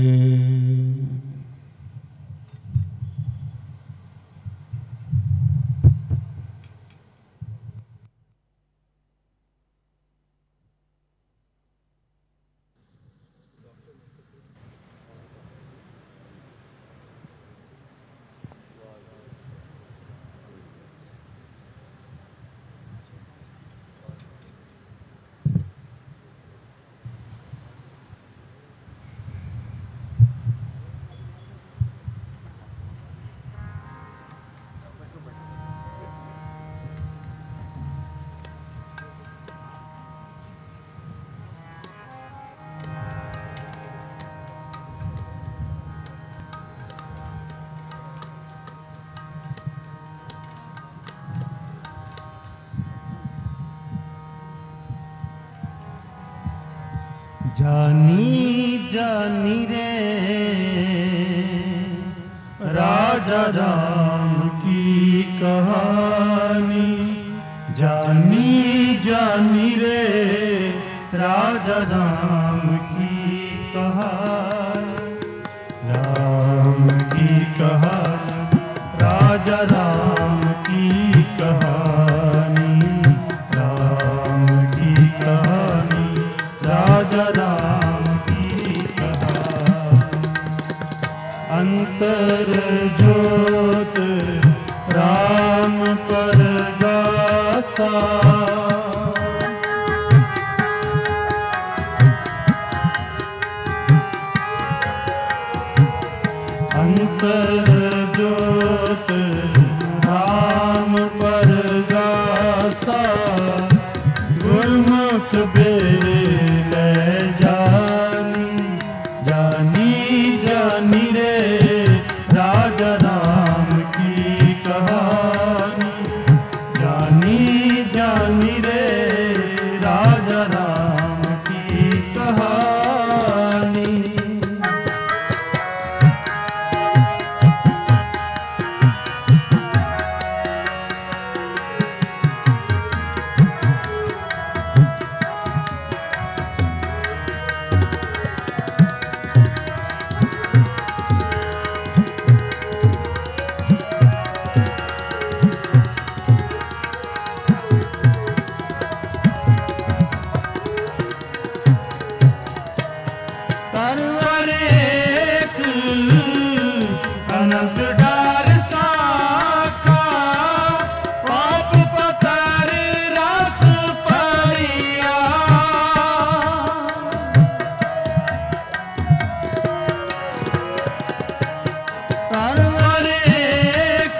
जानी जानी रे राजा राम की कहानी। जानी जानी रे राजा राम की कहानी। राम की कहानी राजा राम की कहानी। राम की कहानी राजा राम की कहानी। अंतर ज्योत राम परगासा। अंतर ज्योत राम परगासा। गुरमुख बेरे ले जानी। जानी जानी रे राजा राम की कहानी। जानी जानी रे राजा राम की कहानी। परवर एक अनंत डार साका। पाप पतर रस परिया। परवर एक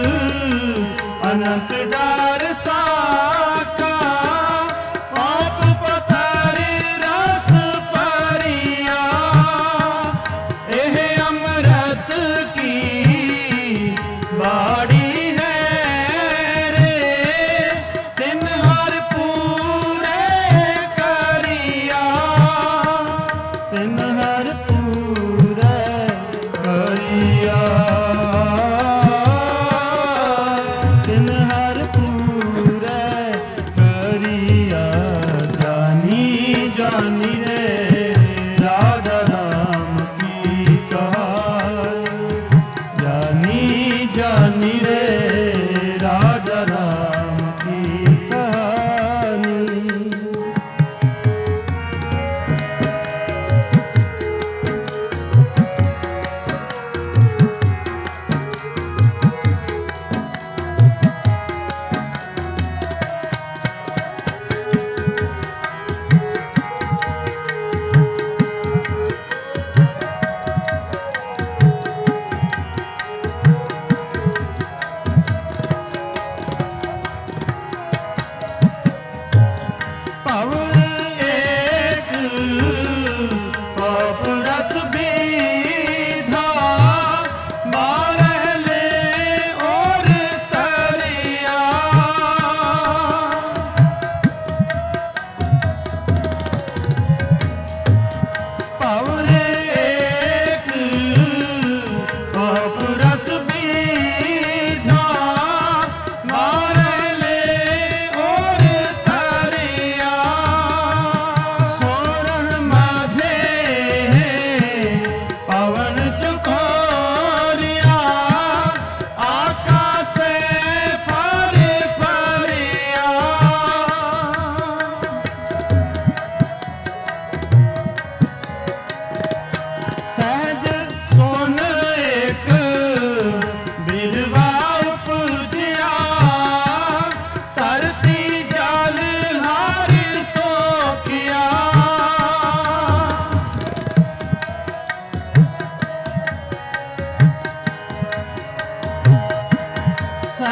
अनंत डार साका। पाप पतर रस परिया। एह अमृत की बाड़ी है रे। तिन हर पूरे करिया। तिन हर पूरे करिया। तिन हर पूरे करिया। जानी जानी रे राजा राम की कहानी। जानी जानी रे राजा राम की कहानी।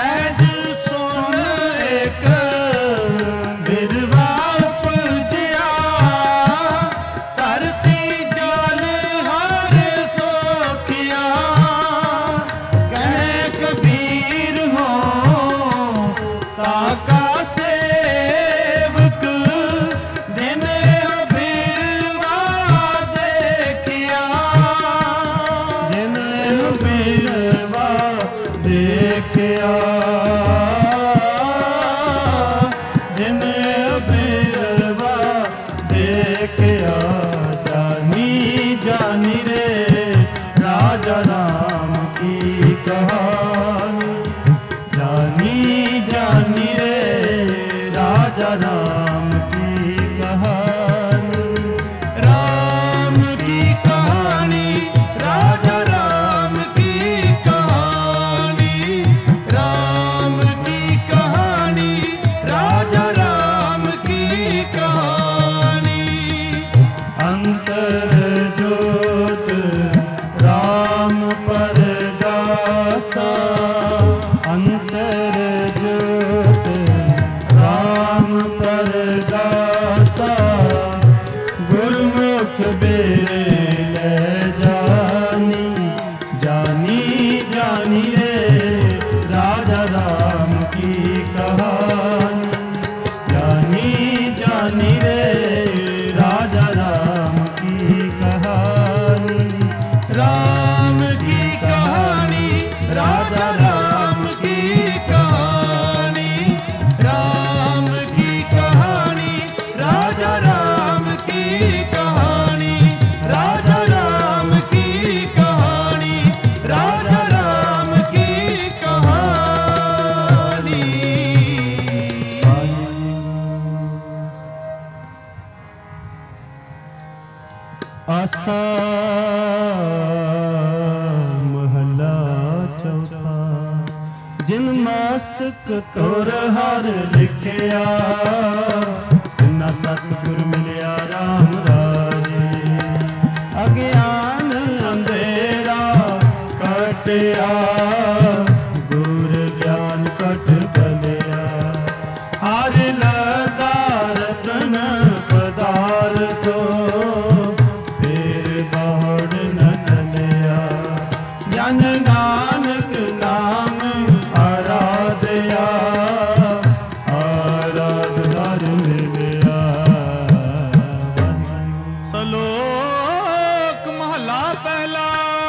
ਸਹਿਜ ਸੁਣ ਇੱਕ ਬਿਰਵਾ ਉਪਜਿਆ, ਧਰਤੀ ਜਲ ਹਰ ਸੋਖਿਆ, ਕਹਿ ਕਬੀਰ ਹੋ ਤਾਕਾ ਸੇਵਕ, ਦਿਨ ਬਿਰਵਾ ਦੇਖਿਆ, ਦਿਨ ਬਿਰਵਾ ਦੇਖਿਆ, ਦਿਨ ਬਿਰਵਾ ਦੇਖਿਆ, ਜਾਨੀ ਜਾਨੀ ਰੇ ਰਾਜਾ ਰਾਮ ਕੀ ਕਹਾਣੀ, ਜਾਨੀ ਜਾਨੀ ਰੇ ਰਾਜਾ ਰਾਮ ਕੀ ਕਹਾਣੀ, ਰਾਮ ਕੀ ਕਹਾਣੀ, ਰਾਜਾ ਰਾਮ ਕੀ ਕਹਾਣੀ, ਰਾਮ ਕੀ ਕਹਾਣੀ, ਰਾਜਾ ਰਾਮ ਕੀ ਕਹਾਣੀ। ਅੰਤਰ ਜੋਤ ਰਾਮ ਪਰਗਾਸਾ, ਅੰਤਰ ਜੋਤ ਰਾਮ ਪਰਗਾਸਾ, ਗੁਰਮੁਖ ਬੇਰੇ ਲੈ ਜਾਨੀ, ਜਾਨੀ ਜਾਨੀ ਰੇ ਰਾਜਾ ਰਾਮ ਕੀ ਕਹਾਣੀ, ਜਾਨੀ ਜਾਨੀ ਰੇ ਰਾਜਾ ਰਾਮ ਕੀ ਕਹਾਣੀ, ਰਾਮ ਕੀ ਕਹਾਣੀ, ਰਾਜਾ ਰਾਮ ਕੀ ਕਹਾਣੀ, ਰਾਮ ਕੀ ਕਹਾਣੀ, ਰਾਜਾ ਰਾਮ ਕੀ ਕਹਾਣੀ, ਰਾਜਾ ਰਾਮ ਕੀ ਕਹਾਣੀ, ਰਾਜਾ ਰਾਮ ਕੀ ਕਹਾਣੀ। ਆਸਾ ਮਹਲਾ ਚੌਥਾ। ਜਿਨ ਮਸਤਕ ਤੁਰ ਹਰ ਲਿਖਿਆ, ਤਿਨਾ ਸਤਿਗੁਰ ਮਿਲਿਆ ਰਾਮ ਰਾਜੇ। ਅਗਿਆਨ ਅੰਧੇਰਾ ਕਟਿਆ, ਗੁਰ ਗਿਆਨ ਕਟ ਬਲਿਆ। ਹਰ ਲਗਾ ਰਤਨ ਪਦਾਰਥੋ, ਫੇਰ ਬਾੜ ਨ ਚਲਿਆ। ਜਨ ਨਾਨਕ ਨਾਮ ਆਰਾਧਿਆ, ਆਰਾਧ ਹਰ ਮਿਲਿਆ। ਸਲੋਕ ਮਹਲਾ ਪਹਿਲਾ।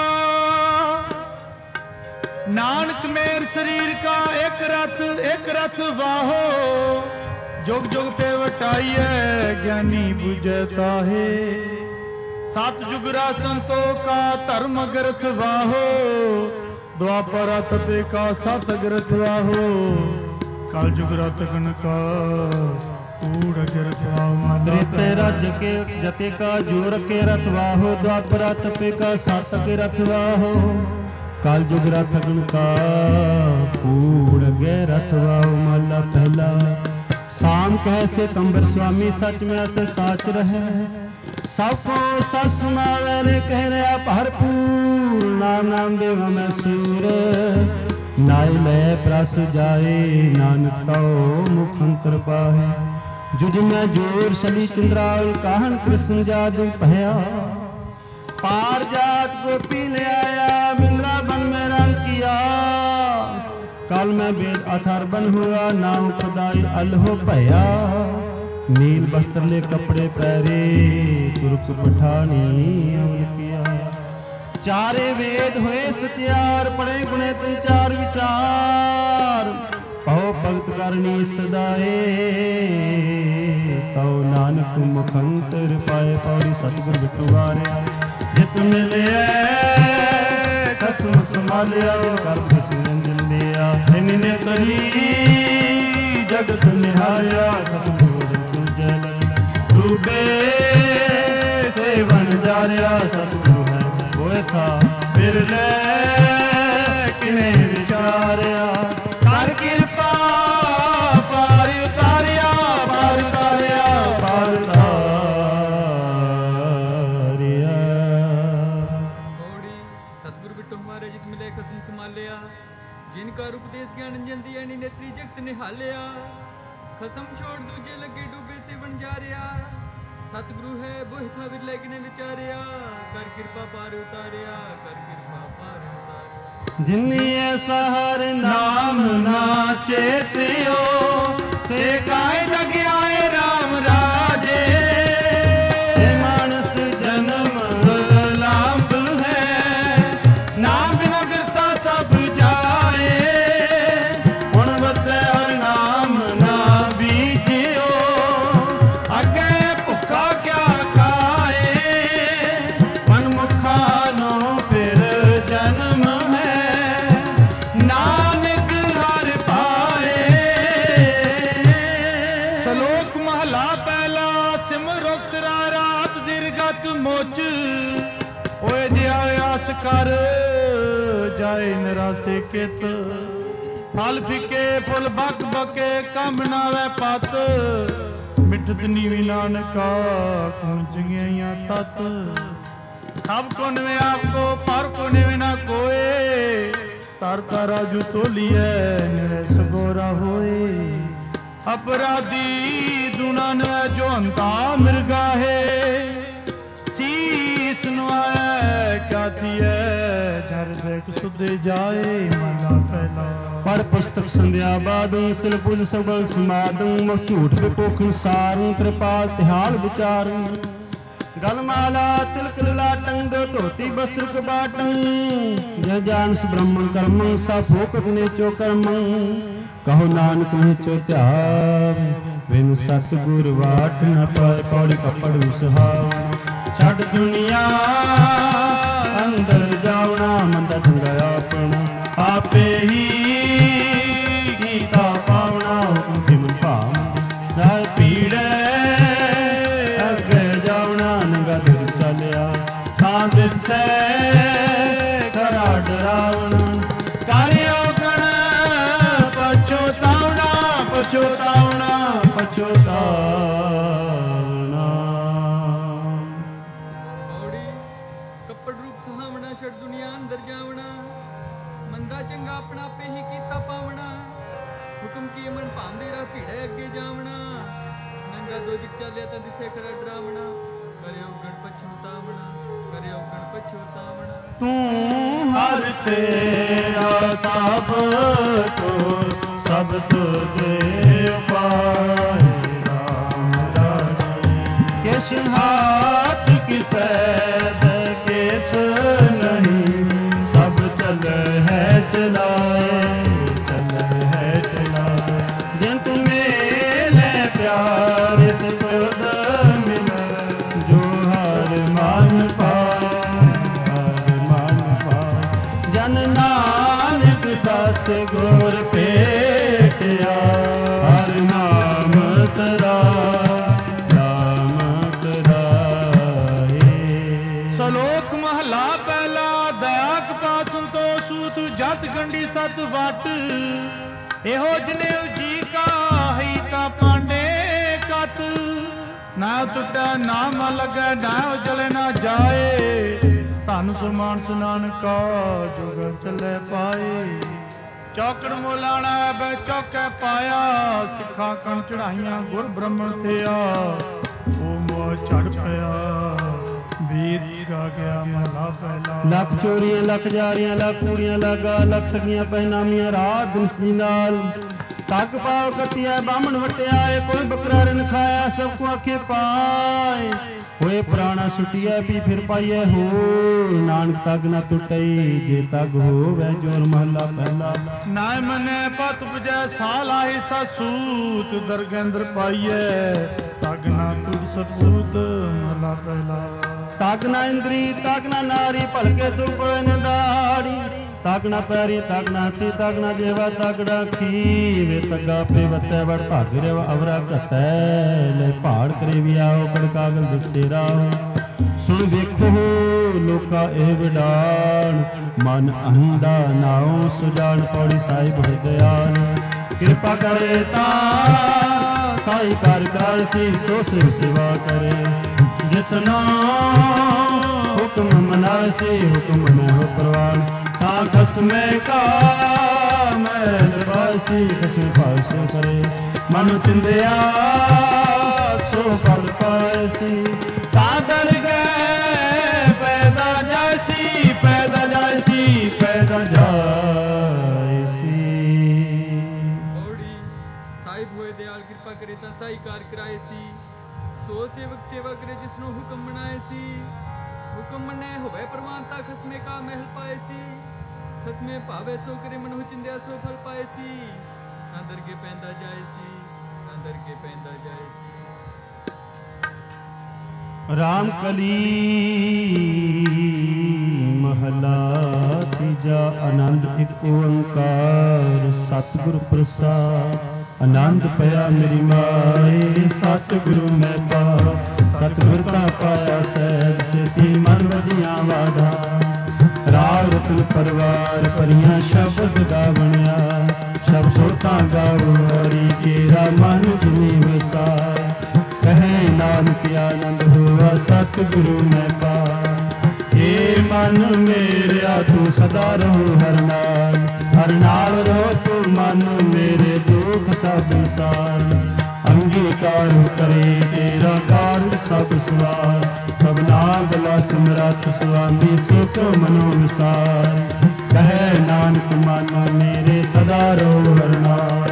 ਨਾਨਕ ਮੇਰ ਸਰੀਰ ਕਾ ਇੱਕ ਰਥ ਇੱਕ ਰਥ ਵਾਹੋ, ਜੁਗ ਜੁਗ ਤੇ ਵਟਾਈਐ ਗਿਆਨੀ ਬੁਝੈ ਤਾਹੇ। ਸਤ ਜੁਗਰਾ ਸੰਤੋਖਾ ਧਰਮ ਗ੍ਰਥ ਵਾਹੋ, ਦੁਆਪਰ ਤਪੇ ਕਾ ਸਤ ਗ੍ਰਥ ਵਾਹੋ। ਕਲ ਜੁਗ ਰਤ ਗਨ ਕਾ ਊੜ ਗ੍ਰਥ ਵਾਹੋ। त्रेते रज के जते का जोर के रथवाहो, द्वापर तपे का सत के रथवाहो। काल जुग रथ गण का कूड़ गे रथवाहो। महला पहला। शाम कह से कंबर स्वामी, सच में ऐसे साच रहे। सबको सस नावे ने कह रहा भरपूर, नाम नाम देव में सूर। नाय लय प्रस जाए, नानक तो मुख अंतर पाहे। जुज में जोर सली चंद्रावल, काहन कृष्ण जादू भया। पार जात गोपी ले आया, बिंद्रा बन में रंग किया। काल में वेद अथार बन हुआ, नाम खुदाई अलहो भया। नील वस्त्र ले कपड़े पहरे, तुरक पठानी अमल किया। चारे वेद हुए सत्यार, पढ़े गुणे तीन चार विचार। कहो भगत करनी सदाए, कहो नानक मुखंतर पाए। पौड़ी सतगुर बिटुआरे, जित मिले खसम संभालिया। कर प्रसन्न दिया, इन्हें करी जगत निहाया। खसम जल डूबे सेवन जारिया। सतगुरु है वो था बिरले, किने विचारिया। कर कृपा पार उतारिया, पार उतारिया, पार उतारिया। गौड़ी सतगुरु बिटो हमारे जित मिले कसम संभालिया। जिनका उपदेश ज्ञान अंजन ਐਸੀ ਐਨੀ ਨੇਤਰੀ ਜਗਤ ਨਿਹਾਲਿਆ ਖਸਮ ਛੋੜ ਦੂਜੇ ਲੱਗੇ ਡੂਬੇ ਸੇ ਬਣ ਜਾ ਰਿਆ ਸਤਿਗੁਰੂ ਹੈ ਬੋਹਿ ਥਾ ਵਿਰਲੇ ਕਿਨੇ ਵਿਚਾਰਿਆ ਕਰ ਕਿਰਪਾ ਪਾਰ ਉਤਾਰਿਆ ਕਰ ਕਿਰਪਾ ਪਾਰ ਉਤਾਰਿਆ ਜਿਨੀ ਐਸਾ ਹਰ ਨਾਮ ਨਾ ਚੇਤਿਓ ਸੇ ਕਾਇ ਜਗਿਆਏ ਰਾਮ ਰਾਜੇ ਮਾਨਸ ਜਨਮ ਲਾਭ ਹੈ ਨਾਮ ਬਿਨਾ ਬਿਰਤਾ ਸਭ ਜਾਏ ਹੁਣ ਵਤੈ ਹਰ ਨਾਮ ਨਾ ਬੀਜਿਓ ਅੱਗੇ ਭੁੱਖਾ ਕਿਆ ਖਾਏ ਮਨਮੁਖਾ ਨੂੰ ਫਿਰ ਜਨਮ ਹੈ ਨਾਨਕ ਹਰਿ ਪਾਏ। ਸ਼ਲੋਕ ਮਹਲਾ ਪਹਿਲਾ ਸਿਮਰੋ ਸਿਰਾ ਰਾਤ ਦਿਰਗਤ ਮੁਚ ਓਏ ਜਿਆ ਆਸ ਕਰ ਜਾਏ ਨਿਰਾਸੇ ਕਿਤ ਫਲ ਫਿਕੇ ਫੁੱਲ ਬਕ ਬਕੇ ਕੰਮ ਨਾ ਵੈ ਪਤ ਮਿੱਠਤ ਨੀਵੀ ਨਾਨਕਾ ਕੁਣ ਜਗਿਆਈਆਂ ਤਤ ਸਭ ਕੋ ਨਿਵੇ ਆਪ ਕੋ ਪਰ ਕੋ ਨਿਵੇ ਨਾ ਕੋਏ ਤਰ ਤਾ ਰਾਜੂ ਤੋਲੀਐ ਨਿਰੇ ਸਗੋਰਾ ਹੋਏ ਅਪਰਾਧੀ ਦੁਨਾ ਨ ਜੋ ਹੰਤਾ ਮਿਰਗਾਹੇ ਸੀਸ ਨਵਾਏ ਕਿਆ ਥੀਐ ਜਰ ਦੇਖ ਸੁਧੇ ਜਾਏ ਮਨਾ ਪਹਿਲਾ ਪੜ ਪੁਸਤਕ ਸੰਧਿਆ ਬਾਦੂ ਸਿਲ ਪੁਜ ਸਬਲ ਸਮਾਦੂ ਮੁਖ ਝੂਠ ਵਿਪੋਖਣ ਸਾਰੂ ਕਿਰਪਾਲ ਤਿਹਾਲ ਵਿਚਾਰੂ ਗਲਮਾਲਾ ਤਿਲਕ ਲਲਾਟੰ ਦੋ ਧੋਤੀ ਬਸਤਰ ਕਬਾਟੰ ਜੈ ਜਾਨਸ ਬ੍ਰਹਮਣ ਕਰਮੰ ਸਭ ਫੋਕਟ ਨੇ ਚੋ ਕਰਮੰ ਕਹੋ ਨਾਨਕ ਮਹਿ ਚੋ ਧਿਆਵ ਬਿਨ ਸਤਿਗੁਰ ਵਾਟ ਨ ਪਾਏ ਪੌੜੀ ਕਪੜੂ ਸੁਹਾਵਣਾ ਛੱਡ ਦੁਨੀਆ ਅੰਦਰ ਜਾਵਣਾ ਮੰਦਾ ਚੰਗਾ ਆਪਣਾ ਆਪੇ ਹੀ ਕੀਤਾ ਪਾਵਣਾ ਹੁਕਮ ਦੀ ਮਨ ਭਾਵ ਰਾਹ ਪੀੜੈ ਅੱਗੇ ਜਾਵਣਾ ਨੰਗਾ ਦਿਲ ਚੱਲਿਆ ਤਾਂ ਦਿਸੈ ਖਰਾ ਡਰਾਵਣਾ ਕਰਿਓ ਗਣ ਪਛੋਤਾਵਣਾ ਪਛੋਤਾਵਣਾ ਪਛੋਤਾਵਣਾ ਔੜੀ ਕੱਪੜ ਰੂਪ ਸੁਹਾਵਣਾ ਛੱਡ ਦੁਨੀਆ ਅੰਦਰ ਜਾਵਣਾ ਮੰਦਾ ਚੰਗਾ ਆਪਣਾ ਆਪੇ ਹੀ ਕੀਤਾ ਪਾਵਣਾ ਹੁਕਮ ਕੀ ਮਨ ਭਾਂਦੇ ਰਾ ਭੀੜੇ ਅੱਗੇ ਜਾਵਣਾ ਨੰਗਾ ਦੋਜਕ ਚੱਲਿਆ ਤਾਂ ਦਿਸੇ ਖਰਾ ਡਰਾਵਣਾ ਕਰਿਓ ਗਣ ਪਛੋਤਾਵਣਾ ਕਰਿਓ ਗਣ ਪਛੋਤਾਵਣਾ ਤੂੰ ਹਰ ਤੇਰਾ ਸਭ ਕੋ ਸਭ ਤੁਝੇ ਉਪਾਏ ਰਾਮ ਰਾਜੇ ਕਿਛ ਹਾਥ ਕਿਸੈ ਦੇ ਕਿਛ ਨਹੀਂ ਸਭ ਚਲ ਹੈ ਚਲਾਏ ਚਲ ਹੈ ਚਲਾਏ ਜਿਨ ਤੂੰ ਮੇਲੇ ਪਿਆਰ ਸੁਧ ਮਿਲ ਜੋ ਹਰ ਮਨ ਪਾਏ ਹਰ ਮਨ ਪਾਏ ਜਨ ਨਾਨਕ ਸਤ ਗੁਰ ਭੇਟਿਆ ਹਰ ਨਾਮ ਤੇਰਾ ਨਾਮ ਤੇਰਾਏ। ਸ਼ਲੋਕ ਮਹਲਾ ਪਹਿਲਾ ਦਇਆ ਕਪਾ ਸੰਤੋਖ ਸੂਤ ਜਤ ਗੰਢੀ ਸਤ ਵਟ ਇਹੋ ਜਨੇਊ ਜੀ ਕਾ ਹੀ ਤਾਂ ਪਾਂਡੇ ਕਤ ਨਾ ਟੁੱਟੈ ਨਾ ਮਨ ਲੱਗੈ ਨਾ ਜਲੇ ਨਾ ਜਾਏ ਧਨ ਸੁਮਾਨ ਸੁਨਾਨਕਾ ਜੁਗ ਚੱਲੇ ਪਾਏ ਚੌਕੜ ਮੋਲਾਣਾ ਬੈ ਚੌਕੈ ਪਾਇਆ ਸਿੱਖਾਂ ਕਣ ਚੜਾਈਆਂ ਗੁਰ ਬ੍ਰਹਮਣ ਥਿਆ ਉਹ ਮੋਹ ਝੜ ਪਿਆ ਵੀਰ ਗਾ ਗਿਆ ਮਹਲਾ ਪਹਿਲਾ ਲੱਖ ਚੋਰੀਆਂ ਲੱਖ ਜਾਰੀਆਂ ਲੱਖ ਕੂੜੀਆਂ ਲਾਗਾ ਲੱਖ ਠਗੀਆਂ ਪਹਿਨਾਮੀਆਂ ਰਾਤ ਦਿਨ ਸੀ ਨਾਲ ਤੱਕ ਪਾਉ ਕਤਿਆ ਬਾਹਮਣ ਵਟਿਆਏ ਕੋਈ ਬੱਕਰਾ ਰਨ ਖਾਇਆ ਸਭ ਕੋ ਆਖੇ ਪਾਏ ਹੋਏ ਪ੍ਰਾਣਾ ਛੁਟਿਆ ਵੀ ਫਿਰ ਪਾਈਏ ਹੋ ਨਾਨਕ ਤਗ ਨਾ ਟੁੱਟਈ ਜੇ ਤਗ ਹੋਵੇ ਜੋਰ ਮਹਲਾ ਪਹਿਲਾ ਨਾ ਮਨੇ ਪਤ ਪੁਜੈ ਸਾਲ ਆਹੀ ਸੂਤ ਦਰਗੰਦਰ ਪਾਈਏ ਤਗ ਨਾ ਟੁੱਟ ਸਤੂਤ ਮਹਲਾ ਪਹਿਲਾ ਤਗ ਨਾ ਇੰਦਰੀ ਤਗ ਨਾ ਨਾਰੀ ਭਲਕੇ ਦੁਰਪੜੇ ਨੇ ਦਾੜੀ ਤਗ ਨਾ ਪੈਰੀ ਤਗ ਨਾ ਹੱਥੀ ਤਗ ਨਾ ਜੇਵਾ ਤਗੜਾ ਖੀ ਵੇ ਤਗਾ ਪੇ ਵਤੈ ਵੜ ਭਾਗ ਰੇਵਾ ਅਵਰਾ ਘਤੈ ਲੈ ਪਹਾੜ ਕਰੇ ਵੀ ਆਓ ਕੜ ਕਾਗਲ ਦਸੇ ਰਾਓ ਸੁਣ ਵੇਖੋ ਲੋਕਾ ਇਹ ਵਿਡਾਣ ਮਨ ਅੰਧਾ ਨਾਉ ਸੁਜਾਨ ਪੌੜੀ ਸਾਹਿਬ ਹਿਰਦਿਆਲ ਕਿਰਪਾ ਕਰੇ ਤਾਂ ਸਾਈ ਕਰ ਕਰ ਸੀ ਸੋ ਸਿਰ ਸੇਵਾ ਕਰੇ ਜਿਸਨਾ ਹੁਕਮ ਮਨਾਸੀ ਹੁਕਮ ਨ ਹੋ ਪ੍ਰਵਾਨ ਤਾਂ ਖਸਮੇ ਕਾ ਮੈਂ ਦਰਬਾਸੀ ਖਸਮ ਪਾਸੋਂ ਕਰੇ ਮਨ ਚਿੰਦਿਆ ਸੋ ਫਲ ਪਾਇਸੀ ਤਾਂ ਦਰ ਗਏ ਪੈਦਾ ਜਾਸੀ ਪੈਦਾ ਜਾਸੀ ਪੈਦਾ ਜਾਇਸੀ। ਔੜੀ ਸਾਹਿਬ ਹੋਏ ਦਿਆਲ ਕਿਰਪਾ ਕਰੇ ਤਾਂ ਸਾਈ ਕਾਰ ਕਰਾਏ ਸੀ ਸੋ ਸੇਵਕ ਸੇਵਾ ਕਰੇ ਜਿਸ ਨੂੰ ਹੁਕਮ ਬਣਾਏ ਸੀ ਹੁਕਮ ਮੰਨੇ ਹੋਵੇ ਪ੍ਰਵਾਨ ਤਾਂ ਖਸਮੇ ਕਾ ਮਹਿਲ ਪਾਏ ਸੀ ਖਸਮੇ ਭਾਵੇ ਸੋ ਕਰੇ ਮਨੁ ਚਿੰਦਿਆ ਸੋ ਫਲ ਪਾਏ ਸੀ ਅੰਦਰ ਕੇ ਪੈਂਦਾ ਜਾਏ ਸੀ ਅੰਦਰ ਕੇ ਪੈਂਦਾ ਜਾਏ ਸੀ। ਰਾਮ ਕਲੀ ਮਹਲਾ ਤੀਜਾ ਆਨੰਦ ਇੱਕ ਓੰਕਾਰ ਸਤਿਗੁਰ ਪ੍ਰਸਾਦ ਆਨੰਦ ਪਿਆ ਮੇਰੀ ਮਾਏ ਸਤਿਗੁਰੂ ਮੈਂ ਪਾ ਸਤਿਗੁਰ ਤਾਂ ਪਾਇਆ ਸਹਿਜ ਸੇਤੀ ਮਨ ਵਜੀਆਂ ਵਾਧਾ ਰਾਗ ਰਤਨ ਪਰਵਾਰ ਪਰੀਆਂ ਸ਼ਬਦ ਗਾਵਣਿਆ ਸ਼ਬਦ ਸੋਤਾਂ ਗਾਵੋ ਹਰੀ ਕੇਰਾ ਮਨ ਜਿਨੀ ਵਸਾਰ ਕਹੇ ਨਾਨਕ ਆਨੰਦ ਹੋਆ ਸਤਿਗੁਰੂ ਮੈਂ ਪਾ ਏ ਮਨ ਮੇਰਿਆ ਤੂੰ ਸਦਾ ਰਹੋ ਹਰ ਨਾਲ ਹਰ ਨਾਲ ਰੋ ਤੂੰ ਮਨ ਮੇਰੇ ਦੁਖ ਸਭ ਸੰਸਾਰ ਅੰਗੀਕਾਰ ਕਰੇ ਤੇਰਾ ਕਾਰਜ ਸਭ ਸਵਾਰ ਸਭਨਾ ਬਲਾ ਸਮਰੱਥ ਸੁਆਮੀ ਸੁਖ ਮਨੋ ਵਿਸਾਰ ਕਹੇ ਨਾਨਕ ਮਨ ਮੇਰੇ ਸਦਾ ਰਹੋ ਹਰ ਨਾਲ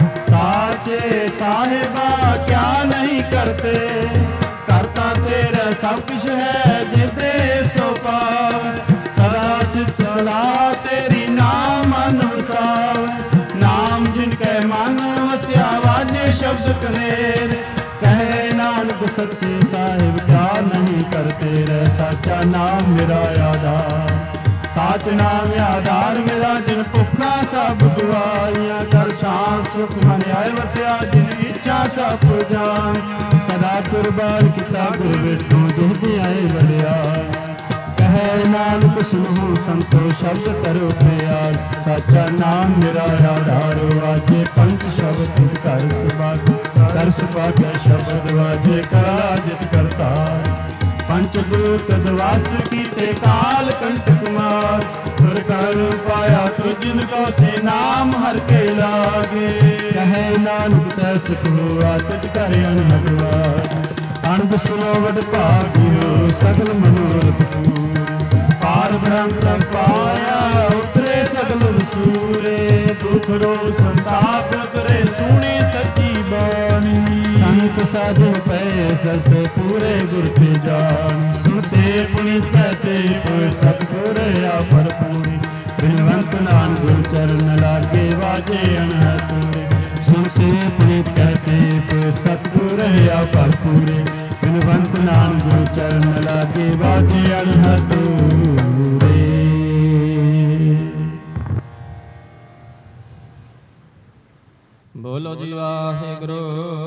ਸਾਚੇ ਸਾਹਿਬਾ ਕਿਆ ਨਹੀਂ ਕਰਤੇ ਕਰਤਾ ਤੇਰਾ ਸਭ ਕੁਛ ਹੈ ਜਿਤੇ ਸੋ ਪਾਵ ਸਦਾ ਸਿਫਤ ਸਲਾਹ ਤੇਰੀ ਨਾਮ ਮਨ ਵਸਾਵ ਨਾਮ ਜਿਨ ਕੈ ਮਨ ਵਸਿਆ ਵਾਜੇ ਸ਼ਬਦ ਕਨੇਰ ਕਹੇ ਨਾਨਕ ਸੱਚੇ ਸਾਹਿਬ ਕਿਆ ਨਹੀਂ ਕਰਤੇ ਰਹਿ ਸਾਚਾ ਨਾਮ ਮੇਰਾ ਆਧਾਰ ਸਾਚ ਨਾਮ ਆਧਾਰ ਮੇਰਾ ਜਿਨ ਭੁੱਖਾ ਸਭ ਦੁਆਈਆਂ ਕਰ ਸ਼ਾਂਤ ਸੁਖ ਮਨ ਆਏ ਵਸਿਆ ਜਿਨ ਇੱਛਾ ਸਭ ਜਾਨ ਸਦਾ ਕੁਰਬਾਨ ਕੀਤਾ ਗੁਰ ਵੇਟੋ ਜਿਹਦੇ ਆਏ ਵੜਿਆ ਕਹੇ ਨਾਨਕ ਸੁਣੋ ਸੰਤੋ ਸ਼ਬਦ ਕਰੋ ਪਿਆਰ ਸਾਚਾ ਨਾਮ ਮੇਰਾ ਆਧਾਰ ਵਾਜੇ ਪੰਜ ਸ਼ਬਦ ਕਰ ਸੁਭਾਗ ਕਰ ਸੁਭਾਗ ਸ਼ਬਦ ਵਾਜੇ ਕਰਾ ਜਿਤ ਕਰਤਾ ਪੰਚ ਦੂਤ ਦਵਾਸ ਕੀਤੇ ਕਾਲ ਕੰਟਕ ਮਾਰ ਤੁਰ ਕਰ ਪਾਇਆ ਤੁਜਨ ਕੋ ਸੇ ਨਾਮ ਹਰ ਕੇ ਲਾਗੇ ਕਹੇ ਨਾਨਕ ਤੈ ਸੁਖ ਹੋਆ ਤਿਜ ਕਰ ਅਨਹਦ ਵਾਜ ਅਨੰਦ ਸੁਨੋ ਵਡ ਭਾਗਿਓ ਸਗਲ ਮਨੋਰਥ ਪੂਰ ਪਾਰ ਬ੍ਰਹਮ ਪਾਇਆ ਉਤਰੇ ਸਗਲ ਵਸੂਰੇ ਦੁਖ ਰੋ ਸੰਤਾਪ ਕਰੇ ਸੁਣੀ ਸੱਚੀ ਬਾਣੀ ਸੰਤ ਸਾਜਨ ਪੈ ਸਸ ਪੂਰੇ ਗੁਰ ਤੇ ਜਾਣ ਸੁਣਤੇ ਪੁਨੀਤ ਕਹਤੇ ਪੁਰ ਸਤਿਗੁਰ ਆ ਭਰਪੂਰੀ ਬਿਨਵੰਤ ਨਾਨਕ ਗੁਰ ਚਰਨ ਲਾਗੇ ਵਾਜੇ ਅਨਹਦ ਸੁਣਤੇ ਪੁਨੀਤ ਕਹਤੇ ਪੁਰ ਸਤਿਗੁਰ ਆ ਭਰਪੂਰੀ ਬਿਨਵੰਤ ਨਾਨਕ ਗੁਰ ਚਰਨ ਲਾਗੇ ਵਾਜੇ ਅਨਹਦ ਬੋਲੋ ਜੀ ਵਾਹਿਗੁਰੂ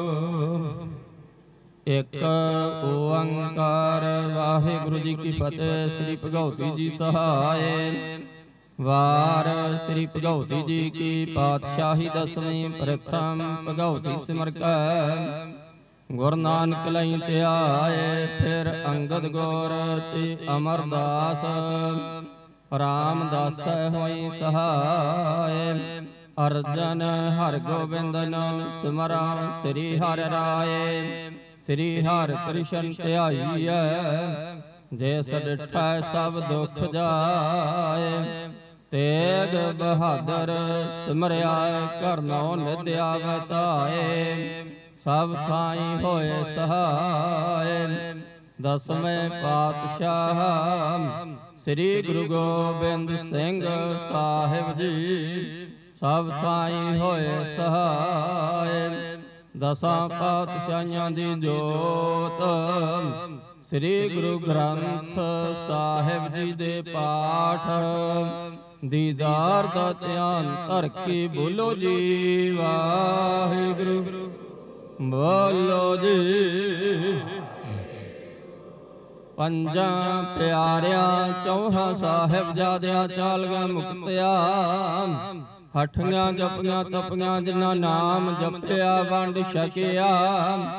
ਇੱਕ ਓੰਕਾਰ ਵਾਹਿਗੁਰੂ ਜੀ ਕੀ ਫਤਿਹ। ਸ੍ਰੀ ਭਗਉਤੀ ਜੀ ਸਹਾਏ ਵਾਰ ਸ੍ਰੀ ਭਗਉਤੀ ਜੀ ਕੀ ਪਾਤਸ਼ਾਹੀ ਦਸਵੀਂ ਪ੍ਰਥਮ ਭਗਉਤੀ ਸਿਮਰ ਕੈ ਗੁਰ ਨਾਨਕ ਲਈ ਧਿਆਏ ਫਿਰ ਅੰਗਦ ਗੌਰ ਤੇ ਅਮਰਦਾਸ ਰਾਮਦਾਸ ਹੋਈ ਸਹਾਏ ਅਰਜਨ ਹਰਿ ਗੋਬਿੰਦਨ ਸਿਮਰਨ ਸ੍ਰੀ ਹਰਿ ਰਾਏ ਸ੍ਰੀ ਹਰਿ ਕ੍ਰਿਸ਼ਨ ਧਿਆਈਐ ਜੇ ਸਡਿਠੈ ਸਭ ਦੁਖ ਜਾਏ ਤੇਗ ਬਹਾਦਰ ਸਿਮਰਿਆ ਕਰਨੋ ਨਿਧਿਆਵੈ ਧਾਏ ਸਭ ਸਾਈ ਹੋਏ ਸਹਾਏ ਦਸਵੇਂ ਪਾਤਸ਼ਾਹ ਸ੍ਰੀ ਗੁਰੂ ਗੋਬਿੰਦ ਸਿੰਘ ਸਾਹਿਬ ਜੀ ਸਭ ਸਾਈ ਹੋਏ ਸਹਾਏ ਦਸਾਂ ਪਾਤਸ਼ਾਹਾਂ ਦੀ ਜੋਤ ਸ੍ਰੀ ਗੁਰੂ ਗ੍ਰੰਥ ਸਾਹਿਬ ਜੀ ਦੇ ਪਾਠ ਦੀਦਾਰ ਦਾ ਧਿਆਨ ਧਰ ਕੇ ਬੋਲੋ ਜੀ ਵਾਹਿਗੁਰੂ ਬੋਲੋ ਜੀ ਪੰਜਾਂ ਪਿਆਰਿਆਂ ਚੌਹਾਂ ਸਾਹਿਬਜ਼ਾਦਿਆਂ ਚਾਲ ਗਏ ਮੁਕਤਿਆ ਹਠੀਆਂ ਜਪੀਆਂ ਤਪੀਆਂ ਜਿਨ੍ਹਾਂ ਨਾਮ ਜਪਿਆ ਵੰਡ ਛਕਿਆ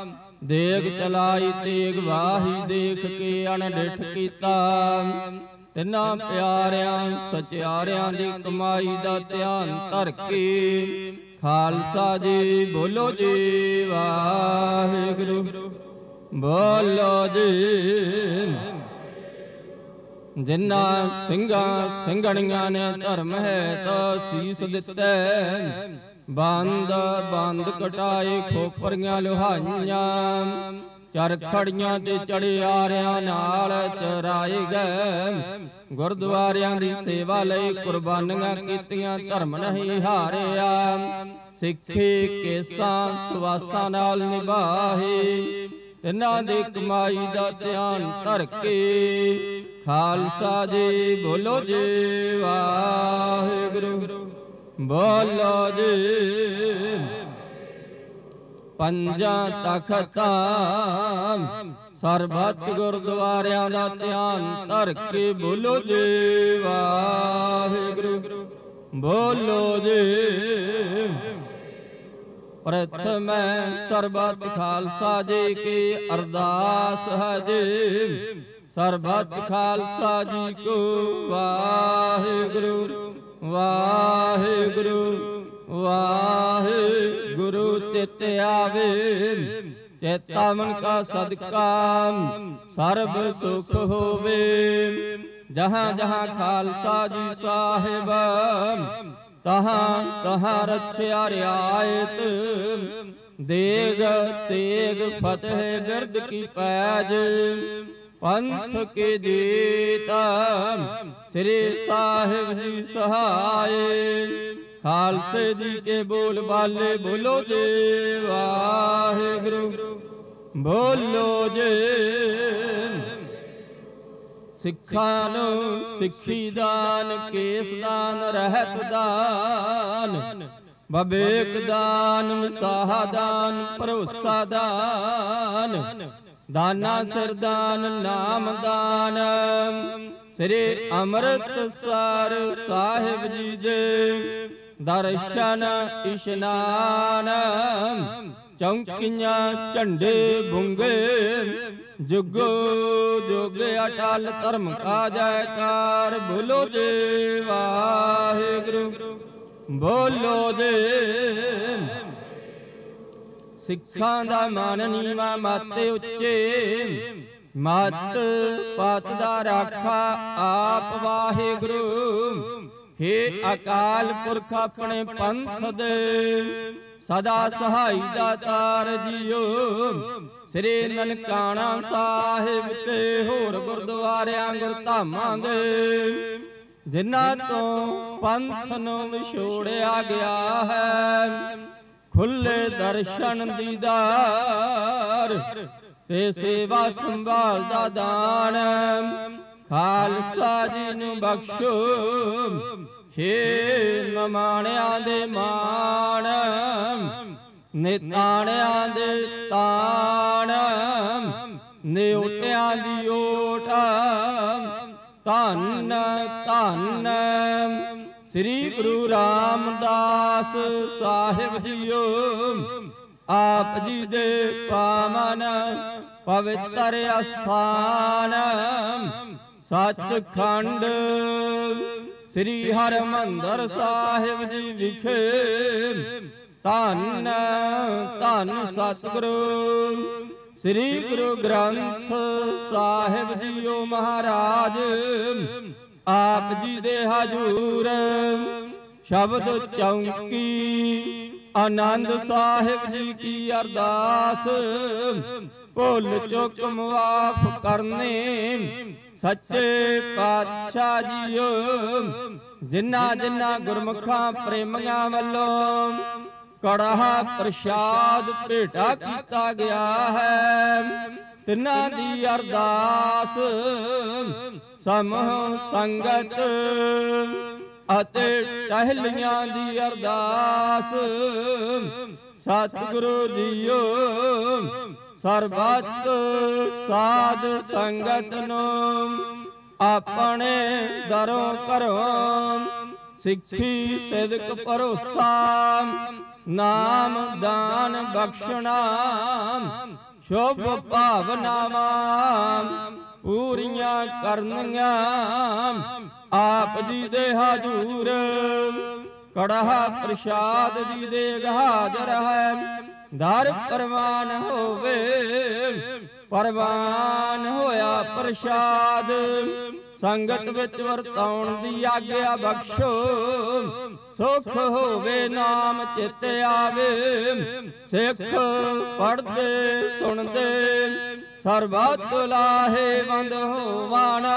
ਦੇਗ ਚਲਾਈ ਤੇਗ ਵਾਹੀ ਦੇਖ ਕੇ ਅਣਡਿਠ ਕੀਤਾ ਤਿੰਨਾਂ ਪਿਆਰਿਆਂ ਸਚਿਆਰਿਆਂ ਦੀ ਕਮਾਈ ਦਾ ਧਿਆਨ ਧਰ ਕੇ ਖਾਲਸਾ ਜੀ ਬੋਲੋ ਜੀ ਵਾਹਿਗੁਰੂ, ਬੋਲੋ ਜੀ। ਜਿਨ੍ਹਾਂ ਸਿੰਘਾਂ ਸਿੰਘਣੀਆਂ ਨੇ ਧਰਮ ਹੈ ਤਾਂ ਸੀਸ ਦਿੱਤਾ, ਬੰਦ ਬੰਦ ਕਟਾਏ ਖੋਪਰੀਆਂ ਲੋਹਾਈਆਂ, ਚਰਖੜੀਆਂ ਤੇ ਚੜਿਆਰਿਆਂ ਨਾਲ ਚਰਾਏ ਗਏ। ਗੁਰਦੁਆਰਿਆਂ ਦੀ ਸੇਵਾ ਲਈ ਕੁਰਬਾਨੀਆਂ ਕੀਤੀਆਂ, ਧਰਮ ਨਹੀਂ ਹਾਰਿਆ। ਸਿੱਖੀ ਕੇਸਾਂ ਸਵਾਸਾਂ ਨਾਲ ਨਿਭਾਹੇ, ਤਿੰਨਾਂ ਦੀ ਕਮਾਈ ਦਾ ਧਿਆਨ ਧਰ ਕੇ ਖਾਲਸਾ ਜੀ ਬੋਲੋ ਜੀ ਵਾਹਿਗੁਰੂ, ਬੋਲੋ ਜੀ। ਪੰਜਾਂ ਤਖਤਾਂ ਸਰਬੱਤ ਗੁਰਦੁਆਰਿਆਂ ਦਾ ਧਿਆਨ ਧਰ ਕੇ ਬੋਲੋ ਜੀ ਵਾਹਿਗੁਰੂ, ਬੋਲੋ ਜੀ। ਪ੍ਰਥਮੈ ਸਰਬੱਤ ਖਾਲਸਾ ਜੀ ਕੀ ਅਰਦਾਸ ਹੈ ਜੀ, ਸਰਬੱਤ ਖਾਲਸਾ ਜੀ ਕੋ ਵਾਹਿਗੁਰੂ, ਵਾਹਿਗੁਰੂ, ਵਾਹਿਗੁਰੂ। ਚਿਤ ਆਵੇ ਚੇਤਾ ਮਨ ਕਾ ਸਦਕਾ, ਸਰਬ ਸੁਖ ਹੋਵੇ। ਜਹਾਂ ਜਹਾਂ ਖਾਲਸਾ ਜੀ ਸਾਹਿਬ, ਤਹਾਂ ਤਹਾਂ ਰਖਿਆ ਰਿਆਇਤ। ਦੇਗ ਤੇਗ ਫਤਿਹ ਬਿਰਦ ਕੀ ਪੈਜ, ਪੰਥ ਕੇ ਜੀਤਾ ਸ੍ਰੀ ਸਾਹਿਬ ਜੀ ਸਹਾਏ। ਖਾਲਸੇ ਜੀ ਕੇ ਬੋਲ ਬਾਲੇ ਬੋਲੋ ਜੀ ਵਾਹਿਗੁਰੂ, ਬੋਲੋ ਜੀ। ਸਿੱਖਾਂ ਨੂੰ ਸਿੱਖੀ ਦਾਨ, ਕੇਸ ਦਾਨ, ਰਹਿਤ ਦਾਨ, ਬਵੇਕ ਦਾਨ, ਮਿਸਾਹਾ ਦਾਨ, ਭਰੋਸਾ ਦਾਨ, ਦਾਨਾ ਸਿਰ ਦਾਨ, ਨਾਮ ਦਾਨ। ਸ੍ਰੀ ਅੰਮ੍ਰਿਤਸਰ ਸਾਹਿਬ ਜੀ ਦੇ ਦਰਸ਼ਨ ਇਸ਼ਨਾਨ, ਚੌਂਕੀਆਂ ਝੰਡੇ ਬੁੰਗੇ, ਜੁਗੋ ਜੁਗ ਅਟਲ ਧਰਮ ਕਾ ਜੈਕਾਰ। ਬੋਲੋ ਜੀ ਵਾਹਿਗੁਰੂ, ਬੋਲੋ ਜੀ। ਸਿੱਖਾਂ ਦਾ ਮਨ ਨੀਵਾਂ ਮੱਤੇ ਉੱਚੇ, ਮੱਤ ਪਤ ਦਾ ਰਾਖਾ ਆਪ ਵਾਹਿਗੁਰੂ। ਹੇ ਅਕਾਲ ਪੁਰਖ ਆਪਣੇ ਪੰਥ ਦੇ, ਸਦਾ ਸਹਾਈ ਦਾਤਾਰ ਜੀਓ। ਸ੍ਰੀ ਨਨਕਾਣਾ ਸਾਹਿਬ ਤੇ ਹੋਰ ਗੁਰਦੁਆਰਿਆਂ ਗੁਰਧਾਮਾਂ ਦੇ, ਜਿਨ੍ਹਾਂ ਤੋਂ ਪੰਥ ਨੂੰ ਵਿਛੋੜਿਆ ਗਿਆ ਹੈ, ਖੁੱਲੇ ਦਰਸ਼ਨ ਦੀਦਾਰ ਤੇ ਸੇਵਾ ਸੰਭਾਲ ਦਾ ਦਾਨ। ਖਾਲਸਾ ਜੀ ਨੂੰ ਬਖਸ਼ੋ, ਹੇ ਨਮਾਣਿਆਂ ਦੇ ਮਾਣ, ਨਿਤਾਣਿਆਂ ਦੇ ਤਾਣ, ਨਿਉਟਿਆਂ ਦੀ ਓਟ। ਧੰਨ ਧੰਨ ਸ੍ਰੀ ਗੁਰੂ ਰਾਮਦਾਸ ਸਾਹਿਬ ਜੀਓ, ਆਪ ਜੀ ਦੇ ਪਾਵਨ ਪਵਿੱਤਰ ਅਸਥਾਨ। ਸੱਚਖੰਡ ਸ੍ਰੀ ਹਰਿਮੰਦਰ ਸਾਹਿਬ ਜੀ ਵਿਖੇ, ਧੰਨ ਧੰਨ ਸਤਿਗੁਰੂ ਸ੍ਰੀ ਗੁਰੂ ਗ੍ਰੰਥ ਸਾਹਿਬ ਜੀਓ ਮਹਾਰਾਜ। ਆਪ ਜੀ ਦੇ ਹਜੂਰ ਸ਼ਬਦ ਚੌਂਕੀ, ਆਨੰਦ ਸਾਹਿਬ ਜੀ ਕੀ ਅਰਦਾਸ। ਭੁੱਲ ਚੁੱਕ ਮੁਆਫ ਕਰਨੇ ਸੱਚੇ ਪਾਤਸ਼ਾਹ ਜੀਓ। ਜਿਨ੍ਹਾਂ ਜਿਨ੍ਹਾਂ ਗੁਰਮੁਖਾਂ ਪ੍ਰੇਮੀਆਂ ਵੱਲੋਂ ਕੜਾਹ ਪ੍ਰਸ਼ਾਦ ਭੇਟਾ ਕੀਤਾ ਗਿਆ ਹੈ, ਤਿੰਨਾਂ ਦੀ ਅਰਦਾਸ ਸਮੂਹ ਸੰਗਤ ਅਤੇ ਟਹਿਲੀਆਂ ਦੀ ਅਰਦਾਸ। ਸਤਿਗੁਰੂ ਜੀਓ ਸਰਬੱਤ ਸਾਧ ਸੰਗਤ ਨੂੰ ਆਪਣੇ ਦਰੋਂ ਘਰੋਂ ਸਿੱਖੀ ਸਿਦਕ ਭਰੋਸਾ ਨਾਮ ਦਾਨ ਬਖਸ਼ਣਾ ਸ਼ੁਭ ਭਾਵਨਾਵਾਂ ਪੂਰੀਆਂ ਕਰਨੀਆਂ ਆਪ ਜੀ ਦੇ ਹਾਜ਼ੂਰ। ਕੜਾਹ ਪ੍ਰਸ਼ਾਦ ਦੀ ਦੇਗ ਹਾਜ਼ਰ ਹੈ, ਦਰ ਪ੍ਰਵਾਨ ਹੋਵੇ, ਪ੍ਰਵਾਨ ਹੋਇਆ ਪ੍ਰਸ਼ਾਦ। ਸੰਗਤ ਵਿੱਚ ਵਰਤਾਉਣ ਦੀ ਆਗਿਆ ਬਖਸ਼ੋ, ਸੁਖ ਹੋਵੇ ਨਾਮ ਚਿਤ ਆਵੇ। ਸਿੱਖ ਪੜ੍ਹਦੇ ਸੁਣਦੇ ਸਰਬਤ ਲਾਹੇਵੰਦ ਹੋਵਾਣਾ,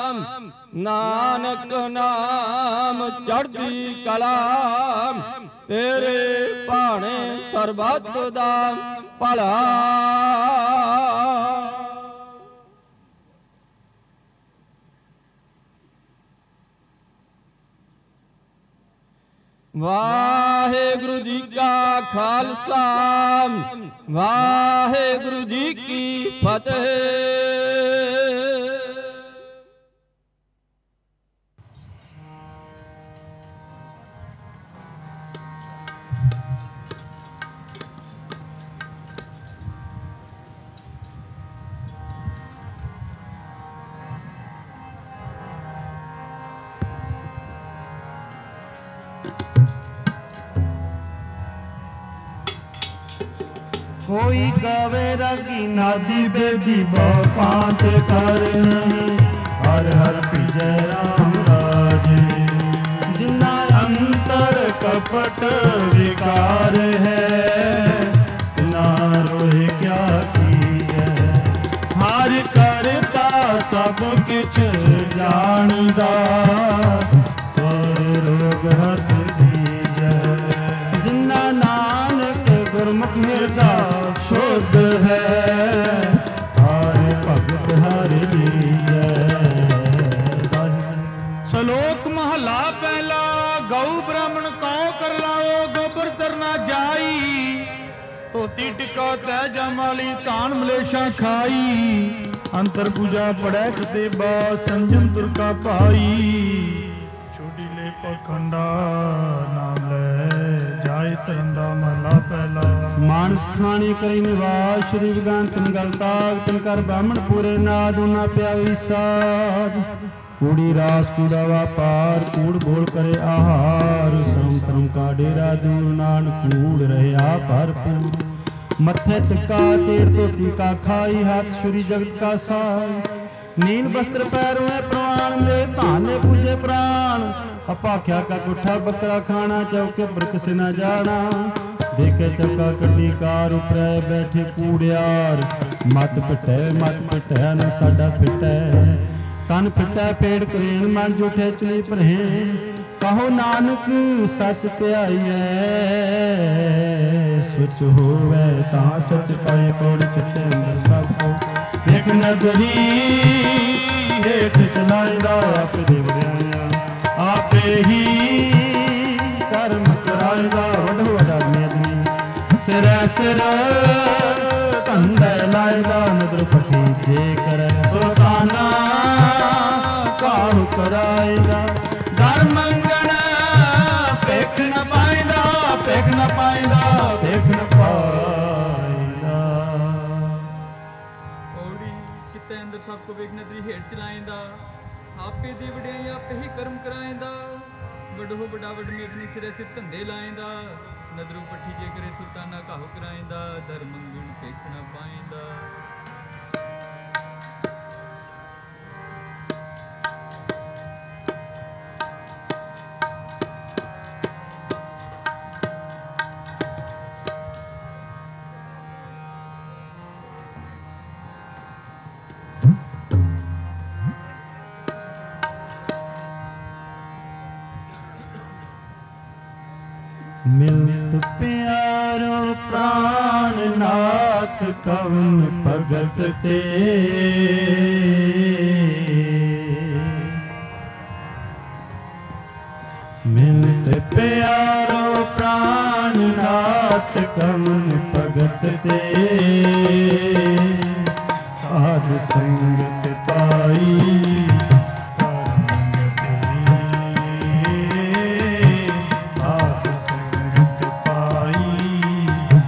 ਨਾਨਕ ਨਾਮ ਚੜ੍ਹਦੀ ਕਲਾ। ਤੇਰੇ ਭਾਣੇ ਸਰਬਤ ਦਾ ਭਲਾ। ਵਾਹਿਗੁਰੂ ਜੀ ਕਾ ਖਾਲਸਾ, ਵਾਹਿਗੁਰੂ ਜੀ ਕੀ ਫਤਿਹ। कोई गावे रागी नादी बेदी बहु पांत कर नहीं, हर हर पिजय राम राजे। जिना अंतर कपट विकार है, ना रोए क्या कीए। हर करता सब किछ जानदा, स्वर रोग हथ दीजै। जिना नानक गुरमुख हिरदा शुद्ध है, हर भगत हर लीजै। ਸ਼ਲੋਕ ਮਹਲਾ ਪਹਿਲਾ। ਗਊ ਬ੍ਰਾਹਮਣ ਕਉ ਕਰ ਲਾਓ, ਗੋਬਰ ਤਰਨਾ ਜਾਈ। ਧੋਤੀ ਟਿਕਾ ਤੈ ਜਮਾਲੀ, ਧਾਨ ਮਲੇਸ਼ਾ ਖਾਈ। ਅੰਤਰ ਪੂਜਾ ਪੜੈ ਕਿਤੇ ਬਾ, ਸੰਜਮ ਤੁਰਕਾ ਭਾਈ। ਛੋਟੀ ਲੈ ਪਖੰਡਾ ਨਾਮ ਲੈ, ਜਾਏ ਤਰੰਦਾ ਮਹਲਾ ਪਹਿਲਾ। ਮਾਨਸ ਖਾਣੀ ਕਰੀ ਨਿਵਾਸ, ਸ਼੍ਰੀ ਵਿਗਾਨ ਤਿਨ ਗਲ ਤਾਗ। ਤਿਨ ਕਰ ਬ੍ਰਾਹਮਣ ਪੂਰੇ ਨਾਦ, ਉਨਾ ਪਿਆ ਵਿਸਾਦ। ਕੂੜੀ ਰਾਸ ਕੂੜਾ ਵਾਪਾਰ, ਕੂੜ ਬੋਲ ਕਰੇ ਆਹਾਰ। ਸਰਮ ਧਰਮ ਕਾ ਡੇਰਾ ਦੂਰ, ਨਾਨਕ ਕੂੜ ਰਹਿਆ ਭਰਪੂਰ। ਮੱਥੇ ਟਿਕਾ ਤੇੜ ਧੋਤੀ ਕਾ ਖਾਈ, ਹੱਥ ਸ਼੍ਰੀ ਜਗਤ ਕਾ ਸਾਈ। ਨੀਲ ਬਸਤਰ ਪੈਰੋਂ ਪ੍ਰਵਾਨ ਲੈ, ਧਾਨੇ ਪੂਜੇ ਪ੍ਰਾਣ। ਅਪਾਖਿਆ ਕਾ ਕੁੱਠਾ ਬੱਕਰਾ ਖਾਣਾ, ਚੌਕੇ ਪਰ ਕਿਸੇ ਨਾ ਜਾਣਾ। ਦੇਖੇ ਚੱਕਾ ਕੱਢੀ ਕਾਰ, ਉਪਰੈ ਬੈਠੇ ਕੂੜਿਆਰ। ਮਤ ਪਿਟੈ ਮਤ ਪਿਟੈ ਨਾ ਸਾਡਾ ਪਿਟੈ, ਤਨ ਪਿਟੈ ਪੇੜ ਕਰੇਣ। ਮਨ ਜੂਠੇ ਚੁਨੀ ਭਰੇ, ਕਹੋ ਨਾਨਕ ਸੱਚ ਧਿਆਈਐ। ਸੁਚ ਹੋਵੇ ਤਾਂ ਸੱਚ ਪਾਏ, ਕੋੜ ਚਿੱਤੇ ਅੰਦਰ ਸਭ ਕੋ। ਇੱਕ ਨਗਰੀ ਹੇਠ ਚਲਾਇਦਾ, ਆਪੇ ਦੇ ਵਡਿਆਈਆਂ ਆਪੇ ਹੀ ਕਰਮ ਕਰਾਇਦਾ। ਵੱਡੋ ਵੱਡਾ ਮੇਦਨੀ ਸਿਰੈ ਸਿਰ ਧੰਦੇ ਲਾਇਦਾ। ਨਦਰ ਪੱਟੀ ਜੇ ਕਰੈ ਸੁਲਤਾਨਾ, ਕਾਹੂ ਕਰਾਇਦਾ। ਦਰ ਮੰਗਣ ਭਿਖ ਨ ਪਾਇਦਾ, ਭਿਖ ਨ ਪਾਇਦਾ, ਭਿਖ ਨ ਪਾਇਦਾ। ਔੜੀ ਚਿੱਤੇ ਅੰਦਰ ਸਭ ਕੋ ਵੇਖ ਨਦਰੀ ਹੇਠ ਚਲਾਇਂਦਾ। ਆਪੇ ਦੀ ਵਡਿਆਈ ਆਪੇ ਹੀ ਕਰਮ ਕਰਾਇਂਦਾ। ਵੱਡੋ ਵੱਡਾ ਵੱਡ ਮੇਦਨੀ ਸਿਰੇ ਸਿਰ ਧੰਦੇ ਲਾਇਂਦਾ। ਨਦਰੂ ਪੱਠੀ ਜੇ ਕਰੇ ਸੁਲਤਾਨਾ, ਕਾਹੂ ਕਰਾਇਂਦਾ। ਦਰ ਮੰਗਣ ਭਿਖ ਨ ਪਾਇਂਦਾ। ਮਿਲਤ ਪਿਆਰੋ ਪ੍ਰਾਨ ਨਾਥ, ਕਵਨ ਭਗਤ ਤੇ। ਮਿਲਤ ਪਿਆਰੋ ਪ੍ਰਾਨ ਨਾਥ, ਕਵਨ ਭਗਤ ਤੇ। ਸਾਧ ਸੰਗਤ ਪਾਈ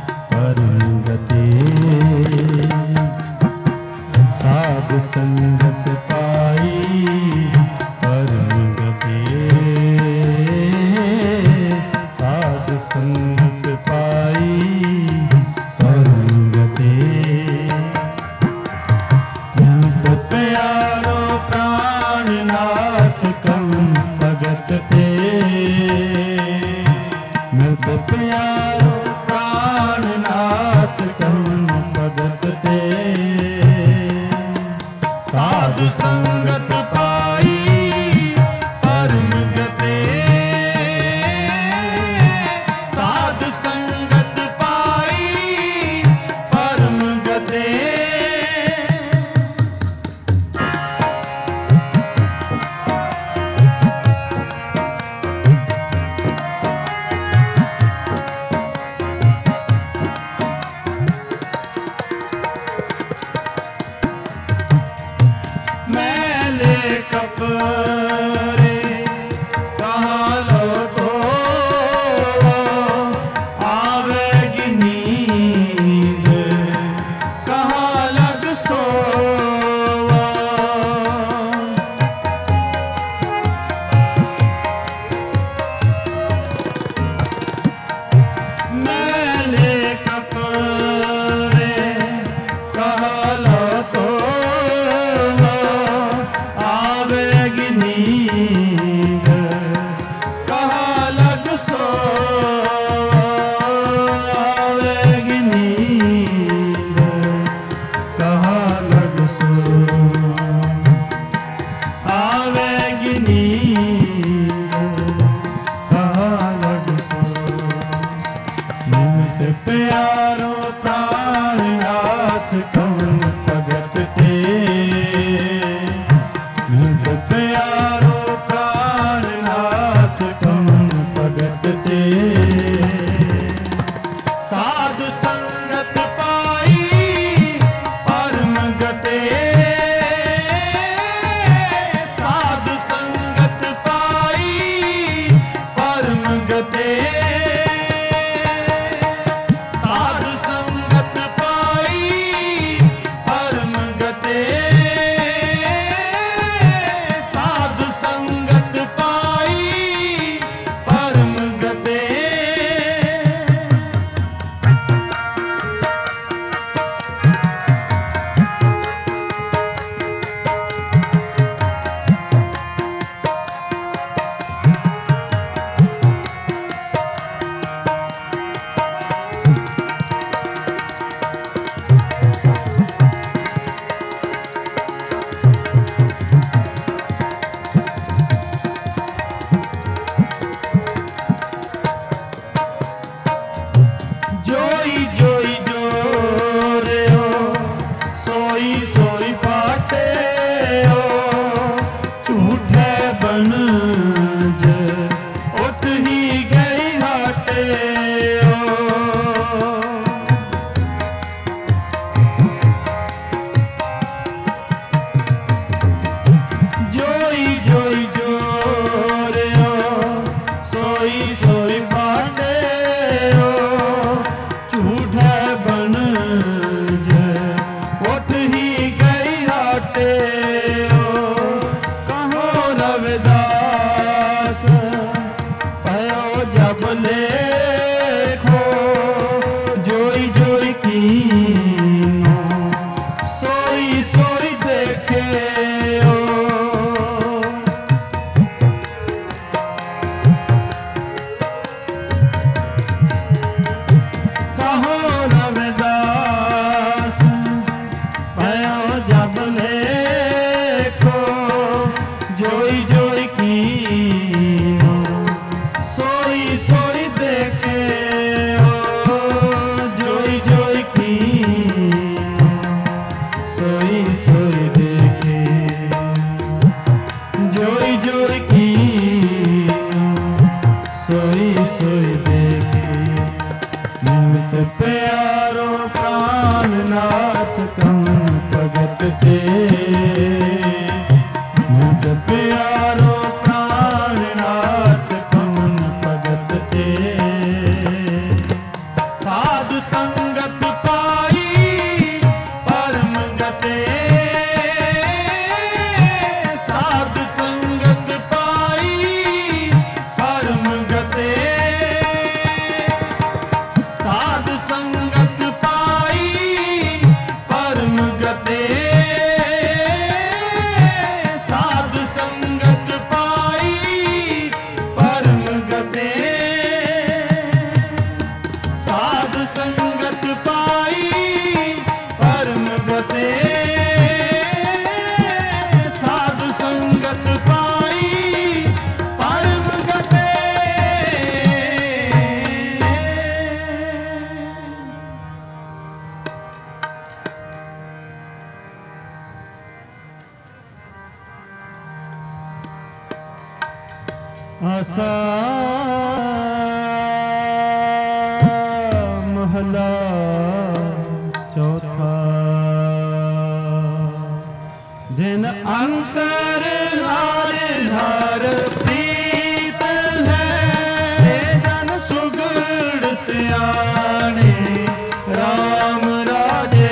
ਸੰਗ प्यारो प्राणनाथ कवन भगत ते नित प्यारो प्राणनाथ कवन भगत ते साध संगत पाई परम गते साध संगत पाई परम गते आसा महला चौथा दिन अंतर हार हार प्रीत है जन सुगड़ सियाने राम राजे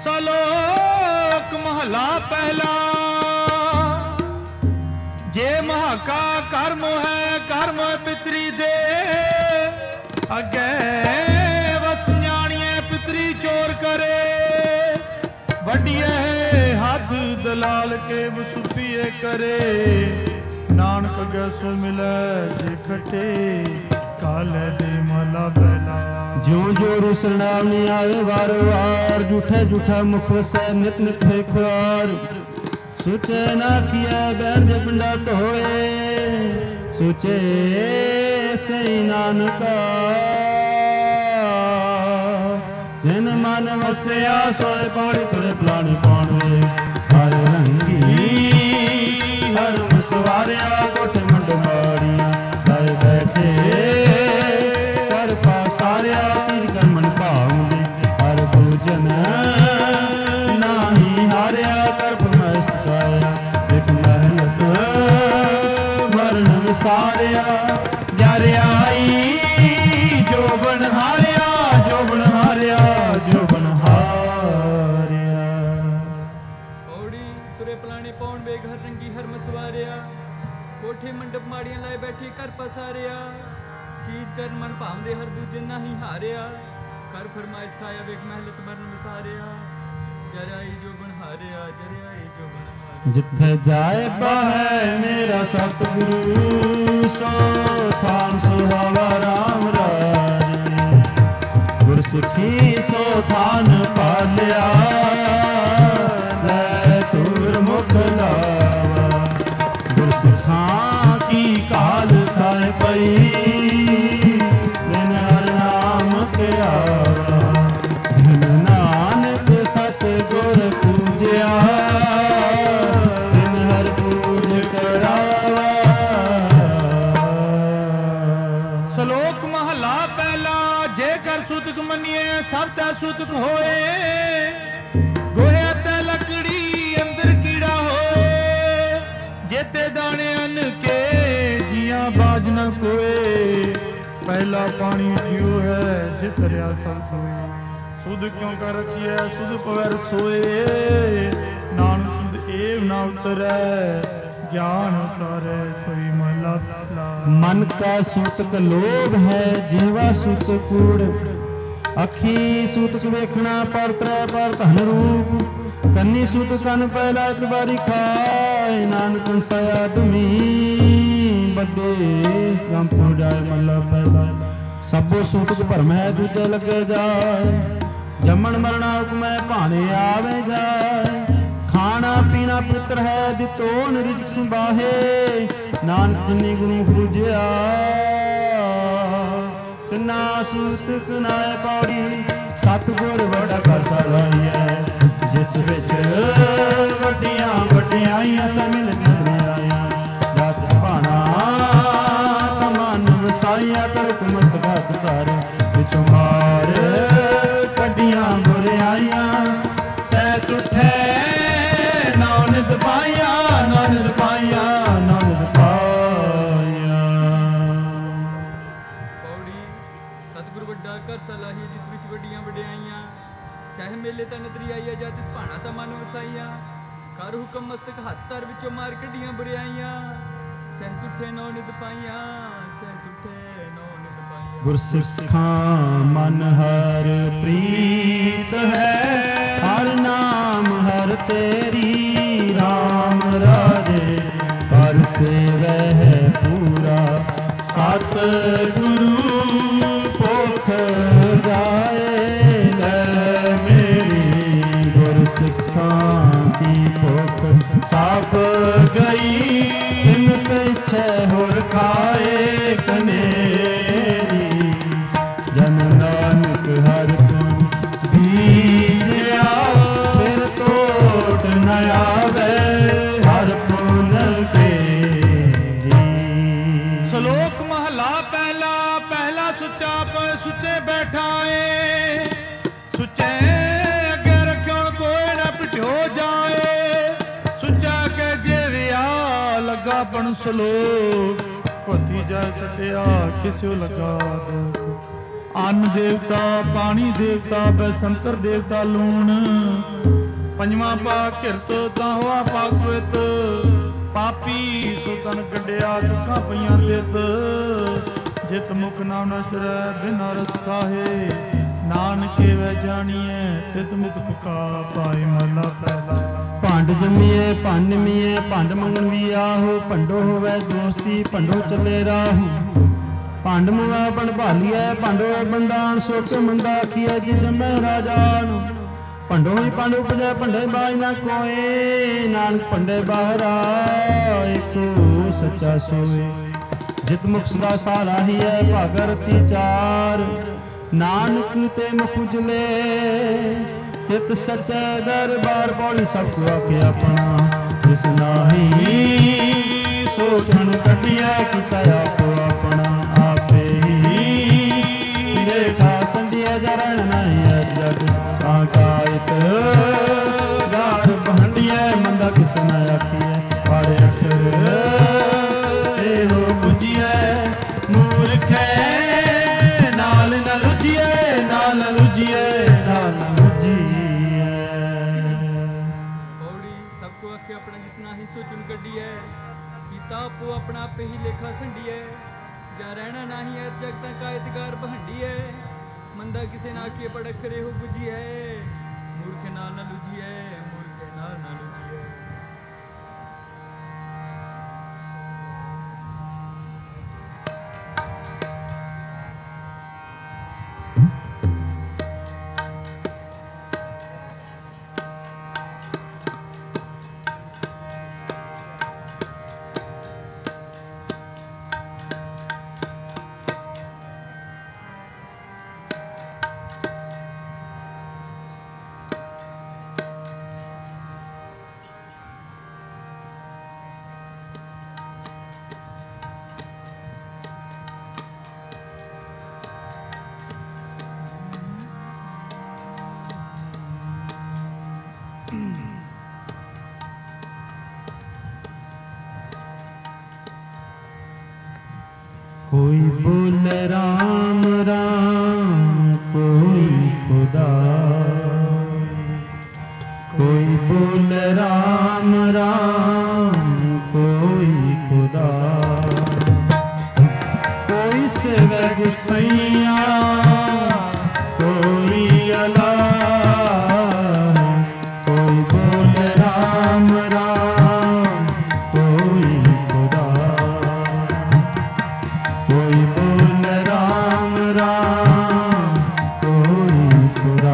ਸਲੋਕ ਮਹਲਾ ਪਹਿਲਾ। ਜੇ ਮਹਾਕਾ ਕਰਮ ਹੈ ਕਰਮ ਪਿਤਰੀ ਦੇ, ਅੱਗੇ ਵਸ ਜਾਣੀਏ ਪਿਤਰੀ ਚੋਰ ਕਰੇ। ਵੱਡੀਏ ਹੱਥ ਦਲਾਲ ਕੇ ਵਸੁਪੀਏ ਕਰੇ, ਨਾਨਕ ਅਗੇ ਸੋ ਮਿਲੈ ਜੇ ਖਟੇ ਕਾਲੇ ਦੇ ਮਹਲਾ ਪਹਿਲਾ। ਜਿਉ ਜਿਉ ਰੁਸਲ ਨਾਮ ਨੀ ਆਵੇ ਵਾਰ ਵਾਰ, ਝੂਠੇ ਝੂਠਾ ਮੁਖ ਵਸੈ ਨਿਤ ਨਿਤ ਫੇਖਵਾਰ। ਸੁਚੇ ਨਾ ਕੀਐ ਬੈਣ ਜੇ ਪਿੰਡਾ ਧੋਏ, ਸੁਚੇ ਸਈ ਨਾਨਕਾ। ਜਿਨ ਮਨ ਵਸਿਆ ਸੋਏ ਪਾਣੀ ਤੁਰੇ ਪਲਾਣੀ ਪਾਣਵੇ। ਹਰ ਰੰਗੀ ਹਰ ਸਵਾਰਿਆ ਕੋਠ ਮੰਡ ਮਾੜੀਆਂ, ਲਾਏ ਬੈਠੇ ਕਰ ਪਾਸਾਰਿਆ ਤੀਰ ਕਰ ਮਨ ਭਾਉਂਦੇ। ਹਰ ਪੂਜਨ ਨਾਹੀ ਹਾਰਿਆ ਕਰ ਪਰਮੇਸ ਕਾਇਆ। ਇੱਕ ਮਹਿਨਤ ਮਰਨ ਵਿਸਾਰਿਆ, ਜਰ ਆਈ ਜੋ ਬਨ ਹਾਰਿਆ, ਜੋ ਬਨ ਹਾਰਿਆ, ਜੋ ਬਨ ਹਾਰਿਆ। ਔੜੀ ਤੁਰੇ ਪਲਾਣੇ ਪਾਉਣ ਵੇ ਘਰ ਰੰਗੀ ਹਰ ਮਸਵਾਰਿਆ। ਕੋਠੇ ਮੰਡਪ ਮਾੜੀਆਂ ਲਾਏ ਬੈਠੇ ਕਰ ਪਸਾਰਿਆ। ਚੀਜ਼ ਕਰਨ ਮਨ ਭਾਉਂਦੇ ਹਰ ਦੂਜੇ ਨਾਹੀ ਹਾਰਿਆ। ਕਰ ਫਰਮਾਇਸ਼ ਖਾਇਆ ਵੇਖ ਮਹਿਲਤ ਮਰਨ ਵਿਸਾਰਿਆ। ਜਰ ਆਈ ਜੋ ਬਨ ਹਾਰਿਆ, ਜਰ ਆਈ ਜੋ ਬਨ ਹਾਰਿਆ। ਜਿੱਥੇ ਜਾਏ ਪਾਹੈ ਮੇਰਾ ਸਤਿਗੁਰੂ, ਸੋ ਥਾਨ ਸੁਹਾਵਾ ਰਾਮ ਰਾਜੇ। ਗੁਰ ਸਿੱਖੀ ਸੋ ਥਾਨ ਪਾਲਿਆ, ਲੈ ਤੁਰ ਮੁਖ ਲਾਵਾ। ਗੁਰ ਸਿੱਖਾਂ ਕੀ ਕਾਲ ਖਾਏ ਪਈ, ਬਿਨ ਹਰਿ ਨਾਮ ਕੇ ਆਵਾ। ਬਿਨ ਨਾਨਕ ਸਤ ਗੁਰ ਪੂਜਿਆ, ਬਿਨ ਹਰਿ ਪੂਜ ਕਰਾਵਾ। ਸ਼ਲੋਕ ਮਹਲਾ ਪਹਿਲਾ। ਜੇਕਰ ਸੁਤਕ ਮੰਨੀਏ ਸਭ ਤੈ ਸੁਤਕ ਹੋਏ, ਗੋਹੇ ਤੇ ਲੱਕੜੀ ਅੰਦਰ ਕੀੜਾ ਹੋਏ। ਜੇਤੇ ਦਾਣੇ ਅੰਨ ਕੇ ਜੀਆਂ ਬਾਜ ਨ ਕੋਏ, ਪਹਿਲਾ ਪਾਣੀ ਜਿਉ ਹੈ ਜਿਤ ਰਿਆ ਸਭ ਸੋਏ। ਸੁਧ ਕਿਉਂ ਕਰ ਰਖੀਐ ਸੁਧ ਪਵੈ ਰਸੋਏ, ਨਾਨਕ ਸੁਧ ਏਵ ਨਾ ਉਤਰੈ, ਗਿਆਨ ਉਤਾਰੈ ਕੋਈ ਮਹਲਾ ਪਹਿਲਾ। मन का सूतक लोभ है, जीवा सूतक कूड़। अखी सूतक वेखना पर त्रै पर धन रूप। कन्नी सूतक कन पहला इतबारी खाए, नानक सया तुमी बदे गम जाए मल्ला पहला। सबो सूतक भरम है दूजे लगे जाए, जमन मरना हुक्म है भाने आवे जाए। खाना पीना पुत्र है दितोन रिजक संभाहे, नानक जिनी गुरु पूजिया तिना सूतक नाए पौड़ी। सतगुर बड़ा कर सलाइए, जिस विच वड्डियां वड्डियाइयां समिल आइया। जात सुभाना मन वसाइया, करक मस्तक कर विचों मार कड्डियां बुराइयां। सैत उठे नानक पाया, नानक पाया, नानक पाया। ਪੌੜੀ ਸਤਿਗੁਰ ਵੱਡਾ ਕਰ ਸਲਾਹੀ, ਜਿਸ ਵਿੱਚ ਵੱਡੀਆਂ ਵਡਿਆਈਆਂ। ਸਹਿ ਮੇਲੇ ਤਾਂ ਨਦਰੀ ਆਈਆ, ਜਾ ਤਿਸ ਭਾਣਾ ਤਾਂ ਮਨ ਵਸਾਈਆ। ਕਰ ਹੁਕਮ ਮਸਤਕ ਹੱਥ ਧਰ ਵਿੱਚੋਂ ਮਾਰ ਕੱਢੀਆਂ ਬੁਰਾਈਆਂ। ਸਹਿ ਤੁਠੇ ਨੌ ਨਿਤ ਪਾਈਆਂ, ਸਹਿ ਤੁਠੇ ਨੌ ਨਿਤ ਪਾਈਆਂ। गुरसिखां मन हर प्रीत है, हर नाम हर तेरी। राम राजे पर से वह पूरा, सत गुरु पोख गाए। ले मेरी गुरसिखां की पोख साप गई, इन पिछे होर खाए कनेरी। जन नानक हर तू बीजिया, फिर टोट न आवे हर पुन तेरी। ਸ਼ਲੋਕ ਮਹਲਾ ਪਹਿਲਾ। ਪਹਿਲਾ ਸੁੱਚਾ ਪੈ ਸੁੱਚੇ ਬੈਠਾ ਏ, ਸੁੱਚੇ ਅੱਗੇ ਰੱਖਿਉਣ ਕੋਈ ਨਾ ਪਿਠਿਓ ਜਾਏ। ਸੁੱਚਾ ਕੇ ਜੇ ਵਿਆ ਲੱਗਾ ਪਣ ਸਲੋਕ, ਪਤੀ ਜਾ ਸਟਿਆ ਕਿਸਿਓ ਲਗਾ ਦੁੱਖ। ਅੰਨ ਦੇਵਤਾ ਪਾਣੀ ਦੇਵਤਾ ਬੈਸੰਤਰ ਦੇਵਤਾ ਲੂਣ, ਪੰਜਵਾਂ ਪਾਕ ਕਿਰਤ ਦਸਵਾਂ ਪਾਕ ਪਿਤ ਪਾਪੀ ਸੋ ਤਨ ਕੱਢਿਆ ਦੁੱਖਾਂ ਪਈਆਂ ਤਿਤ ਜਿਤ ਮੁਖ ਨਾਮ ਨਸ਼ਰੈ ਬਿਨਾ ਰਸ ਖਾਹੇ ਨਾਨਕੇ ਵੈ ਜਾਣੀਐ ਤਿਤ ਮੁਖ ਤੁਕਾ ਪਾਏ ਮਹਲਾ ਪਹਿਲਾ। ਭੰਡ ਜੰਮੀਏ ਭੰਡ ਨਿਮੀਏ ਭੰਡ ਮੰਗਣ ਵੀ ਆਹੋ ਭੰਡੋ ਹੋਵੇ ਦੋਸਤੀ ਭੰਡੋ ਚੱਲੇ ਰਾਹੂ ਭੰਡ ਮੁਆ ਬਣ ਭਾਲੀਐ ਭੰਡੋ ਬੰਦਾਨ ਸੋਚ ਮੰਦਾ ਆਖੀਐ ਜੀ ਜੰਮੈ ਰਾਜਾ ਨੂੰ ਭੰਡੋ ਹੀ ਭੰਡ ਉਪਜੈ ਭੰਡੇ ਬਾਜ ਨਾ ਕੋਏ ਨਾਨਕ ਭੰਡੇ ਬਾਹਰਾ ਏਕੋ ਸੱਚਾ ਸੋਏ ਜਿਤ ਮੁਖ ਸਦਾ ਸਾਰਾਹੀ ਹੈ ਭਾਗਰਤੀ ਚਾਰ ਨਾਨਕ ਤੇ ਮੁਖ ਉਜਲੇ ਤਿਤ ਸੱਚੇ ਦਰਬਾਰ ਬੋਲੀ ਸਭ ਕੋ ਆਖੇ ਆਪਣਾ ਜਿਸ ਨਾਹੀ ਸੋਚਣ ਕੱਢਿਆ ਕੀਤਾ ਆਪੋ ਆਪਣਾ ਆਪੇ ਹੀ ਦੇਖਾ ਸੰਧਿਆ ਜਰਨ ਨਹੀਂ ਜਗ ਆਕਾਇਤ ਗਾਰ ਭੰਡਿਐ ਮੰਦਾ ਕਿਸ ਨਾ ਆਖੀਐ ਪਾੜੇ ਅਖਰ ਇਹੋ ਬੁਝੀਐ ਮੂਰਖੈ ਨਾਲ ਨ ਲੁਝੀਐ ਨਾਲ ਨ ਲੁਝੀਐ ਨਾਲ ਨ ਲੁਝੀਐ। ਪੌੜੀ ਸਭ ਕੋ ਆਖੇ ਆਪਣਾ ਜਿਸ ਨਾਹੀ ਸੋਚਣ ਕੱਢੀਐ ਕੀਤਾ ਆਪੋ ਆਪਣਾ ਆਪੇ ਹੀ ਲੇਖਾ ਸੰਢੀਐ ਜਾਂ ਰਹਿਣਾ ਨਾਹੀ ਐ ਜਗ ਤਾਂ ਕਾਇਤਗਾਰ ਬਹੰਡੀਐ ਮੰਦਾ ਕਿਸੇ ਨਾ ਆਖੀਏ ਪੜ ਅਖਰੇ ਹੋ ਬੁਝੀਐ ਮੂਰਖ ਨਾਲ ਨ ਲੁਝੀਐ ਮੂਰਖ ਨਾਲ ਨ ਲੁਝੀਐ। कोई बोले राम राम कोई खुदा कोई बोले राम राम कोई खुदा कोई सेवे गुसैया कोई अल्लाह कोई बोले राम राम कोई खुदा कोई बोल राम राम कोई खुदा।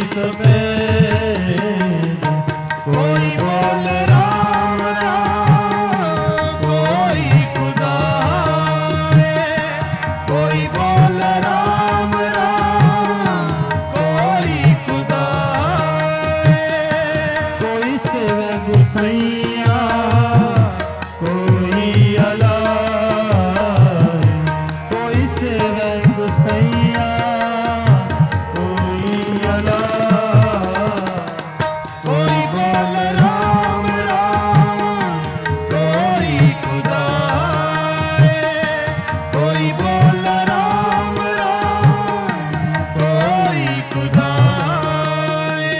सफेद। कोई बोल राम राम, कोई खुदा है। कोई बोल राम राम, कोई खुदा है। कोई सेवे गुसैया, कोई अलाय। कोई सेवे गुसैया, कोई अलाय। कोई बोल राम राम, कोई खुदा है। कोई बोल राम राम, कोई खुदा है।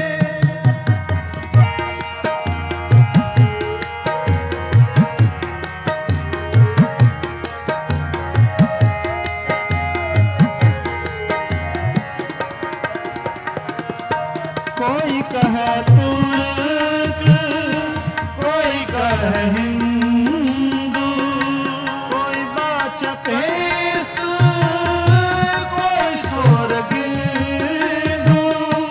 कोई कहे तुर्क, कोई कहे हिंदू। कोई वाचक ख्रिस्त, कोई स्वर्गदूत।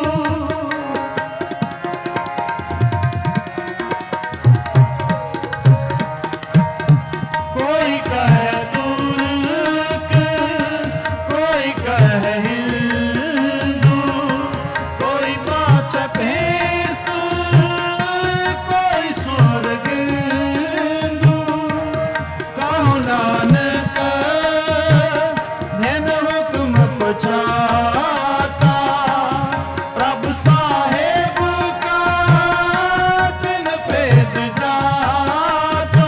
कोई कहे तुर्क, कोई कहे हिंदू। कोई वाचक ख्रिस्त, कोई स्वर्गदूत। कहो नानक धन हुक्म पछाता। प्रभु साहेब का तिन भेद जाता।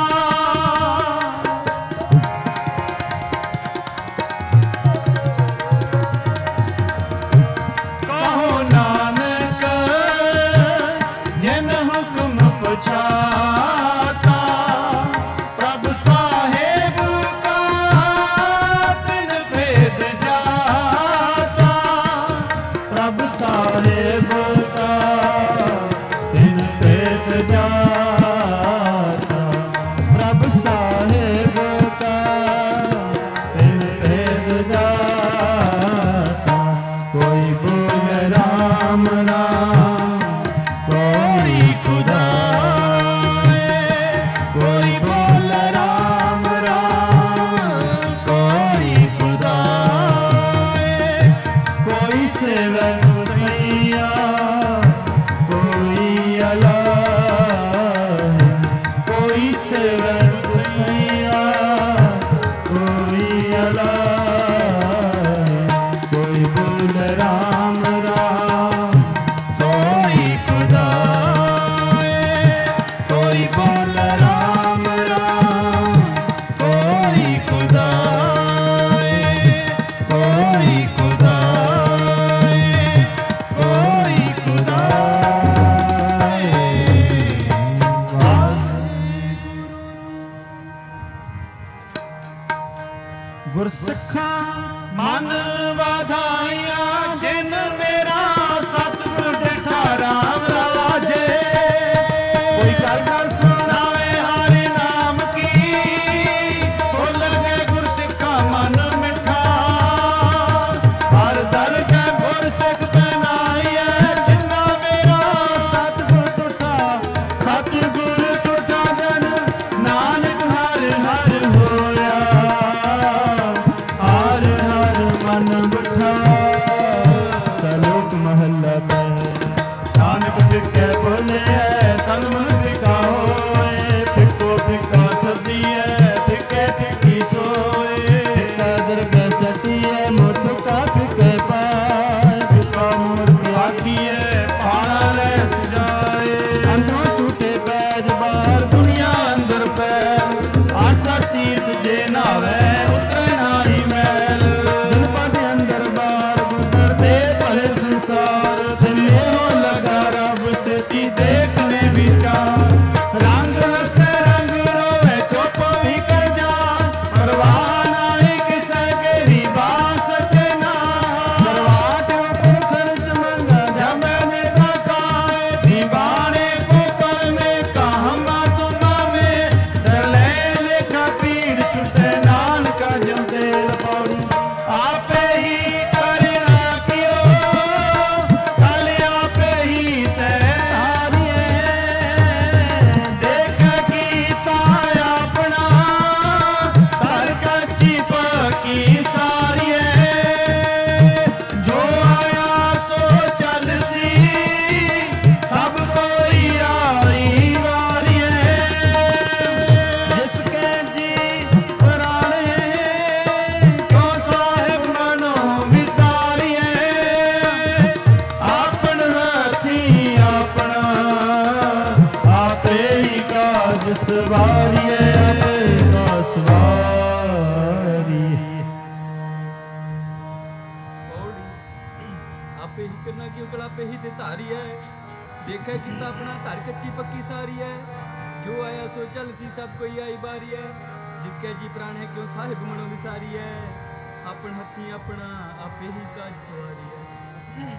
कहो नानक जिन हुक्म पछाता। प्रभु साहेब का तिन भेद जाता। प्रभु साहेब का तिन भेद जाता। प्रभु साहेब का तिन भेद जाता। कोई बोल राम राम, कोई खुदा है। कोई बोल राम राम, कोई खुदा है। कोई सेवक सैया, कोई अलाय। कोई सेवक सैया, कोई अलाय। कोई बोल राम राम, कोई खुदा है। कोई बोल राम राम, कोई खुदा है। कोई खुदा है, कोई खुदा है। गुरसिखा मन वाधाइया, जिन मेरा सतगुर डिठा राम राजे। कोई कर कर सुनावे हरि नाम की, सो लगे गुरसिखा मन मिठा। हर दर के गुरसिख बनाइए, जिन्ना मेरा सतगुर टूटा। सतगुर टूटा जन नानक हर हर होया। हर हर मन बिठा। सलोक महला पहला। नानक फिके बोले तन मन फिका होए। फिको फिका सजिए, फिके फिकी सोए। फिका दरगाह सटिए, मुठ का फिके पाए। फिका मूर्ख आखिए, पाना ले सजाए। अंदरों टूटे पैज बाहर, दुनिया अंदर पैर। आशा सीत जे नावे, उतरे नाई मैल। दिल पद अंदर बार, गुजर दे भले संसार। दिले हो लगा रब से सी देखने विचार। रंग हसे रंग रोवे, चुप भी कर जा। परवाह नहीं किसे केरी बात सचे ना। दरवाट ऊपर खर्च मंगा, जा मैंने का वाला पे ही ते धारी है। देखे कि अपना धर कच्ची पक्की सारी है। जो आया सो चल सी सब कोई आई बारी है। जिसके जी प्राण है क्यों साहिब मनो विसारी है। अपन हथी अपना आपे ही काज सवारी है।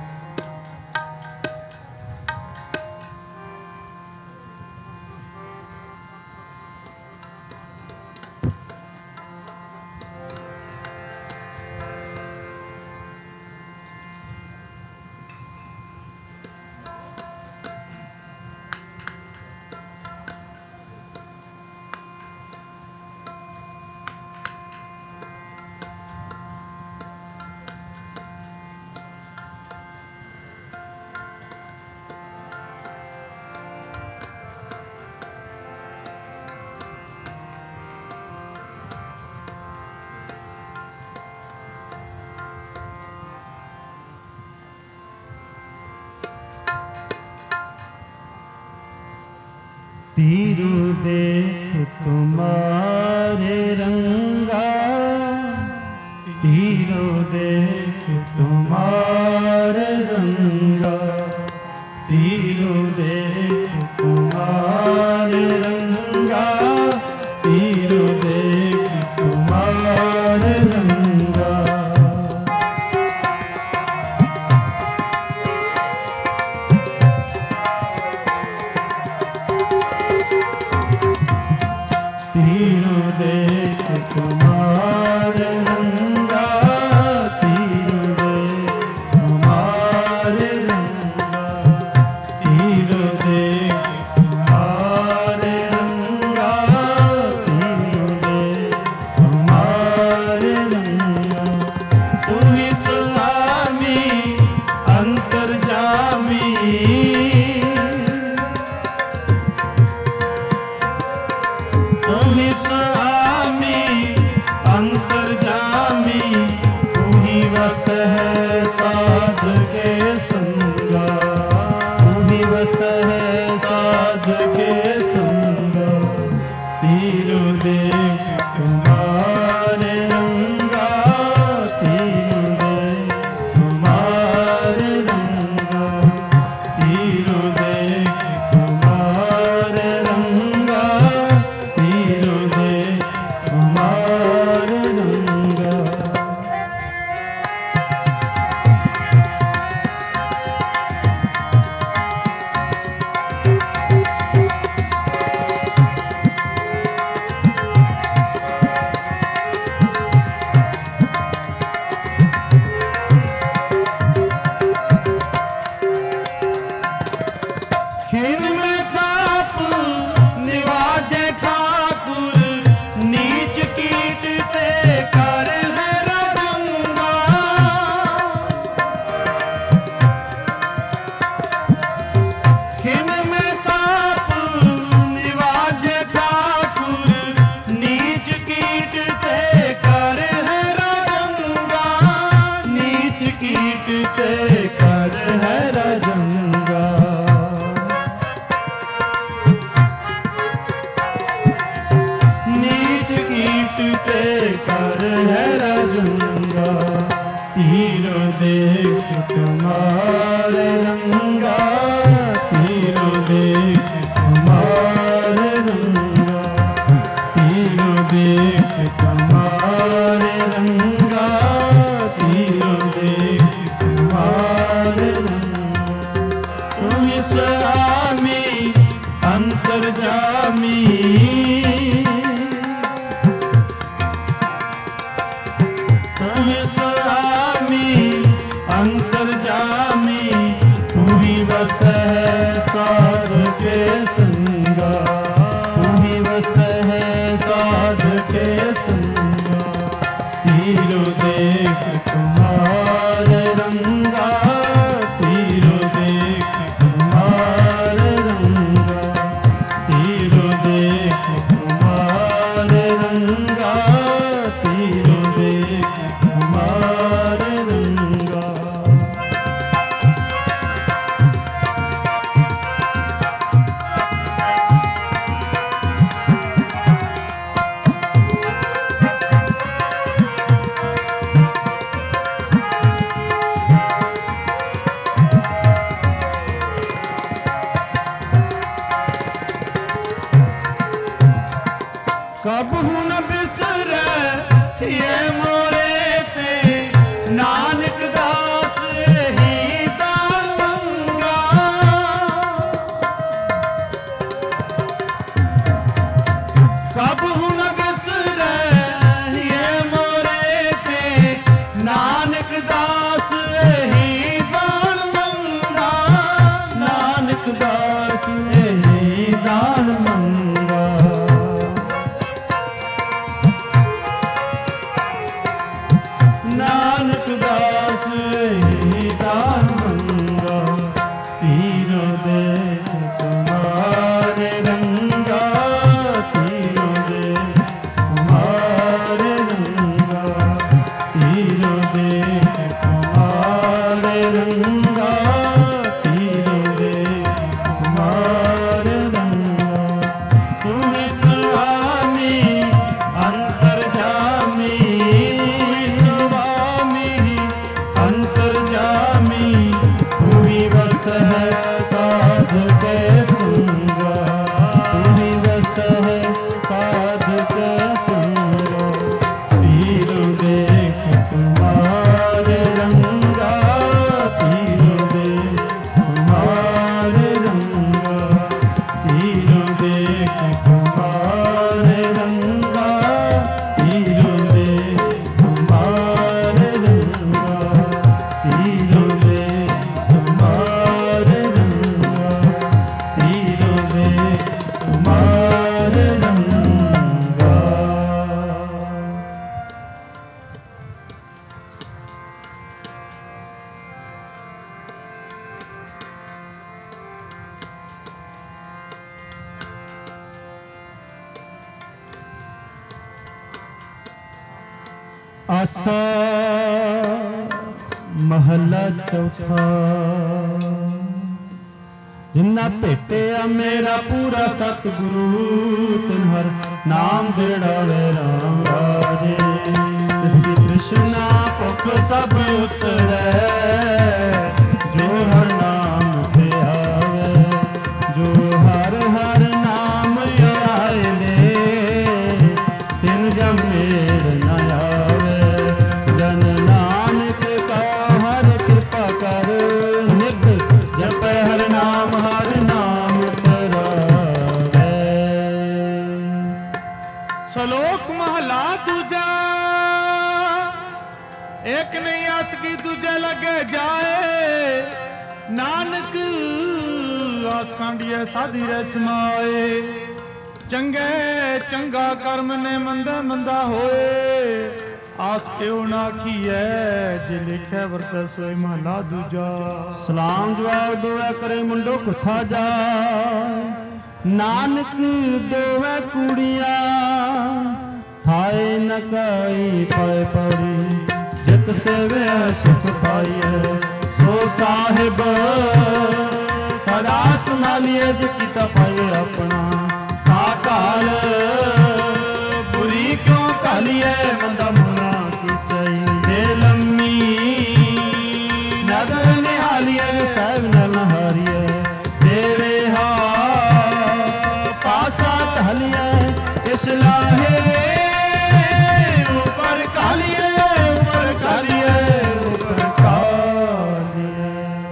तीरू देख तुम्हारे रंगा, तीरू देख तुम्हारे रंगा, तीरू देख तुम्हारे रंगा, तीरू देख तुम्हारे रंगा। तीरू देख तुम्हारे रंगा, तीरू देख तुम्हारे रंगा, तीरू देख तुम्हारे रंगा, तीरू देख तुम्हारे रंगा। तू ही स्वामी अंतर्जामी, स्वामी अंतर्जामी, तू ही वस है साध के संगा, तू ही वस है साध के संगा। तीरू देख तुम्हारे रंगा, तीरू देख तुम्हारे रंगा, तीरू देख तुम्हारे रंगा, तीरू देख तुम्हारे रंगा। खीर में चाप निवाजे ठाकुर, नीच कीट ते कर है रंगा। खिन में चाप निवाजे ठाकुर, नीच कीट ते कर है रंगा, नीच कीट ते कर है रंगा। नीच कीट ते कर है रंगा। तीरू देख तुम्हारे रंगा, तीरू देख तुम्हारे रंगा, तीरू देख तुम्हारे रंगा, तीरू देख तुम्हारे रंगा। तू ही स्वामी अंतर्जामी, स्वामी अंतर्जामी, तू ही वस है साध के संगा, तू ही वस है साध के संगा। तीरू देख तुम्हारे रंगा, तीरू देख तुम्हारे रंगा, तीरू देख तुम्हारे रंगा, तीरू देख तुम्हारे रंगा। ਕਬਹੁ ਨ ਬਿਸਰੈ ਇਹ ਮੋਰੇ ਤੇ ਨਾਨਕ ਦਾਸ ਹੀ ਦਾਨ ਮੰਗਾ। ਕਬਹੁ ਨ ਬਿਸਰੈ ਇਹ ਮੋਰੇ ਤੇ ਨਾਨਕ ਦਾਸ ਹੀ ਦਾਨ ਮੰਗਾ। ਨਾਨਕ ਦਾਸ ਹੀ ਦਾਨ ਮੰਗਾ। ਨਾਨਕ ਦਾਸ ਹੀ ਦਾਨ ਮੰਗਾ। ਤੀਰੋ ਦੇਖ ਤੁਮਾਰੇ ਰੰਗਾ। ਤੀਰੋ ਦੇਖ ਤੁਮਾਰੇ ਰੰਗਾ। ਤੀਰੋ ਦੇਖ ਤੁਮਾਰੇ ਰੰਗਾ। ਤੀਰੋ ਦੇਖ ਤੁਮਾਰੇ ਰੰਗਾ। ਤੂੰ ਹੀ ਸੁਆਮੀ ਅੰਤਰਜਾਮੀ। ਅੰਤਰਜਾਮੀ ਤੂੰ ਹੀ ਵਸਹਿ ਸਾਧ ਕੇ ਸੰਗਾ। ਤੂੰ ਹੀ ਵਸਹਿ ਸਾਧ ਕੇ ਸੰਗਾ। ਤੀਰੋ ਦੇਖ ਤੁਮਾਰੇ ਰੰਗਾ। ਤੀਰੋ ਦੇਖ ਤੁਮਾਰੇ ਰੰਗਾ। ਤੀਰੋ ਦੇਖ ਤੁਮਾਰੇ ਰੰਗਾ। ਤੀਰੋ ਦੇਖ ਤੁਮਾਰੇ ਰੰਗਾ। ਤੀਰੋ ਦੇਖ ਤੁਮਾਰੇ ਰੰਗਾ। ਤੀਰੋ ਦੇਖ ਤੁਮਾਰੇ ਰੰਗਾ। ਆਸਾ ਮਹੱਲਾ ਚੌਥਾ। ਜਿਨ੍ਹਾਂ ਭੇਟਿਆ ਮੇਰਾ ਪੂਰਾ ਸਤਿਗੁਰੂ ਤਿਨ ਹਰ ਨਾਮ ਦਿੜਾਵੇ ਰਾਮ ਰਾਜੇ। ਇਸ ਦੀ ਤ੍ਰਿਸ਼ਨਾ ਭੁੱਖ ਸਭ ਉਤਰੈ ਜੋ ਹਰ ਨਾਮ ਤੇ ਆਵੇ। ਜੋ ਹਰ ਹਰ ਨਾਮ ਆਏ ਲੈ ਤਿਨ ਜਮ ਮੇਲ ਨ ਆਵੇ। ਜਨ ਨਾਨਕ ਕਾ ਹਰ ਕਿਰਪਾ ਕਰ ਨਿਤ ਜਪੈ ਹਰ ਨਾਮ ਹਰ ਨਾਮ ਧਰਾਵੇ। ਸ਼ਲੋਕ ਮਹਲਾ ਦੂਜਾ। ਇੱਕ ਨਹੀਂ ਅਸ ਕੀ ਦੂਜੇ ਲੱਗੇ ਜਾਏ। ਨਾਨਕ ਆਸ ਕਾਂਡੀਏ ਸਾਧੀ ਰਹਿ ਸਮਾਏ। ਚੰਗੇ ਚੰਗਾ ਕਰਮ ਨੇ ਮੰਦਾ ਮੰਦਾ ਹੋਏ। ਆਸ ਕਿਉ ਨਾ ਆਖੀਐ ਜੇ ਲਿਖੈ ਵਰਤੈ ਸੋਈ ਮਹਲਾ ਦੂਜਾ। ਸਲਾਮ ਜਵਾਬ ਦੋਵੇ ਕਰੇ ਮੁੰਡੋ ਕੁੱਥਾ ਜਾ। ਨਾਨਕ ਦੋਵੇ ਕੁੜੀਆਂ ਥਾਏ ਨ ਕਾਈ ਪਾਏ ਪੜੀ। ਜਿਤ ਸੇਵਿਆ ਸੁਖ ਪਾਈਐ ਸੋ ਸਾਹਿਬ ਸਦਾ ਸੰਭਾਲੀਏ। ਜਿ ਕੀਤਾ ਪਾਈਏ ਆਪਣਾ ਸਾਕਾਲ ਬੁਰੀ ਕਿਉਂ ਕਾਲੀਏ। ਮੰਦਾ ਮੁਨਾ ਕੀ ਚਾਹੀਏ ਲੰਮੀ ਨਦਰ ਨਿਹਾਲੀਏ। ਸਹਿਬ ਨ ਨਹਾਰੀਏ ਦੇਵੇ ਹਾ ਪਾਸਾ ਢਾਲੀਏ। ਇਸ ਲਾਹੇ ਉਪਰ ਕਾਲੀਏ ਉਪਰ ਕਾਲੀਏ ਉਪਰ ਕਾਲੀਏ।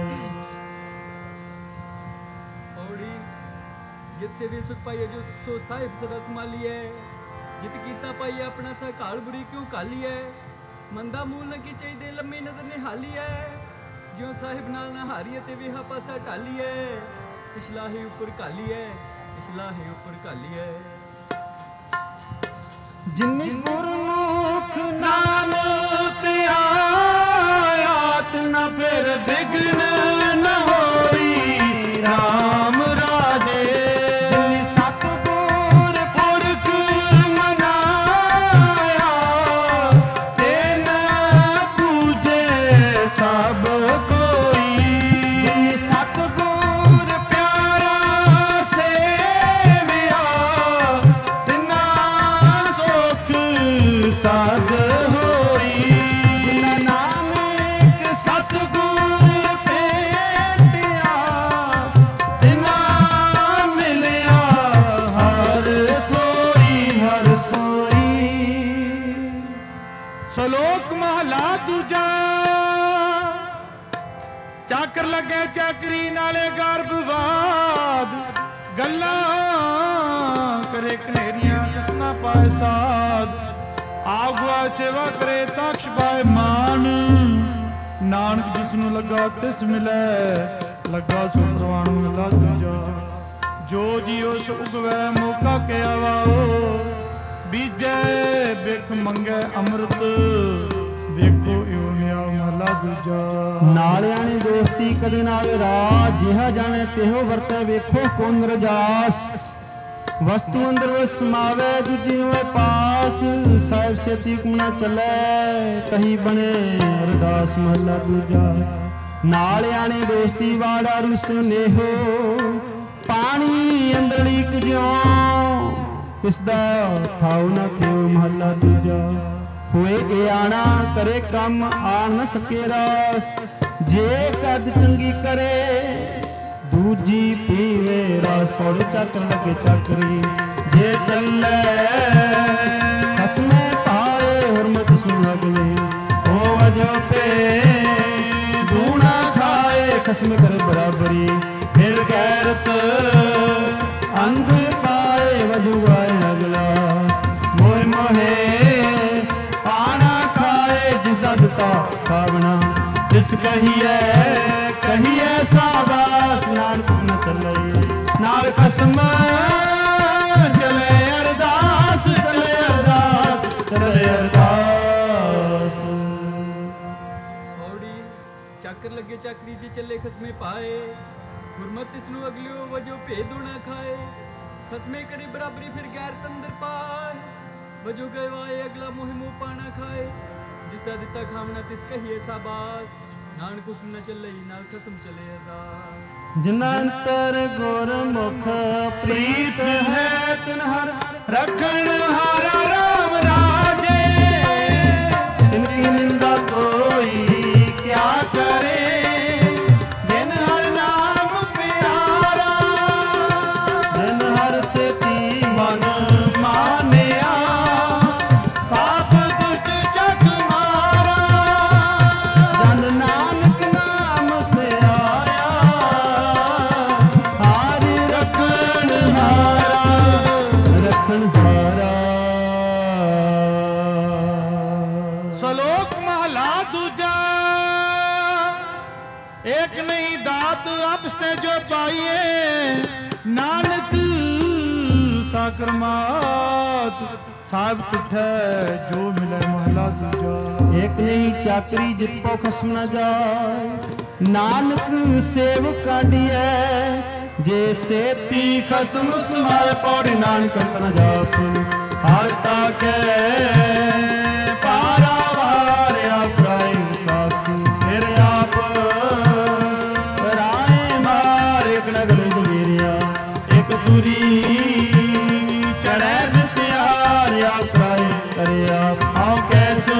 ਔੜੀ ਜਿੱਥੇ ਵੀ ਸੁਖ ਪਾਈਏ ਜੋ ਸੋ ਸਾਹਿਬ ਸਦਾ ਸੰਭਾਲੀਏ। ਜਿਤ ਕੀਤਾ ਪਾਈਏ ਆਪਣਾ ਸਾ ਕਾਲ ਬੁਰੀ ਕਿਉਂ ਕਾਲੀਏ। ਮੰਦਾ ਮੂਲ ਨ ਕੀ ਚਾਹੀਦੇ ਲੰਮੀ ਨਜ਼ਰ ਨਿਹਾਲੀਏ। ਜਿਉ ਸਾਹਿਬ ਨਾਲ ਨਾ ਹਾਰੀਏ ਤੇ ਵੀ ਹਾ ਪਾਸਾ ਢਾਲੀਏ। ਇਸਲਾਹੀ ਉੱਪਰ ਕਾਲੀਏ ਇਸਲਾਹੀ ਉੱਪਰ ਕਾਲੀਏ। ਜਿਨਿ ਗੁਰਮੁਖ ਨਾਮ ਤੇ ਆਇਆਤ ਨ ਫਿਰ ਵਿਗਨ ਨ ਹੋਈ ਰਾਮ ਰਾਜੇ। ਜਿਨਿ ਸਤਿਗੁਰ ਪੁਰਖ ਮਨਾਇਆ ਤਿਨ ਪੂਜੇ ਸਭ ਕੋਈ। ਜਿਨਿ ਸਤਿਗੁਰ ਪਿਆਰਾ ਸੇਵਿਆ ਤਿਨਾ ਸੁਖ ਸਾਧ ਹੋਈ। ਨਾਨਕ ਸਤਿਗੁਰ ਭੇਟਿਆ ਚਾਕਰ ਲੱਗੇ ਚਾਕਰੀ ਨਾਲੇ ਗਰਭਵਾਦ ਗੱਲਾਂ ਕਰੇ ਕਨੇਰੀਆਂ ਕਿਸਨਾ ਪਾਏ ਸਾਧ ਆਗਵਾ ਸੇਵਾ ਕਰੇ ਤਖਸ਼ ਪਾਏ ਮਾਨ ਨਾਨਕ ਜਿਸ ਨੂੰ ਲੱਗਾ ਤਿਸ ਮਿਲੈ ਲੱਗਾ ਸੋ ਪ੍ਰਵਾਨ ਮਿਲਾ ਦੂਜਾ ਜੋ ਜੀਉ ਸੋ ਉਗਵੈ ਮੌਕਾ ਕੇ ਆਵਾਓ ਬੀਜੈ ਬਿਖ ਮੰਗੈ ਅੰਮ੍ਰਿਤ ਵੇਖੋ ਇਉ ਨਿਆ ਮਹਲਾ ਦੂਜਾ ਨਾਲਿਆਂ ਨੇ ਦੋਸਤੀ ਕਦੇ ਨਾ ਆਵੇ ਰਾਜ ਜਿਹਾ ਜਾਣੇ ਤਿਹੋ ਵਰਤੈ ਵੇਖੋ ਕੋਨ ਰਜਾਸ ਵਸਤੂ ਅੰਦਰ ਵ ਸਮਾਵੇ ਦੂਜੀ ਹੋਏ ਪਾਸ ਸਾਹਿਬ ਛੇਤੀ ਕੁਣਾ ਚੱਲੇ ਕਹੀ ਬਣੇ ਅਰਦਾਸ ਮਹਲਾ ਦੂਜਾ ਨਾਲਿਆਂ ਨੇ ਦੋਸਤੀ ਵਾੜਾ ਰੁਸ ਨੇਹੋ ਪਾਣੀ ਅੰਦਰਲੀ ਜਿਉ ਤਿਸਦਾ ਥਾਉ ਨਾ ਤਿਉ ਮਹਲਾ ਦੂਜਾ ਹੋਏ ਇਹ ਆਣਾ ਕਰੇ ਕੰਮ ਆਣ ਨ ਸਕੇ ਰਾਸ ਜੇ ਕਦ ਚੰਗੀ ਕਰੇ ਦੂਜੀ ਪੀਵੇ ਰਾਸ ਪੌੜ ਚੱਕਰ ਲੱਗੇ ਚੱਕਰੀ ਜੇ ਚੱਲੇ ਖਸਮੇ ਪਾਏ ਹੁਰਮਤ ਸੁਣ ਅਗਲੇ ਹੋ ਵਜੋ ਪੇ ਦੂਣਾ ਖਾਏ ਖਸਮ ਕਰ ਬਰਾਬਰੀ ਫਿਰ ਗੈਰਤ ਅੰਧ ਪਾਏ ਵਜੂ ਆਏ ਅਗਲਾ ਮੋਹ ਮੋਹੇ ਆਣਾ ਖਾਏ ਜਿਸ ਦਾ ਦਿੱਤਾ ਖਾਵਣਾ ਤਿਸ ਕਹੀਏ ਕਹੀਏ ਸਾਬਾਸ ਨਾਨਕ ਨ ਚੱਲੇ ਨਾਲ ਖਸਮ ਚਲੇ ਅਰਦਾਸ ਚਲੇ ਅਰਦਾਸ ਚਲੇ ਅਰਦਾਸ ਔੜੀ ਚੱਕਰ ਲੱਗੇ ਚੱਕਰੀ ਜੀ ਚੱਲੇ ਖਸਮੇ ਪਾਏ ਗੁਰਮਤਿ ਇਸ ਨੂੰ ਅਗਲਿਓ ਵਜੋ ਭੇਦੋ ਨਾ ਖਾਏ ਖਸਮੇ ਕਰੇ ਬਰਾਬਰੀ ਫਿਰ ਗੈਰ ਤੰਦਰ ਪਾਏ ਵਜੋ ਗਏ ਵਾਏ ਅਗਲਾ ਮੋਹ ਮੋਹ ਪਾਣਾ ਖਾਏ ਜਿਸ ਦਾ ਦਿੱਤਾ ਖਾਵਣਾ ਤਿਸ ਕਹੀਏ ਸਾਬਾਸ ਨਾਨਕ ਹੁਕਮ ਨ ਚੱਲੇ ਨਾਲ ਖਸਮ ਚਲੇ ਅਰਦਾਸ ਜਿਨ੍ਹਾਂ ਅੰਤਰ ਗੁਰਮੁਖ ਪ੍ਰੀਤ ਹੈ ਤਿਨ ਹਰ ਰਖਣ ਹਾਰਾ ਰਾਮ ਰਾਜੇ ਤਿਨ ਕੀ ਨਿੰਦਾ ਕੋਈ ਕਿਆ ਕਰੇ ਜਿਨ ਹਰ ਨਾਮ ਪਿਆਰਾ ਜਿਨ ਹਰ ਸੇਤੀ ਮਨ ਮਾਨਿਆ ਸਾਥ ਦੁਸ਼ਟ ਜਗ ਮਾਰਾ ਜਨ ਨਾਨਕ ਨਾਮ ਤੇ ਆਇਆ ਹਾਰਿ ਰਖਣ ਹਾਰਾ ਰਖਣ ਹਾਰਾ ਸਲੋਕ ਮਹਲਾ ਦੂਜਾ ਏਕ ਨਹੀਂ ਦਾਤ ਆਪਸ ਤੇ ਜੋ ਪਾਈਏ ਨਾਨਕ ਸਾਕਰ ਮਾਤ ਸਾਹਿਬ ਤੁਠੈ ਜੋ ਮਿਲੇ ਮਹਲਾ ਦੂਜਾ ਇੱਕ ਨਹੀਂ ਚਾਕਰੀ ਜਿਤ ਪੋ ਖਸਮ ਨ ਜਾਏ ਨਾਨਕ ਸੇਵ ਕਾਢੀਐ ਜੇ ਸੇਤੀ ਖਸਮ ਸਮਾਏ ਪੌੜੀ ਨਾਨਕ ਅੰਤ ਨ ਜਾਪ ਹਰ ਤਾਕੈ ਪਾਰਾਵਾਰ ਆਪਰਾਇ ਸਾਥੀ ਫਿਰ ਆਪ ਰਾਏ ਮਾਰ ਇੱਕ ਨਗਲ ਜਗੀਰਿਆ ਇੱਕ ਦੂਰੀ ਚੜੈ ਦਸਿਆਰ ਆਪਰਾਇ ਕਰੇ ਆਪ ਆਉ ਕੈਸੋ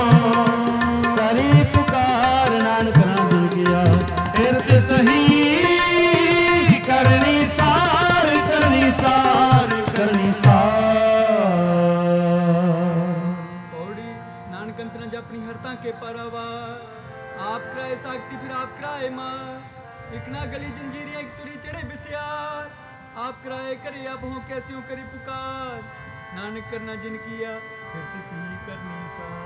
ਕਰੀ ਪੁਕਾਰ ਨਾਨਕ ਨਾ ਜੁੜ ਗਿਆ ਫਿਰ ਤੇ ਸਹੀ ਕਰਨੀ ਸਾਰ ਕਰਨੀ ਸਾਰ ਕਰਨੀ ਸਾਰ ਔੜੀ ਨਾਨਕ ਅੰਤ ਨ ਜਾਪਣੀ ਹਰਤਾ ਕੇ ਪਰਵਾਰ ਆਪ ਕਰਾਏ ਸਾਖਤੀ ਫਿਰ ਆਪ ਕਰਾਏ ਮਾਰ ਇੱਕ ਨਾ ਗਲੀ ਜੰਜੀਰੀਆਂ ਇੱਕ ਤੁਰੀ ਚੜੇ ਬਿਸਿਆਰ ਆਪ ਕਰਾਏ ਕਰੇ ਆਪ ਹੋ ਕੈਸਿਓ ਕਰੀ ਪੁਕਾਰ ਨਾਨਕ ਕਰਨਾ ਜਿਨ ਕੀਆ ਫਿਰ ਤਿਸ ਹੀ ਕਰਨੀ ਸਾਰ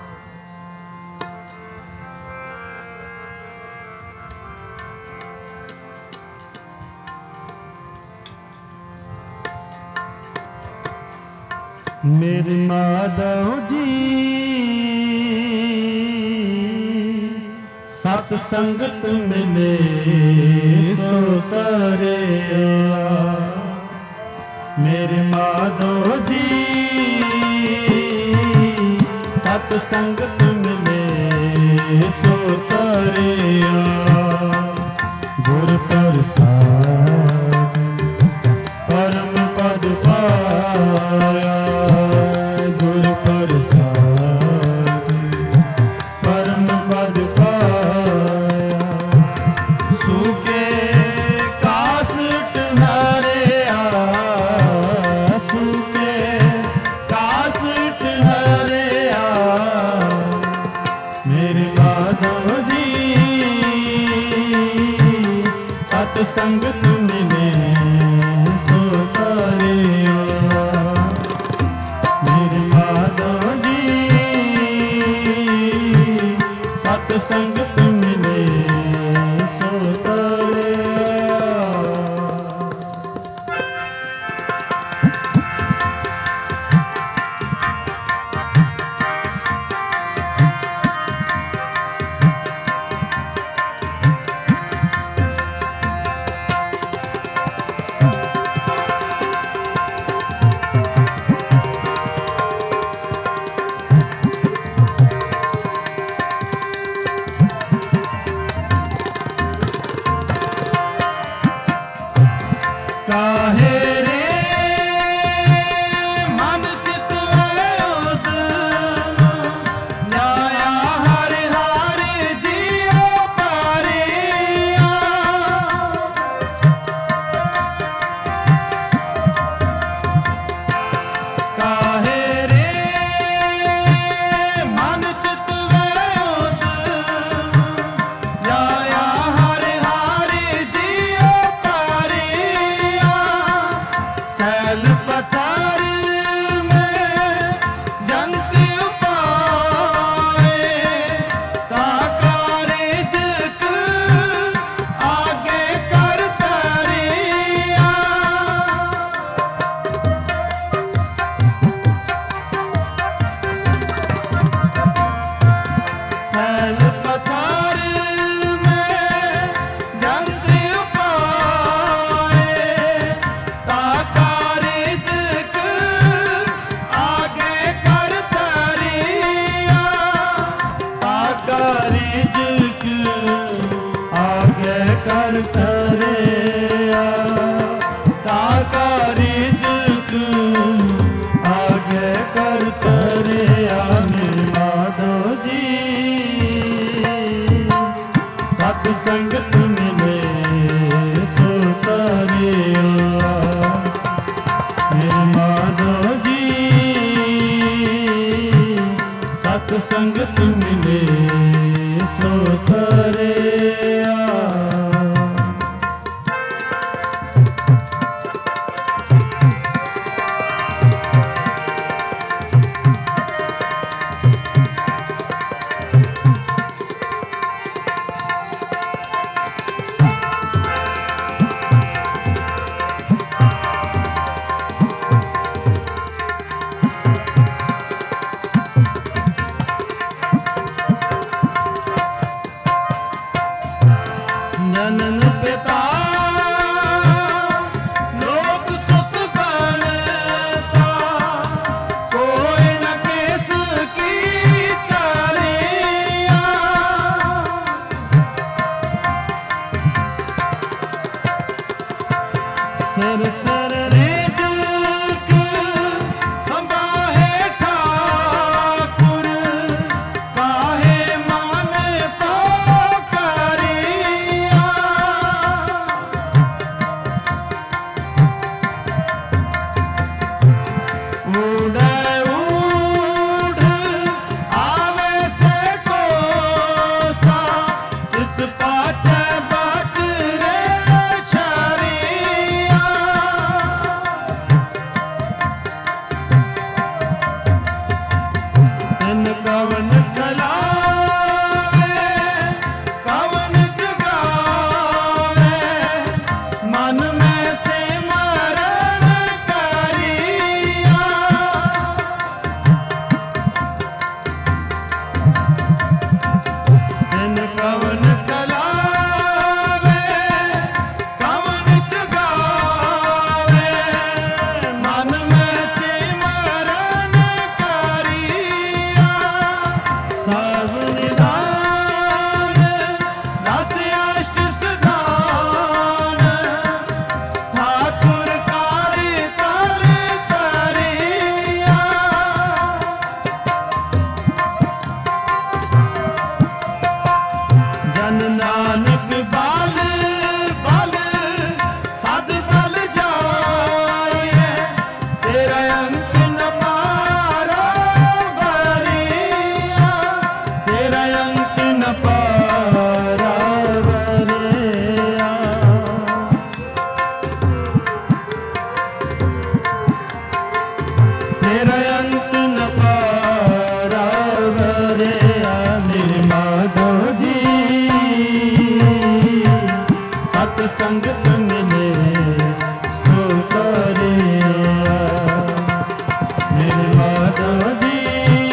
ਮੇਰੇ ਮਾਧਵ ਜੀ ਸਤ ਸੰਗਤ ਮਿਲੇ ਸੋ ਤਰਿਆ ਮੇਰੇ ਮਾਧਵ ਜੀ ਸਤ ਸੰਗਤ ਮਿਲੇ ਸੋ ਤਰਿਆ ਗੁਰ ਪ੍ਰਸਾਦ ਪਰਮ ਪਦ ਪਾਇਆ ਗੁਰ ਪ੍ਰਸਾਦ ਪਰਮ ਪਦ ਪਾਇਆ ਸੁਕੇ ਕਾਸਟ ਹਰਿਆ ਸੁਕੇ ਕਾਸਟ ਹਰਿਆ ਮੇਰੇ ਮਾਧਵ ਜੀ सत्संगत मिले सो तारियो मेरे माधव जी सत्संगत मिले सो काहे रे मन चित उद न्याया हर हर जियो पारिया काहे रे मन चित उद न्याया हर हर जियो पारिया सैल पथर में जंत पाए ताकारे जक आगे कर तरिया सैल पथर में जंत पाए ताकारे जक आगे कर तरिया ताकारे जक आगे कर तरिया ताकारे जक आगे कर तरिया मेरे माधव जी सत्संगत मिले सो तारियो मेरे माधव जी सत्संगत मिले सो तारिया जनन पिता लोक सुत बनता कोई न किस की तरिया सर सर रे जग संभाहे ठाकुर काहे मन पोकरिया उड़े उड़ आवे से कोसा इस पाछे बज रे छरिया ਸੰਗਤ ਮਿਲੇ ਸੋ ਕਰਿਆ। ਮੇਰੇ ਮਾਧੋ ਜੀ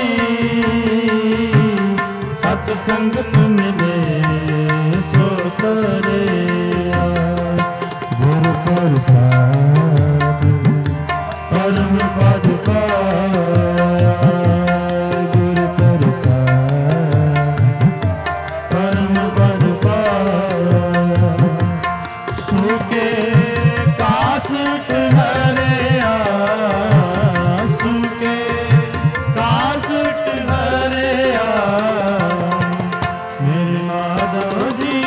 ਸਤ ਸੰਗਤ ਮਿਲੇ ਸੋ ਕਰਿਆ। ਗੁਰ ਪ੍ਰਸਾਦ ਪਰਮ ਪਦ ਪਾਇਆ। ਗੁਰ ਪ੍ਰਸਾਦ ਪਰਮ ਪਦ ਪਾਇਆ। ਸੁਕੇ ਕਾਸਟ ਹਰਿਆ। ਸੁਕੇ ਕਾਸਟ ਹਰਿਆ। ਮੇਰੇ ਮਾਧੋ ਜੀ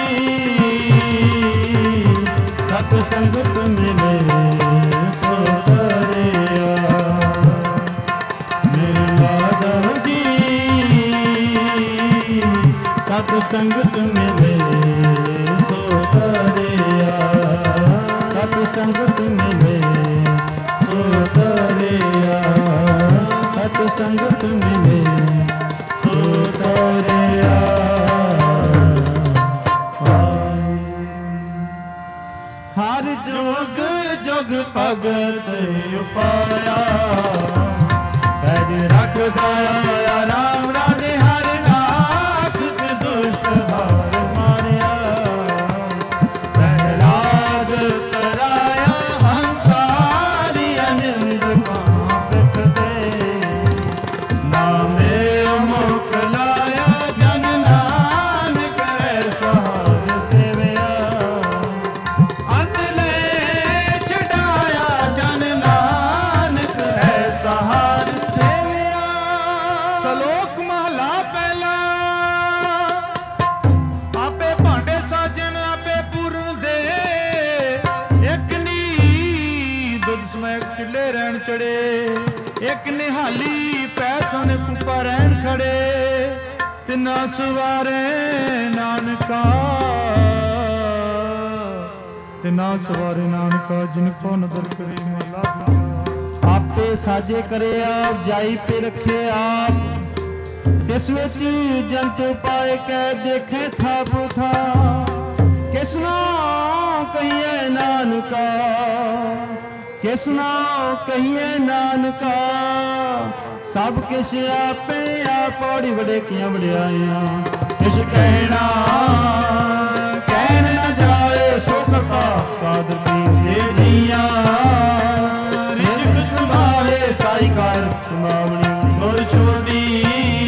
ਸਤ ਸੰਗਤ ਮਿਲੇ ਸੋ ਕਰਿਆ। ਮੇਰੇ ਮਾਧੋ ਜੀ ਸਤ ਸੰਗਤ ਮਿਲੇ ਸੋ ਕਰਿਆ। ਸਤ ਸੰਗਤ ਮਿਲੇ ਸੋ ਕਰਿਆ। ਸਤ ਸੰਗਤ ਮਿਲੇ ਸੋ ਕਰਿਆ। ਹਰ ਜੁਗ ਜੁਗ ਭਗਤ ਉਪਾਇਆ। ਪੈਜ ਰੱਖਦਾ ਆਇਆ ਰਾਮ ਰਾਜੇ ਹਰ ਨਾਥ ਤੇ ਦੁਸ਼ਟ ਹਾਰ ਮਾਰਿਆ। ਪ੍ਰਹਿਲਾਦ ਤਰਾਇਆ ਹੰਕਾਰੀ ਅਨੰਦ ਕਾਂਪਿਤ ਦੇ। ਨਾਮੇ ਮੁਖ ਲਾਇਆ ਜਨ ਨਾਨਕ ਐਸਾ ਹਰ ਸੇਵਿਆ। ਸ਼ਲੋਕ ਮਹਲਾ ਪਹਿਲਾ। ਆਪੇ ਭਾਂਡੇ ਸਾਜਣ ਆਪੇ ਪੂਰਨ ਦੇ। ਇੱਕ ਨੀ ਦੁੱਧ ਸਮੈ ਕਿਲੇ ਰਹਿਣ ਚੜੇ। ਇੱਕ ਨਿਹਾਲੀ ਪੈ ਸੋਨੇ ਕੁਪਾ ਰਹਿਣ ਖੜੇ। ਤਿੰਨਾ ਸਵਾਰੇ ਨਾਨਕਾ। ਤਿੰਨਾ ਸਵਾਰੇ ਨਾਨਕਾ ਜਿਨ ਕੋ ਨਦਰ ਕਰੇ ਮਹਲਾ। ਆਪੇ ਸਾਜੇ ਕਰੇ ਆਪ ਜਾਈ ਪੇ ਰੱਖੇ ਆਪ। ਤਿਸ ਵਿੱਚ ਜੰਤ ਪਾਏ ਕੈ ਦੇਖੇ ਥਾਪ ਥਾ। ਕਿਸਨਾ ਕਹੀਏ ਨਾਨਕਾ। ਕਿਸਨਾ ਕਹੀਏ ਨਾਨਕਾ। ਸਭ ਕਿਛ ਆਪੇ ਆਪ ਪੌੜੀ ਵਡੇ ਕੀਆਂ ਵਡਿਆਈਆਂ। ਕਿਛ ਕਹਿਣਾ ਕਹਿਣ ਨ ਜਾਏ ਸੋ ਕਰਤਾ ਕਾਦਰ ਕੀਤੇ ਜੀਆਂ। ਸੰਭਾਲੇ ਸਾਈ ਕਾਰ ਕਮਾਵਣੀ ਗੁਰ ਛੋਡੀ।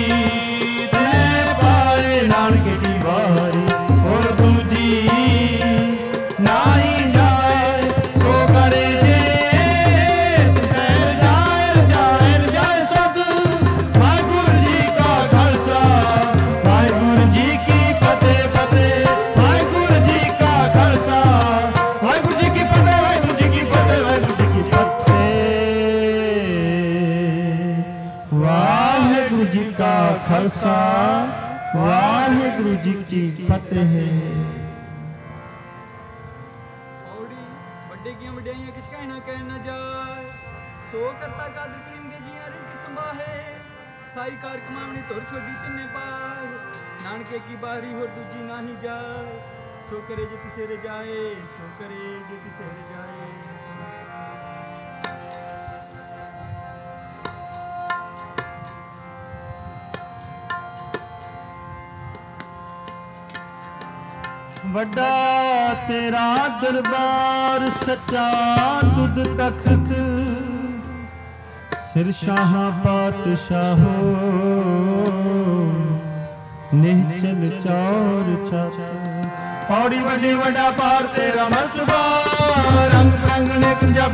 ਤੈ ਪਾਏ ਨਾਨਕ ਕੀ ਵਾਰੀ ਹੋਰ ਦੂਜੀ ਨਾਹੀ ਜਾਏ। ਸੋ ਕਰੇ ਜੇ ਤਿਸੈ ਰਜਾਇ ਰਜਾਇ ਰਜਾਇ ਸਦ। ਵਾਹਿਗੁਰੂ ਜੀ ਕਾ ਖਾਲਸਾ ਵਾਹਿਗੁਰੂ ਜੀ ਕੀ ਫਤਿਹ ਫਤਿਹ। ਵਾਹਿਗੁਰੂ ਜੀ ਕਾ ਖਾਲਸਾ ਵਾਹਿਗੁਰੂ ਜੀ ਕੀ ਫਤਿਹ। ਵਾਹਿਗੁਰੂ ਜੀ ਕੀ ਫਤਿਹ। ਵਾਹਿਗੁਰੂ ਜੀ ਕੀ ਫਤਿਹ। ਵਾਹਿਗੁਰੂ ਜੀ ਕਾ ਖਾਲਸਾ ਵਾਹਿਗੁਰੂ ਜੀ ਕੀ ਫਤਿਹ। ਔੜੀ ਵੱਡੇ ਕੀਆਂ ਵਡਿਆਈਆਂ ਕਿਛ ਕਹਿਣਾ ਕਹਿ ਨਾ ਜਾਏ। ਸੋ ਕਰਤਾ ਕਾਦਰ ਕਰੀਮ ਦੇ ਜੀਆਂ ਰਿਜ਼ਕ ਸੰਭਾਹੇ। ਸਾਈ ਕਾਰ ਕਮਾਵਣੀ ਧੁਰ ਛੋਡੀ ਤਿੰਨੇ ਪਾਰ। ਨਾਨਕੇ ਕੀ ਬਾਰੀ ਹੋਰ ਦੂਜੀ ਨਾਹੀ ਜਾਏ। ਸੋ ਕਰੇ ਜੇ ਤਿਸੇ ਰਜਾਏ ਸੋ ਕਰੇ ਜੇ ਤਿਸੇ ਰਜਾਏ। ਵੱਡਾ ਤੇਰਾ ਦਰਬਾਰ ਸੱਚਾ ਤੁਧ ਤਖਤ। ਸਿਰ ਸ਼ਾਹਾਂ ਪਾਤਸ਼ਾਹੋ ਨਿਹਚਲ ਚੌਰ ਛਤ। ਪੌੜੀ ਵੱਡੀ ਵੱਡਾ ਪਾਰ ਤੇਰਾ ਮਰਤਬਾ। ਰੰਗ ਰੰਗ ਨੇ ਪੰਜਾਬ